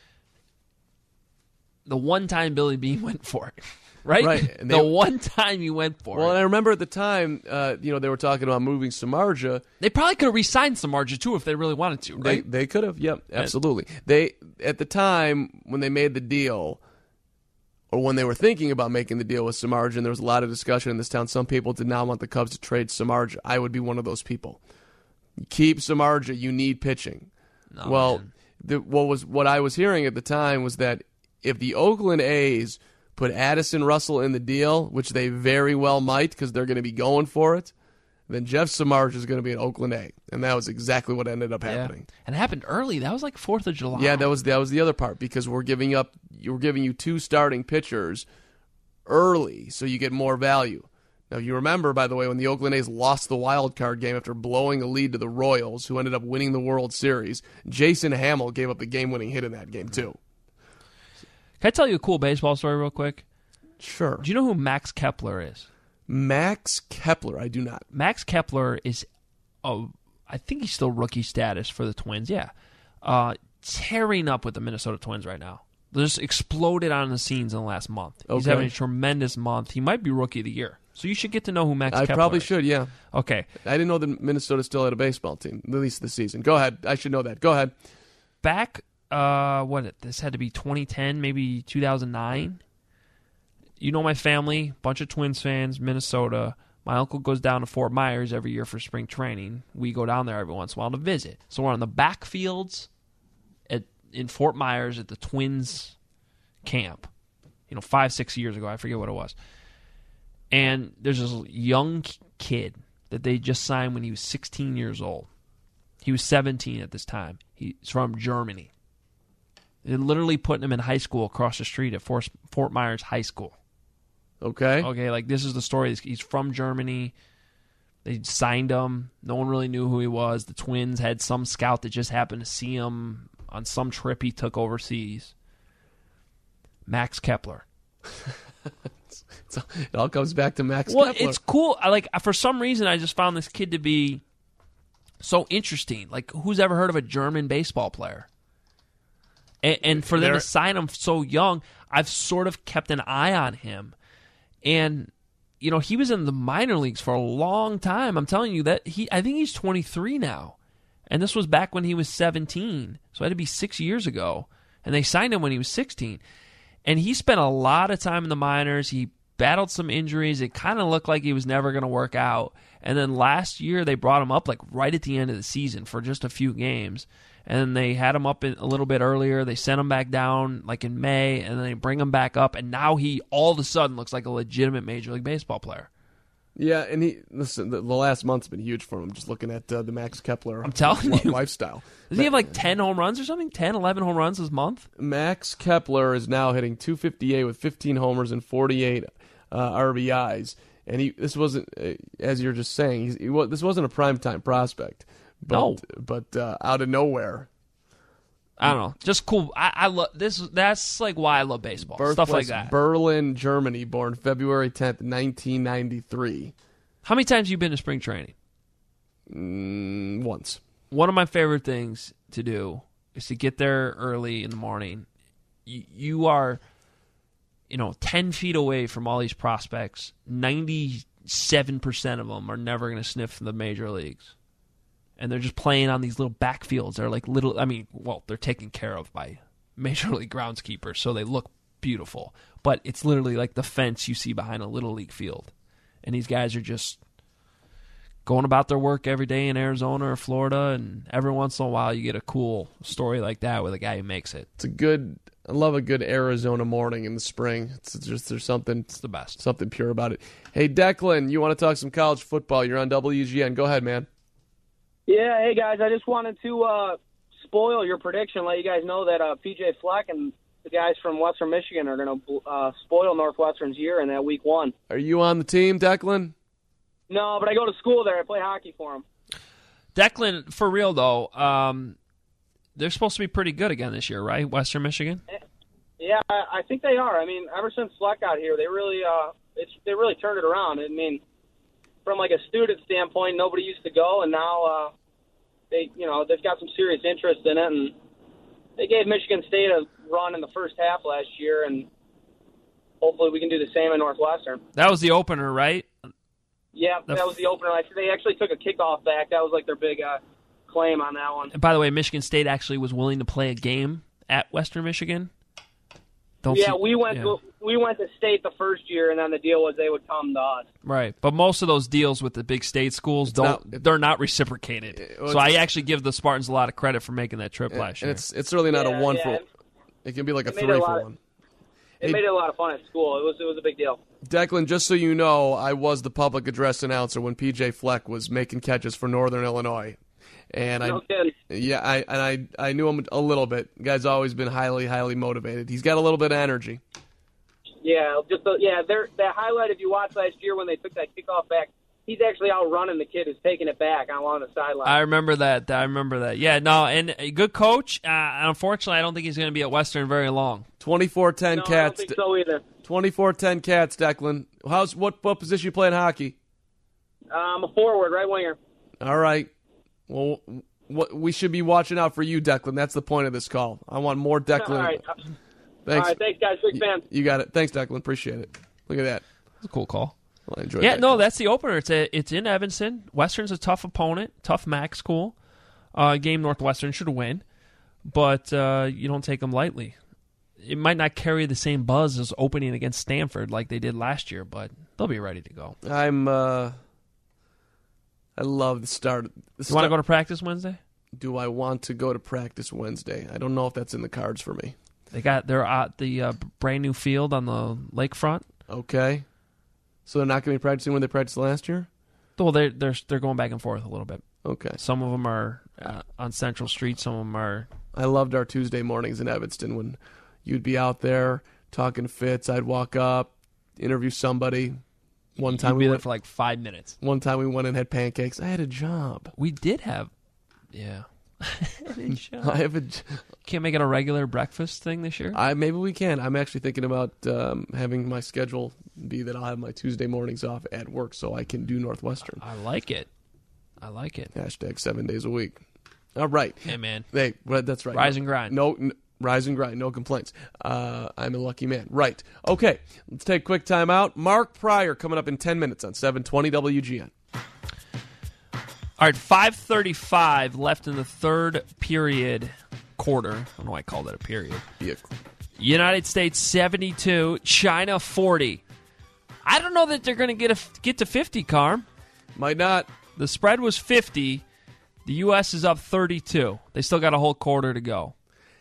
the one time Billy Beane went for it. Right? Right. And the they- one time you went for Well, it. and I remember at the time, uh, you know, they were talking about moving Samardzija. They probably could have re-signed Samardzija too if they really wanted to, right? They, they could have, yep, absolutely. They at the time when they made the deal, or when they were thinking about making the deal with Samardzija, and there was a lot of discussion in this town. Some people did not want the Cubs to trade Samardzija. I would be one of those people. Keep Samardzija. You need pitching. No, well, man. the, what was what I was hearing at the time was that if the Oakland A's put Addison Russell in the deal, which they very well might because they're going to be going for it, then Jeff Samardzija is going to be in Oakland A, and that was exactly what ended up happening. Yeah. And it happened early. That was like fourth of July. Yeah, that was that was the other part because we're giving up. We're giving you two starting pitchers early, so you get more value. Now, you remember, by the way, when the Oakland A's lost the wild card game after blowing a lead to the Royals, who ended up winning the World Series, Jason Hamill gave up a game-winning hit in that game, too. Can I tell you a cool baseball story real quick? Sure. Do you know who Max Kepler is? Max Kepler, I do not. Max Kepler is, oh, I think he's still rookie status for the Twins, yeah. Uh, tearing up with the Minnesota Twins right now. They just exploded on the scenes in the last month. He's Okay. having a tremendous month. He might be rookie of the year. So you should get to know who Max I Kepler probably is. should, yeah. Okay. I didn't know that Minnesota still had a baseball team, at least this season. Go ahead. I should know that. Go ahead. Back, uh, what, this had to be twenty ten, maybe two thousand nine. You know my family, bunch of Twins fans, Minnesota. My uncle goes down to Fort Myers every year for spring training. We go down there every once in a while to visit. So we're on the backfields at in Fort Myers at the Twins camp. You know, five, six years ago. I forget what it was. And there's this young kid that they just signed when he was sixteen years old. He was seventeen at this time. He's from Germany. They're literally putting him in high school across the street at Fort, Fort Myers High School. Okay. Okay, like this is the story. He's from Germany. They signed him. No one really knew who he was. The Twins had some scout that just happened to see him on some trip he took overseas. Max Kepler. It all comes back to Max Well, Kepler. it's cool. I like for some reason I just found this kid to be so interesting. Like, who's ever heard of a German baseball player? And, and for them They're- to sign him so young, I've sort of kept an eye on him. And you know, he was in the minor leagues for a long time. I'm telling you that he. I think he's twenty-three now, and this was back when he was seventeen. So it had to be six years ago. And they signed him when he was sixteen. And he spent a lot of time in the minors. He battled some injuries. It kind of looked like he was never going to work out. And then last year they brought him up like right at the end of the season for just a few games. And then they had him up in, a little bit earlier. They sent him back down like in May, and then they bring him back up. And now he all of a sudden looks like a legitimate Major League Baseball player. Yeah, and he listen. The, the last month's been huge for him. Just looking at uh, the Max Kepler, I'm telling li- you. lifestyle. Does he have like ten home runs or something? ten, eleven home runs this month? Max Kepler is now hitting two fifty-eight with fifteen homers and forty-eight uh, R B Is. And he this wasn't, uh, as you're just saying, he's, he was, this wasn't a primetime prospect. But, No. But uh, out of nowhere. I don't know. Just cool. I, I love this. That's like why I love baseball. Stuff like Birthplace, that. Berlin, Germany, born February tenth, nineteen ninety-three. How many times have you been to spring training? Mm, once. One of my favorite things to do is to get there early in the morning. You, you are, you know, ten feet away from all these prospects. ninety-seven percent of them are never going to sniff the major leagues. And they're just playing on these little backfields. They're like little, I mean, well, they're taken care of by Major League groundskeepers, so they look beautiful. But it's literally like the fence you see behind a Little League field. And these guys are just going about their work every day in Arizona or Florida, and every once in a while you get a cool story like that with a guy who makes it. It's a good, I love a good Arizona morning in the spring. It's just, there's something, it's the best. Something pure about it. Hey, Declan, you want to talk some college football? You're on W G N. Go ahead, man. Yeah, hey guys, I just wanted to uh, spoil your prediction, let you guys know that uh, P J Fleck and the guys from Western Michigan are going to uh, spoil Northwestern's year in that week one. Are you on the team, Declan? No, but I go to school there. I play hockey for them. Declan, for real though, um, they're supposed to be pretty good again this year, right? Western Michigan? Yeah, I I think they are. I mean, ever since Fleck got here, they really, uh, it's they really turned it around. I mean, from like a student standpoint, nobody used to go, and now uh, they, you know, they've got some serious interest in it, and they gave Michigan State a run in the first half last year, and hopefully we can do the same in Northwestern. That was the opener, right? Yeah, The that was the opener. I think they actually took a kickoff back. That was like their big uh, claim on that one. And by the way, Michigan State actually was willing to play a game at Western Michigan. Don't yeah, see- we went yeah. To, we went to state the first year, and then the deal was they would come to us. Right, but most of those deals with the big state schools don't they're not reciprocated. well, So I actually give the Spartans a lot of credit for making that trip last And year. it's it's really not Yeah, a one yeah. for. It can be like a It made three a for lot of- one. it Hey- made it a lot of fun at school. It was it was a big deal. Declan, just so you know, I was the public address announcer when P J Fleck was making catches for Northern Illinois. And No I, kidding. yeah, I and I, I knew him a little bit. The guy's always been highly, highly motivated. He's got a little bit of energy. Yeah, just the, yeah. There, that highlight, if you watched last year when they took that kickoff back, he's actually out running the kid who's taking it back along the sideline. I remember that. I remember that. Yeah, no, and a good coach. Uh, unfortunately, I don't think he's going to be at Western very long. twenty-four ten no, Cats. I don't think so either. twenty-four ten Cats, Declan. How's what what position you play in hockey? I'm a forward, right winger. All right. Well, what we should be watching out for you, Declan. That's the point of this call. I want more Declan. All right. Thanks. All right, thanks, guys. Big fan. You got it. Thanks, Declan. Appreciate it. Look at that. That's a cool call. Well, I enjoyed Yeah, that. no, that's the opener. It's a, it's in Evanston. Western's a tough opponent, tough M A C school. Uh, game Northwestern should win, but uh, you don't take them lightly. It might not carry the same buzz as opening against Stanford like they did last year, but they'll be ready to go. I'm. Uh, I love the start. The You start. want to go to practice Wednesday? Do I want to go to practice Wednesday? I don't know if that's in the cards for me. They got they're at the uh, brand new field on the lakefront. Okay. So they're not going to be practicing when they practiced last year? Well, they're they're they're going back and forth a little bit. Okay. Some of them are uh, on Central Street. Some of them are. I loved our Tuesday mornings in Evanston when you'd be out there talking fits. I'd walk up, interview somebody. One time You'd we be there went for like five minutes. One time we went and had pancakes. I had a job. We did have, yeah. I have a. j- Can't make it a regular breakfast thing this year. I maybe we can. I'm actually thinking about um, having my schedule be that I'll have my Tuesday mornings off at work so I can do Northwestern. I like it. I like it. Hashtag seven days a week. All right. Hey, man. Hey, well, that's right. Rise and grind. No, n- rise and grind. No complaints. Uh, I'm a lucky man. Right. Okay. Let's take a quick time out. Mark Pryor coming up in ten minutes on seven twenty W G N. All right, five thirty-five left in the third period quarter. I don't know why I called it a period. Yeah. United States seventy-two, China forty. I don't know that they're going to get a, get to fifty, Carm. Might not. The spread was fifty. The U S is up thirty-two. They still got a whole quarter to go.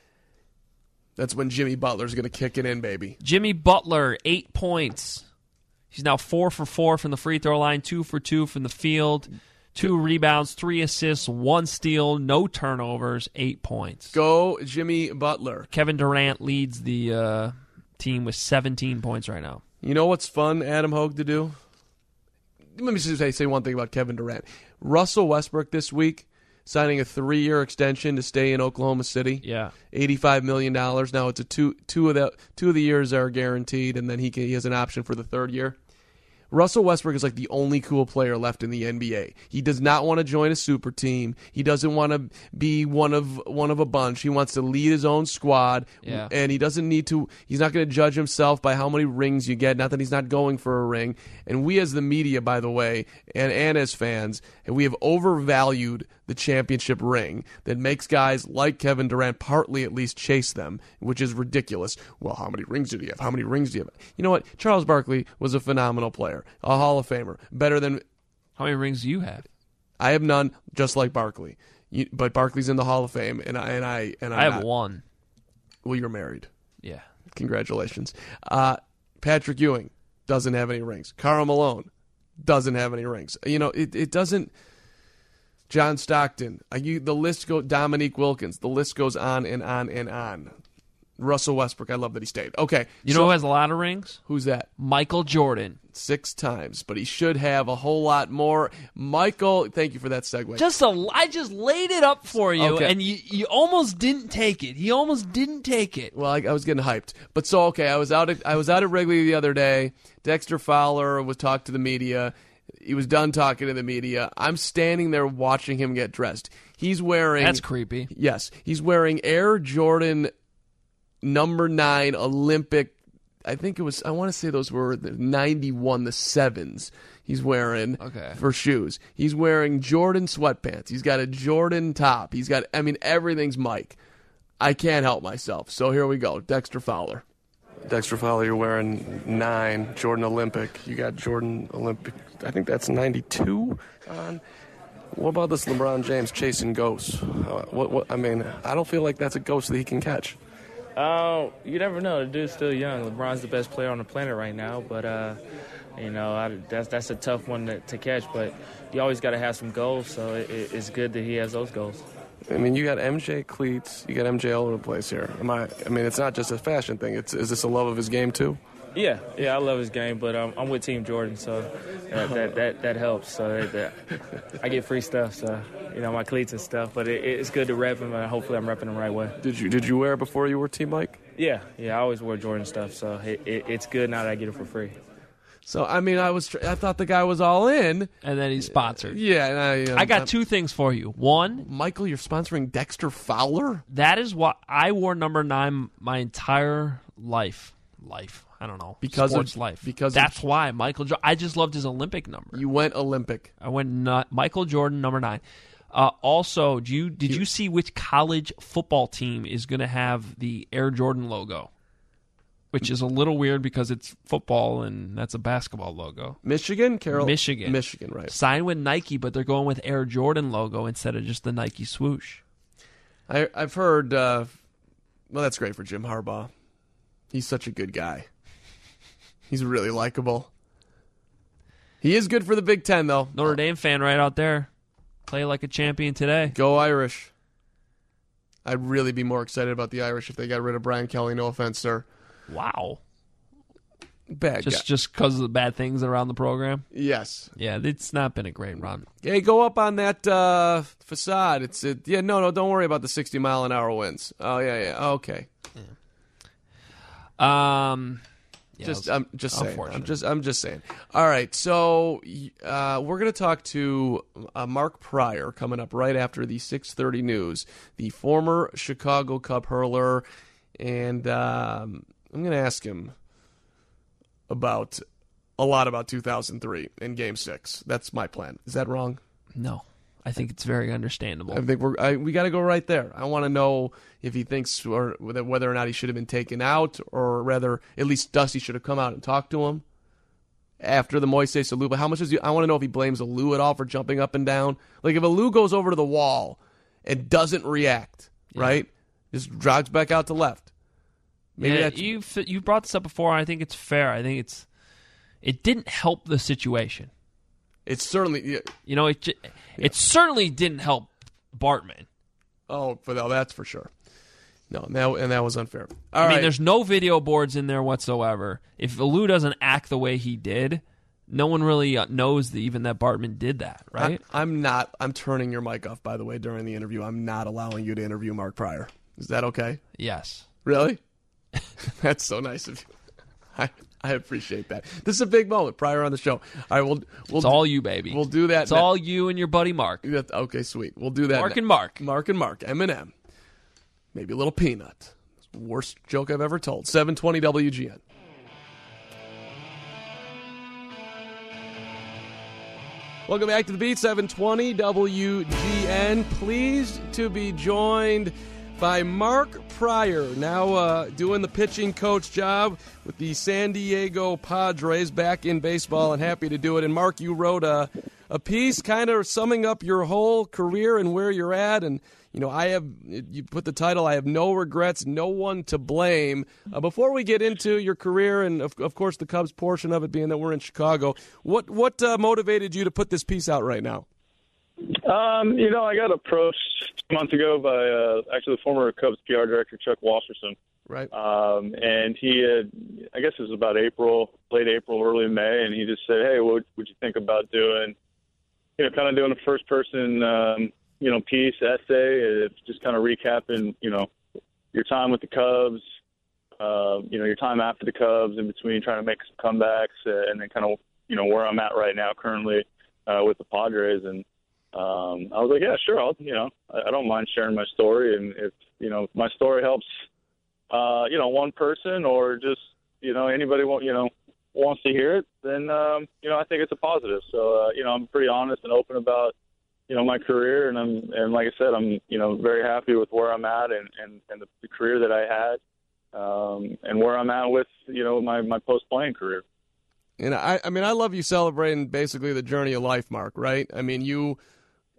That's when Jimmy Butler's going to kick it in, baby. Jimmy Butler, eight points. He's now four for four from the free throw line, two for two from the field. Two rebounds, three assists, one steal, no turnovers, eight points. Go Jimmy Butler. Kevin Durant leads the uh, team with seventeen points right now. You know what's fun, Adam Hogue, to do? Let me just say, say one thing about Kevin Durant. Russell Westbrook this week signing a three-year extension to stay in Oklahoma City. Yeah, eighty-five million dollars. Now it's a two two of the two of the years are guaranteed, and then he can, he has an option for the third year. Russell Westbrook is like the only cool player left in the N B A. He does not want to join a super team. He doesn't want to be one of one of a bunch. He wants to lead his own squad, yeah. and he doesn't need to. He's not going to judge himself by how many rings you get. Not that he's not going for a ring. And we, as the media, by the way, and and as fans, we have overvalued the championship ring that makes guys like Kevin Durant partly at least chase them, which is ridiculous. Well, how many rings did he have? How many rings do you have? You know what? Charles Barkley was a phenomenal player, a Hall of Famer, better than. How many rings do you have? I have none, just like Barkley. You, but Barkley's in the Hall of Fame, and I and I and I'm I have not. one. Well, you're married. Yeah. Congratulations. Uh, Patrick Ewing doesn't have any rings. Karl Malone doesn't have any rings. You know, it, it doesn't. John Stockton. Uh, you, the list goes. Dominique Wilkins. The list goes on and on and on. Russell Westbrook. I love that he stayed. Okay. You so, know who has a lot of rings? Who's that? Michael Jordan. Six times, but he should have a whole lot more. Michael, thank you for that segue. Just a, I just laid it up for you, Okay. and you, you almost didn't take it. He almost didn't take it. Well, I, I was getting hyped, but so okay. I was out. At, I was out at Wrigley the other day. Dexter Fowler was talking to the media. He was done talking to the media. I'm standing there watching him get dressed. He's wearing. That's creepy. Yes, he's wearing Air Jordan number nine Olympic. I think it was. I want to say those were the ninety-one, the sevens. He's wearing okay. for shoes. He's wearing Jordan sweatpants. He's got a Jordan top. He's got. I mean, everything's Mike. I can't help myself. So here we go. Dexter Fowler. Dexter Fowler, you're wearing nine Jordan Olympic. You got Jordan Olympic. I think that's ninety-two on. What about this LeBron James chasing ghosts? Uh, what, what? I mean, I don't feel like that's a ghost that he can catch. Uh, you never know. The dude's still young. LeBron's the best player on the planet right now, but uh, you know I, that's that's a tough one to, to catch. But you always got to have some goals, so it, it's good that he has those goals. I mean, you got M J cleats, you got M J all over the place here. Am I? I mean, it's not just a fashion thing. It's is this a love of his game too? Yeah, yeah, I love his game, but um, I'm with Team Jordan, so that that that, that helps. So that, that, I get free stuff, so you know my cleats and stuff. But it, it's good to rep him, and hopefully I'm repping him the right way. Did you did you wear it before you were Team Mike? Yeah, yeah, I always wore Jordan stuff, so it, it, it's good now that I get it for free. So I mean, I was I thought the guy was all in, and then he's sponsored. Yeah, and I, uh, I got I'm, two things for you. One, Michael, you're sponsoring Dexter Fowler. That is what I wore number nine my entire life. Life. I don't know. Because Sports of life. Because that's of, why Michael. Jo- I just loved his Olympic number. You went Olympic. I went not Michael Jordan number nine. Uh, also, do you did you see which college football team is going to have the Air Jordan logo? Which is a little weird because it's football and that's a basketball logo. Michigan, Carol. Michigan, Michigan, right? Signed with Nike, but they're going with Air Jordan logo instead of just the Nike swoosh. I, I've heard. Uh, well, that's great for Jim Harbaugh. He's such a good guy. He's really likable. He is good for the Big Ten, though. Notre Dame fan right out there. Play like a champion today. Go Irish. I'd really be more excited about the Irish if they got rid of Brian Kelly. No offense, sir. Wow. Bad just guy. Just because of the bad things around the program? Yes. Yeah, it's not been a great run. Hey, go up on that uh, facade. It's it, Yeah, no, no, don't worry about the sixty mile an hour winds. Oh, yeah, yeah. Okay. Yeah. Um... Yeah, just, I'm just saying. I'm just, I'm just saying. All right, so uh, we're going to talk to uh, Mark Pryor coming up right after the six thirty news, the former Chicago Cub hurler, and um, I'm going to ask him about a lot about two thousand three and Game Six. That's my plan. Is that wrong? No, I think it's very understandable. I think we're I, we got to go right there. I want to know if he thinks or whether or not he should have been taken out, or rather, at least Dusty should have come out and talked to him after the Moises Alou. But how much does he? I want to know if he blames Alou at all for jumping up and down. Like if Alou goes over to the wall and doesn't react, yeah. right? Just jogs back out to left. Maybe yeah, you you brought this up before. And I think it's fair. I think it's it didn't help the situation. It certainly, yeah. you know, it it yeah. certainly didn't help Bartman. Oh, but no, that's for sure. No, and that, and that was unfair. All I right. mean, there's no video boards in there whatsoever. If Alou doesn't act the way he did, no one really knows that even that Bartman did that, right? I, I'm not. I'm turning your mic off, by the way, during the interview. I'm not allowing you to interview Mark Pryor. Is that okay? Yes. Really? That's so nice of you. I I appreciate that. This is a big moment. Pryor on the show. All right, we'll we'll it's all you, baby. We'll do that. It's now. all you and your buddy Mark. Okay, sweet. We'll do that. Mark now. and Mark. Mark and Mark. Eminem. Maybe a little peanut. Worst joke I've ever told. seven twenty W G N. Welcome back to the Beat. seven twenty W G N. Pleased to be joined by Mark Pryor, now uh, doing the pitching coach job with the San Diego Padres, back in baseball, and happy to do it. And Mark, you wrote a, a piece kind of summing up your whole career and where you're at. And, you know, I have, you put the title, I have no regrets, no one to blame. Uh, before we get into your career and, of, of course, the Cubs portion of it being that we're in Chicago, what, what uh, motivated you to put this piece out right now? Um, you know, I got approached two months ago by uh, actually the former Cubs P R director, Chuck Wasserson. Right. Um, and he had, I guess it was about April, late April, early May, and he just said, hey, what would you think about doing, you know, kind of doing a first-person, um, you know, piece, essay, just kind of recapping, you know, your time with the Cubs, uh, you know, your time after the Cubs, in between trying to make some comebacks, uh, and then kind of, you know, where I'm at right now currently uh, with the Padres. And Um, I was like, yeah, sure. I'll, you know, I, I don't mind sharing my story. And if, you know, my story helps, uh, you know, one person or just, you know, anybody want, you know, wants to hear it, then, um, you know, I think it's a positive. So, uh, you know, I'm pretty honest and open about, you know, my career. And I'm, and like I said, I'm, you know, very happy with where I'm at and, and, and the, the career that I had, um, and where I'm at with, you know, my, my post-playing career. And I, I mean, I love you celebrating basically the journey of life, Mark, right? I mean, you,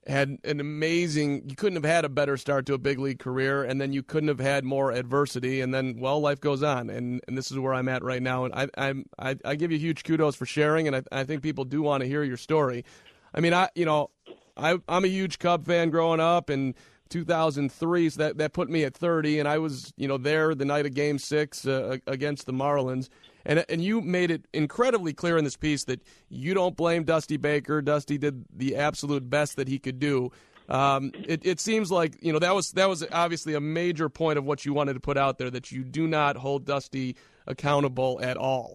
had an amazing, you couldn't have had a better start to a big league career, and then you couldn't have had more adversity, and then, well, life goes on, and, and this is where I'm at right now. And I I'm, I, I give you huge kudos for sharing, and I, I think people do want to hear your story. I mean, I you know, I, I'm a huge Cub fan growing up, and two thousand three, so that, that put me at thirty, and I was, you know, there the night of Game Six uh, against the Marlins. And and you made it incredibly clear in this piece that you don't blame Dusty Baker. Dusty did the absolute best that he could do. Um, it, it seems like, you know, that was that was obviously a major point of what you wanted to put out there, that you do not hold Dusty accountable at all.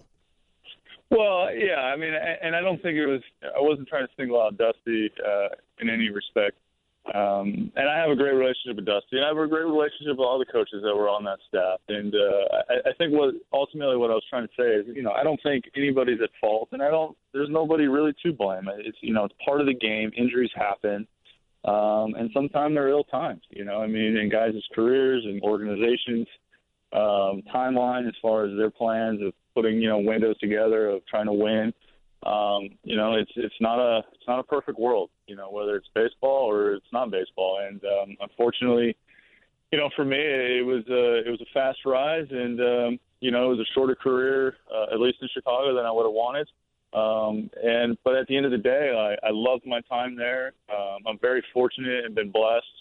Well, yeah, I mean, and I don't think it was, I wasn't trying to single out Dusty uh, in any respect. Um, and I have a great relationship with Dusty, and I have a great relationship with all the coaches that were on that staff. And uh, I, I think what ultimately what I was trying to say is, you know, I don't think anybody's at fault, and I don't. There's nobody really to blame. It's you know, it's part of the game. Injuries happen, um, and sometimes they're ill times. You know, I mean, in guys' careers and organizations, um, timeline as far as their plans of putting you know windows together of trying to win. Um, you know, it's it's not a it's not a perfect world, you know, whether it's baseball or it's not baseball. And um, unfortunately, you know, for me, it was a, it was a fast rise, and um, you know, it was a shorter career, uh, at least in Chicago, than I would have wanted. Um, and but at the end of the day, I, I loved my time there. Um, I'm very fortunate and been blessed,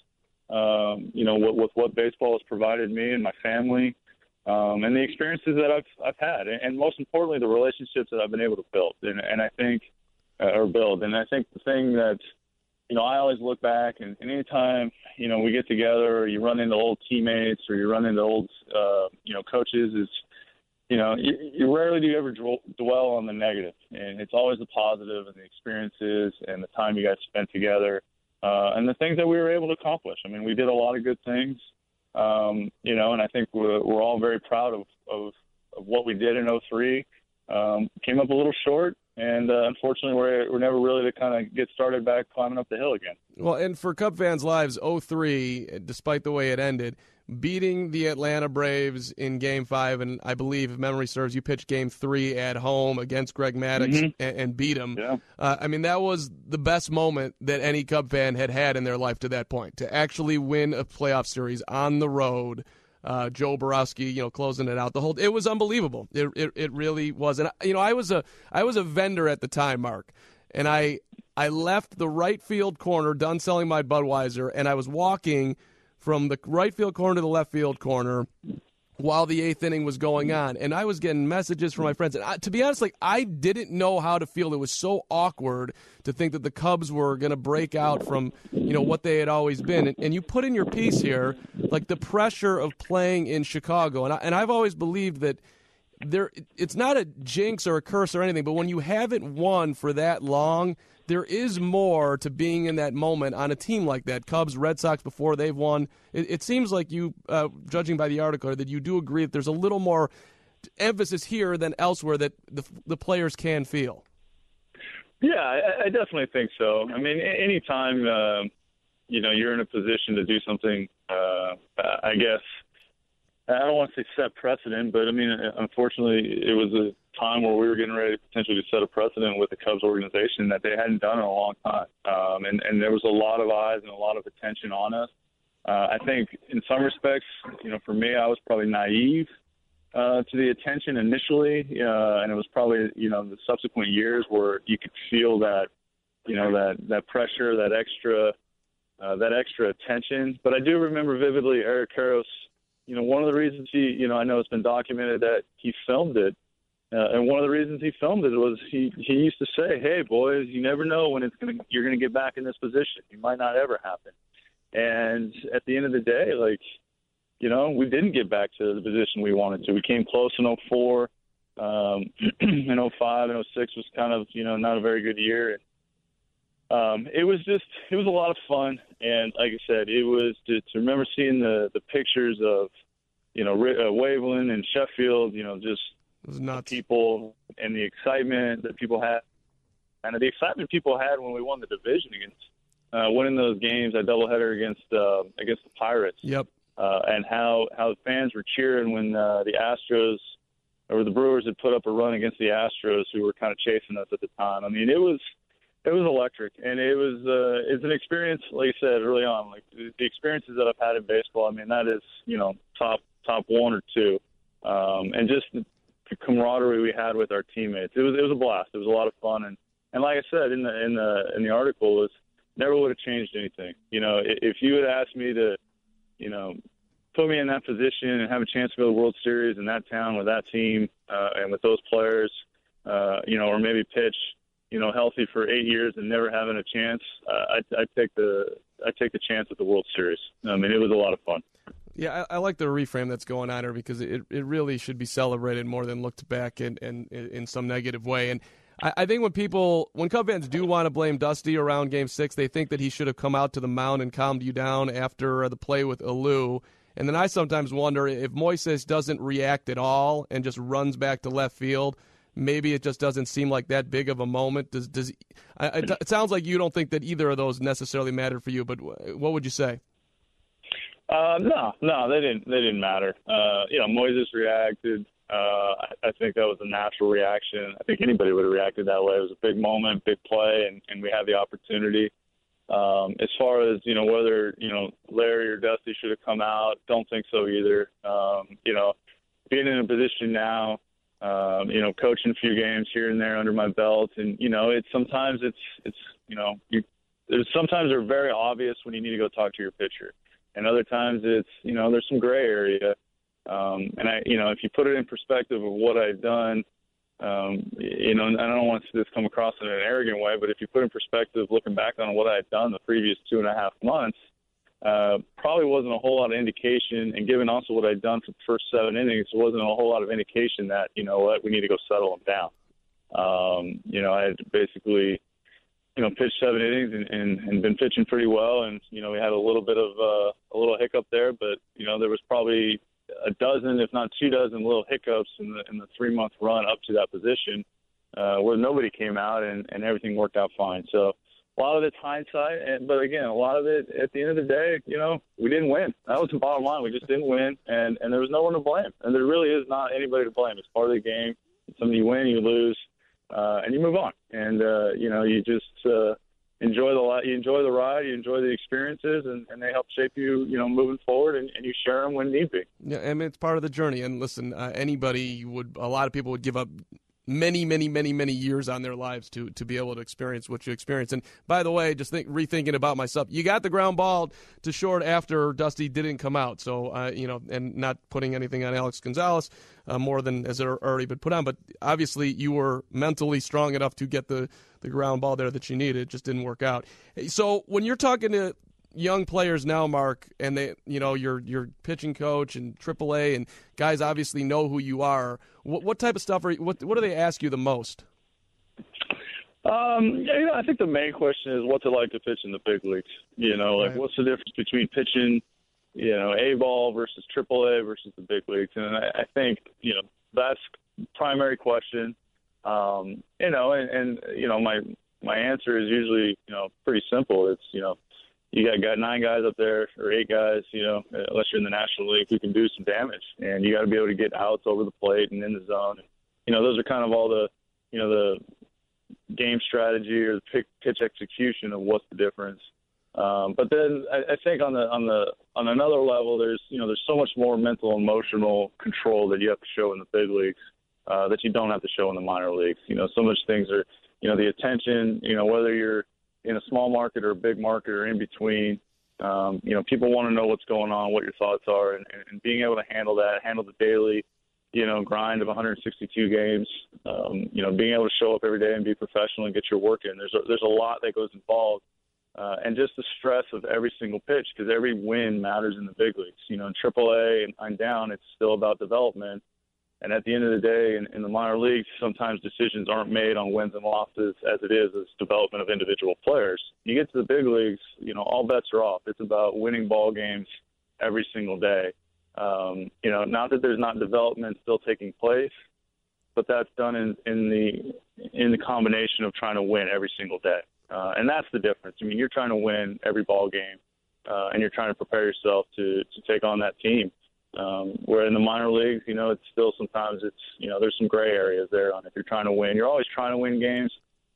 um, you know, with, with what baseball has provided me and my family. Um, and the experiences that I've I've had, and, and most importantly, the relationships that I've been able to build, and, and I think, uh, or build. And I think the thing that, you know, I always look back, and, and anytime, you know, we get together, or you run into old teammates, or you run into old, uh, you know, coaches, is, you know, you, you rarely do you ever dwell on the negative, and it's always the positive and the experiences and the time you guys spent together, uh, and the things that we were able to accomplish. I mean, we did a lot of good things. Um, you know, and I think we're, we're all very proud of, of, of what we did in oh three. Um, came up a little short, and uh, unfortunately, we're, we're never really to kind of get started back climbing up the hill again. Well, and for Cub fans' lives, oh three, despite the way it ended, beating the Atlanta Braves in Game five, and I believe, if memory serves, you pitched Game three at home against Greg Maddux mm-hmm. and, and beat him. Yeah. Uh, I mean, that was the best moment that any Cub fan had had in their life to that point, to actually win a playoff series on the road. Uh, Joe Borowski, you know, closing it out. The whole it was unbelievable. It, it it really was. And you know, I was a I was a vendor at the time, Mark, and I I left the right field corner, done selling my Budweiser, and I was walking from the right field corner to the left field corner while the eighth inning was going on. And I was getting messages from my friends. And I, to be honest, like, I didn't know how to feel. It was so awkward to think that the Cubs were going to break out from, you know, what they had always been. And, and you put in your piece here, like, the pressure of playing in Chicago. And, I, and I've always believed that there, it's not a jinx or a curse or anything, but when you haven't won for that long, there is more to being in that moment on a team like that. Cubs, Red Sox, before they've won. It, it seems like you, uh, judging by the article, that you do agree that there's a little more emphasis here than elsewhere that the, the players can feel. Yeah, I, I definitely think so. I mean, anytime, uh, you know, you're in a position to do something, uh, I guess, I don't want to say set precedent, but I mean, unfortunately, it was a time where we were getting ready to potentially set a precedent with the Cubs organization that they hadn't done in a long time. Um, and, and there was a lot of eyes and a lot of attention on us. Uh, I think in some respects, you know, for me, I was probably naive uh, to the attention initially. Uh, and it was probably, you know, the subsequent years where you could feel that, you know, that, that pressure, that extra, uh, that extra attention. But I do remember vividly Eric Karros. You know, one of the reasons he, you know, I know it's been documented that he filmed it. Uh, and one of the reasons he filmed it was he, he used to say, hey, boys, you never know when it's gonna you're going to get back in this position. It might not ever happen. And at the end of the day, like, you know, we didn't get back to the position we wanted to. We came close in oh four. Um, in oh five and oh six was kind of, you know, not a very good year. Um, it was just, it was a lot of fun. And like I said, it was to, to remember seeing the, the pictures of, you know, uh, Waveland and Sheffield, you know, just people and the excitement that people had. And the excitement people had when we won the division against, uh, winning those games, that doubleheader against, uh, against the Pirates. Yep. Uh, and how, how the fans were cheering when uh, the Astros or the Brewers had put up a run against the Astros, who were kind of chasing us at the time. I mean, it was, It was electric, and it was uh, it's an experience, like you said early on. Like the experiences that I've had in baseball, I mean, that is you know top top one or two, um, and just the camaraderie we had with our teammates. It was it was a blast. It was a lot of fun, and, and like I said in the in the in the article, is never would have changed anything. You know, if you had asked me to, you know, put me in that position and have a chance to go to the World Series in that town with that team uh, and with those players, uh, you know, or maybe pitch. You know, healthy for eight years and never having a chance, uh, I I take the I take the chance at the World Series. I mean, it was a lot of fun. Yeah, I, I like the reframe that's going on here because it, it really should be celebrated more than looked back in, in, in some negative way. And I, I think when people, when Cub fans do want to blame Dusty around Game Six, they think that he should have come out to the mound and calmed you down after the play with Alou. And then I sometimes wonder if Moises doesn't react at all and just runs back to left field. Maybe it just doesn't seem like that big of a moment. Does does I, it sounds like you don't think that either of those necessarily mattered for you, but what would you say? Uh, no, no, they didn't. They didn't matter. Uh, you know, Moises reacted. Uh, I think that was a natural reaction. I think anybody would have reacted that way. It was a big moment, big play, and, and we had the opportunity. Um, as far as you know, whether you know Larry or Dusty should have come out, don't think so either. Um, you know, being in a position now. Um, you know, coaching a few games here and there under my belt, and you know, it's sometimes it's it's you know, you, there's sometimes they're very obvious when you need to go talk to your pitcher, and other times it's you know, there's some gray area, um, and I you know, if you put it in perspective of what I've done, um, you know, and I don't want this to come across in an arrogant way, but if you put in perspective, looking back on what I had done the previous two and a half months. Uh, probably wasn't a whole lot of indication, and given also what I'd done for the first seven innings, there wasn't a whole lot of indication that, you know what, we need to go settle them down. Um, you know, I had basically, you know, pitched seven innings and, and, and been pitching pretty well, and, you know, we had a little bit of uh, a little hiccup there, but, you know, there was probably a dozen, if not two dozen little hiccups in the in the three-month run up to that position uh, where nobody came out and, and everything worked out fine. So, a lot of it's hindsight, and, but again, a lot of it, at the end of the day, you know, we didn't win. That was the bottom line. We just didn't win, and, and there was no one to blame. And there really is not anybody to blame. It's part of the game. Something you win, you lose, uh, and you move on. And, uh, you know, you just uh, enjoy the you enjoy the ride, you enjoy the experiences, and, and they help shape you, you know, moving forward, and, and you share them when need be. Yeah, I mean, it's part of the journey. And listen, uh, anybody would, a lot of people would give up many, many, many, many years on their lives to to be able to experience what you experience. And by the way, just think, rethinking about myself, you got the ground ball to short after Dusty didn't come out. So, uh, you know, and not putting anything on Alex Gonzalez uh, more than has already been put on. But obviously you were mentally strong enough to get the, the ground ball there that you needed. It just didn't work out. So when you're talking to young players now, Mark, and they, you know, your your pitching coach and triple A, and guys obviously know who you are. What, what type of stuff are you, what what do they ask you the most? Um, yeah, you know, I think the main question is what's it like to pitch in the big leagues. You know, like right. What's the difference between pitching, you know, A ball versus triple A versus the big leagues, and I, I think you know that's the primary question. Um, you know, and, and you know my my answer is usually you know pretty simple. It's you know. You got, got nine guys up there, or eight guys, you know, unless you're in the National League, who can do some damage. And you got to be able to get outs over the plate and in the zone. And, you know, those are kind of all the, you know, the game strategy or the pitch execution of what's the difference. Um, but then I, I think on the on the on another level, there's you know there's so much more mental, emotional control that you have to show in the big leagues uh, that you don't have to show in the minor leagues. You know, so much things are, you know, the attention. You know, whether you're in a small market or a big market or in between, um, you know, people want to know what's going on, what your thoughts are, and, and being able to handle that, handle the daily, you know, grind of one hundred sixty-two games, um, you know, being able to show up every day and be professional and get your work in. There's a, there's a lot that goes involved, uh, and just the stress of every single pitch, because every win matters in the big leagues. You know, in triple A and, and down, it's still about development. And at the end of the day, in, in the minor leagues, sometimes decisions aren't made on wins and losses as it is as development of individual players. You get to the big leagues, you know, all bets are off. It's about winning ball games every single day. Um, you know, not that there's not development still taking place, but that's done in, in the in the combination of trying to win every single day. Uh, and that's the difference. I mean, you're trying to win every ball game, uh, and you're trying to prepare yourself to, to take on that team. Um, where in the minor leagues, you know, it's still sometimes it's, you know, there's some gray areas there on if you're trying to win. You're always trying to win games,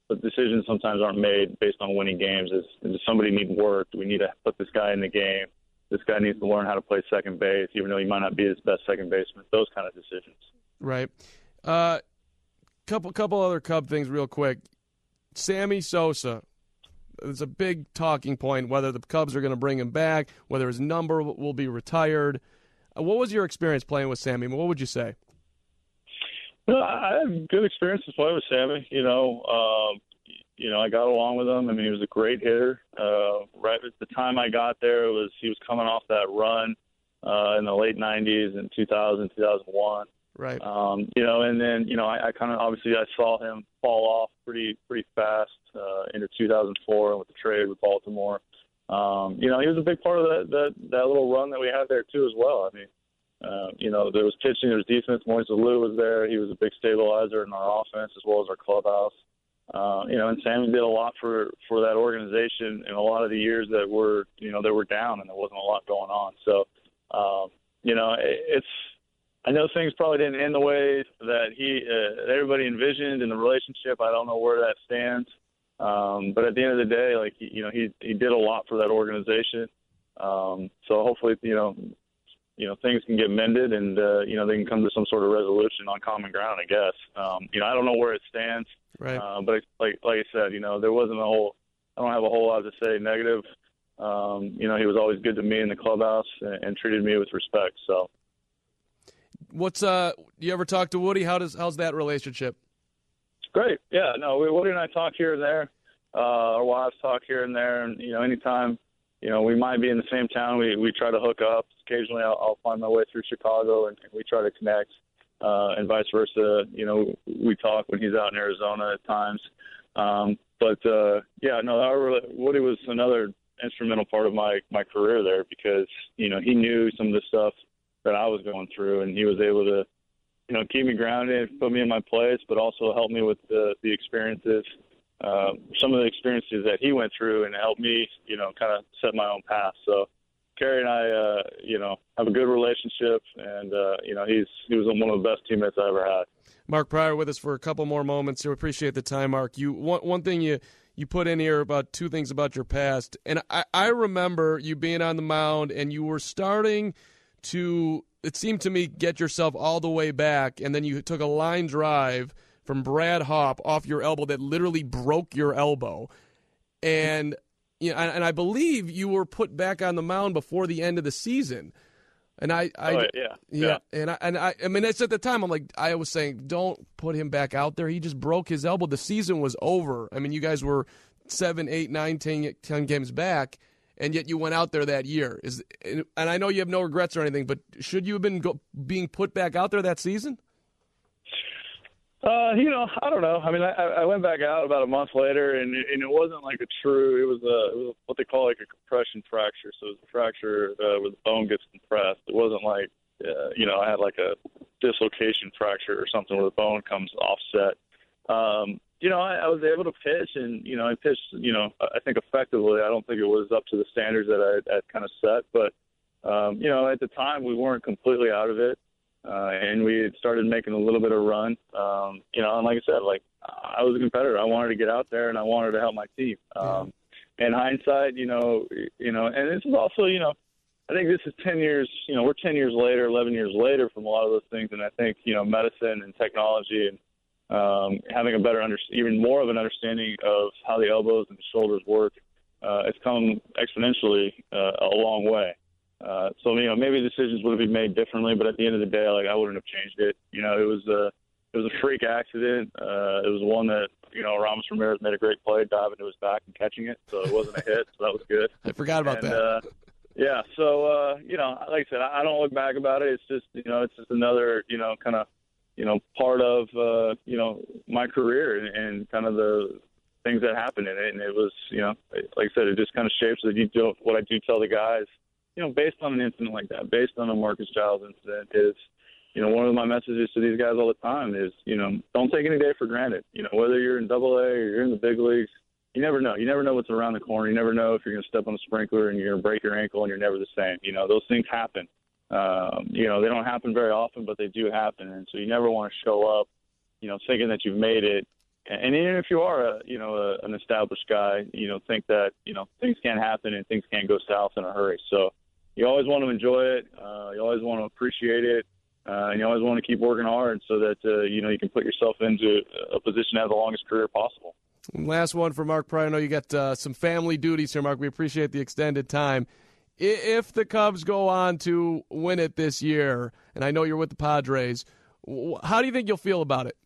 but decisions sometimes aren't made based on winning games. Is does somebody need work? Do we need to put this guy in the game? This guy needs to learn how to play second base, even though he might not be his best second baseman. Those kind of decisions. Right. Uh, couple couple other Cub things real quick. Sammy Sosa. It's a big talking point whether the Cubs are going to bring him back, whether his number will be retired. Uh, what was your experience playing with Sammy? What would you say? Well, I had good experiences playing with Sammy. You know, um, you know, I got along with him. I mean, he was a great hitter. Uh, right at the time I got there, it was he was coming off that run uh, in the late nineties in two thousand, two thousand one. Right. Um, you know, and then, you know, I, I kind of obviously I saw him fall off pretty pretty fast uh, into two thousand four with the trade with Baltimore. Um, you know, he was a big part of that, that that little run that we had there too as well. I mean, uh, you know, there was pitching, there was defense. Moises Alou was there. He was a big stabilizer in our offense as well as our clubhouse. Uh, you know, and Sammy did a lot for for that organization in a lot of the years that were, you know, they were down and there wasn't a lot going on. So, um, you know, it, it's. I know things probably didn't end the way that he, uh, that everybody envisioned in the relationship. I don't know where that stands, um, but at the end of the day, like he, you know, he he did a lot for that organization. Um, so hopefully, you know, you know things can get mended, and uh, you know they can come to some sort of resolution on common ground. I guess. Um, you know, I don't know where it stands, right? Uh, but like like I said, you know, there wasn't a whole. I don't have a whole lot to say negative. Um, you know, he was always good to me in the clubhouse and, and treated me with respect. So. What's uh? You ever talk to Woody? How does how's that relationship? It's great. Yeah. No, we, Woody and I talk here and there. Uh, our wives talk here and there, and you know, anytime you know we might be in the same town, we we try to hook up. Occasionally, I'll, I'll find my way through Chicago, and, and we try to connect, uh, and vice versa. You know, we talk when he's out in Arizona at times. Um, but uh, yeah, no, our, Woody was another instrumental part of my my career there because you know he knew some of the stuff that I was going through, and he was able to, you know, keep me grounded, put me in my place, but also help me with the, the experiences, uh, some of the experiences that he went through, and help me, you know, kind of set my own path. So Kerry and I, uh, you know, have a good relationship, and uh, you know, he's he was one of the best teammates I ever had. Mark Prior with us for a couple more moments. We appreciate the time, Mark. You one one thing you. You put in here about two things about your past, and I, I remember you being on the mound, and you were starting to, it seemed to me, get yourself all the way back, and then you took a line drive from Brad Hopp off your elbow that literally broke your elbow. And you know, and I believe you were put back on the mound before the end of the season. And I, I oh, yeah, yeah, yeah, and I, and I, I mean, it's at the time I'm like, I was saying, don't put him back out there. He just broke his elbow. The season was over. I mean, you guys were seven, eight, nine, ten, ten games back, and yet you went out there that year. Is and I know you have no regrets or anything, but should you have been go, being put back out there that season? Uh, you know, I don't know. I mean, I, I went back out about a month later, and it, and it wasn't like a true. It was a it was what they call like a compression fracture. So it was a fracture uh, where the bone gets compressed. It wasn't like uh, you know I had like a dislocation fracture or something where the bone comes offset. Um, you know, I, I was able to pitch, and you know, I pitched. You know, I think effectively. I don't think it was up to the standards that I had kind of set, but um, you know, at the time we weren't completely out of it. Uh, and we had started making a little bit of run, um, you know, and like I said, like I was a competitor. I wanted to get out there and I wanted to help my team. Um, in hindsight, you know, you know, and this is also, you know, I think this is ten years, you know, we're ten years later, eleven years later from a lot of those things. And I think, you know, medicine and technology and um, having a better, under, even more of an understanding of how the elbows and the shoulders work, uh, it's come exponentially uh, a long way. Uh, so, you know, maybe decisions would have been made differently, but at the end of the day, like I wouldn't have changed it. You know, it was a, it was a freak accident. Uh, it was one that, you know, Ramos Ramirez made a great play, diving to his back and catching it. So it wasn't a hit. So that was good. I forgot about and, that. Uh, yeah. So, uh, you know, like I said, I don't look back about it. It's just, you know, it's just another, you know, kind of, you know, part of, uh, you know, my career and, and kind of the things that happened in it. And it was, you know, like I said, it just kind of shapes what you do, what I do tell the guys. You know, based on an incident like that, based on a Marcus Giles incident, is, you know, one of my messages to these guys all the time is, you know, don't take any day for granted. You know, whether you're in Double A or you're in the big leagues, you never know. You never know what's around the corner. You never know if you're going to step on a sprinkler and you're going to break your ankle and you're never the same. You know, those things happen. Um, you know, they don't happen very often, but they do happen. And so you never want to show up, you know, thinking that you've made it and even if you are a, you know, a, an established guy, you know, think that, you know, things can happen and things can go south in a hurry. So you always want to enjoy it. Uh, you always want to appreciate it. Uh, and you always want to keep working hard so that, uh, you know, you can put yourself into a position to have the longest career possible. Last one for Mark Prior. I know you got uh, some family duties here, Mark. We appreciate the extended time. If the Cubs go on to win it this year, and I know you're with the Padres, how do you think you'll feel about it?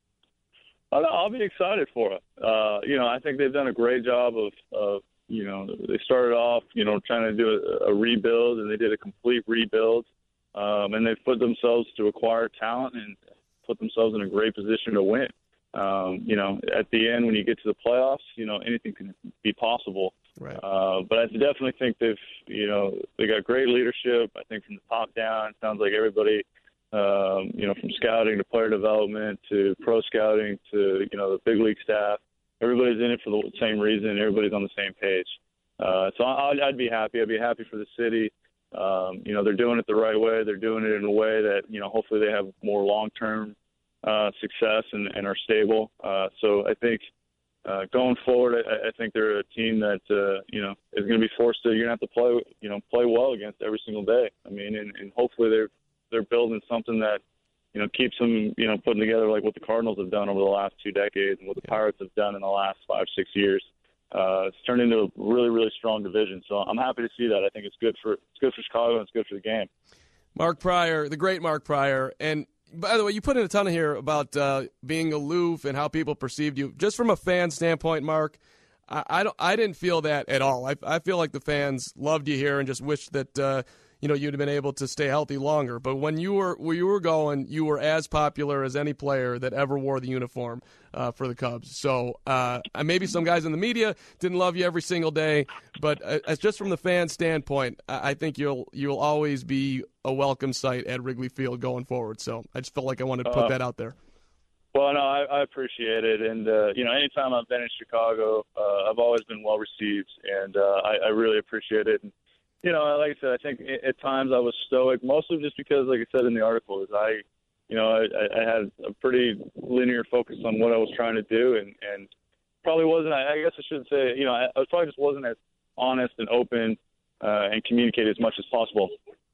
I'll be excited for it. Uh, you know, I think they've done a great job of, of, you know, they started off, you know, trying to do a, a rebuild, and they did a complete rebuild. Um, and they've put themselves to acquire talent and put themselves in a great position to win. Um, you know, at the end, when you get to the playoffs, you know, anything can be possible. Right. Uh, but I definitely think they've, you know, they got great leadership. I think from the top down, it sounds like everybody, um, you know, from scouting to player development to pro scouting to, you know, the big league staff, everybody's in it for the same reason. Everybody's on the same page. Uh, so I'd, I'd be happy. I'd be happy for the city. Um, you know, they're doing it the right way. They're doing it in a way that, you know, hopefully they have more long-term uh, success and, and are stable. Uh, so I think uh, going forward, I, I think they're a team that, uh, you know, is going to be forced to, you're going to have to play, you know, play well against every single day. I mean, and, and hopefully they're, they're building something that, you know, keeps them, you know, putting together like what the Cardinals have done over the last two decades and what the Pirates have done in the last five, six years. Uh, it's turned into a really, really strong division. So I'm happy to see that. I think it's good for it's good for Chicago and it's good for the game. Mark Prior, the great Mark Prior. And by the way, you put in a ton of here about uh, being aloof and how people perceived you. Just from a fan standpoint, Mark, I, I don't I didn't feel that at all. I, I feel like the fans loved you here and just wished that uh, you know you'd have been able to stay healthy longer. But when you were where you were going, you were as popular as any player that ever wore the uniform uh, for the Cubs. So uh, maybe some guys in the media didn't love you every single day, but uh, just from the fan standpoint, I think you'll you'll always be a welcome sight at Wrigley Field going forward. So I just felt like I wanted to put uh, that out there. Well, no, I, I appreciate it, and uh, you know, anytime I've been in Chicago, uh, I've always been well received, and uh, I, I really appreciate it. And, you know, like I said, I think at times I was stoic, mostly just because, like I said in the article, is I, you know, I, I had a pretty linear focus on what I was trying to do, and, and probably wasn't. I guess I shouldn't say. You know, I, I probably just wasn't as honest and open uh, and communicate as much as possible.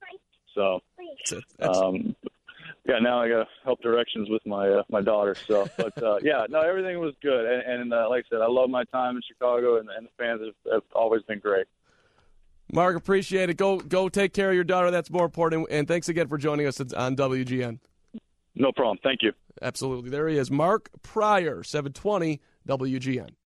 So, um, yeah, now I got to help directions with my uh, my daughter. So, but uh, yeah, no, everything was good, and, and uh, like I said, I love my time in Chicago, and, and the fans have, have always been great. Mark, appreciate it. Go go take care of your daughter. That's more important. And thanks again for joining us on W G N. No problem. Thank you. Absolutely. There he is, Mark Prior, seven twenty W G N.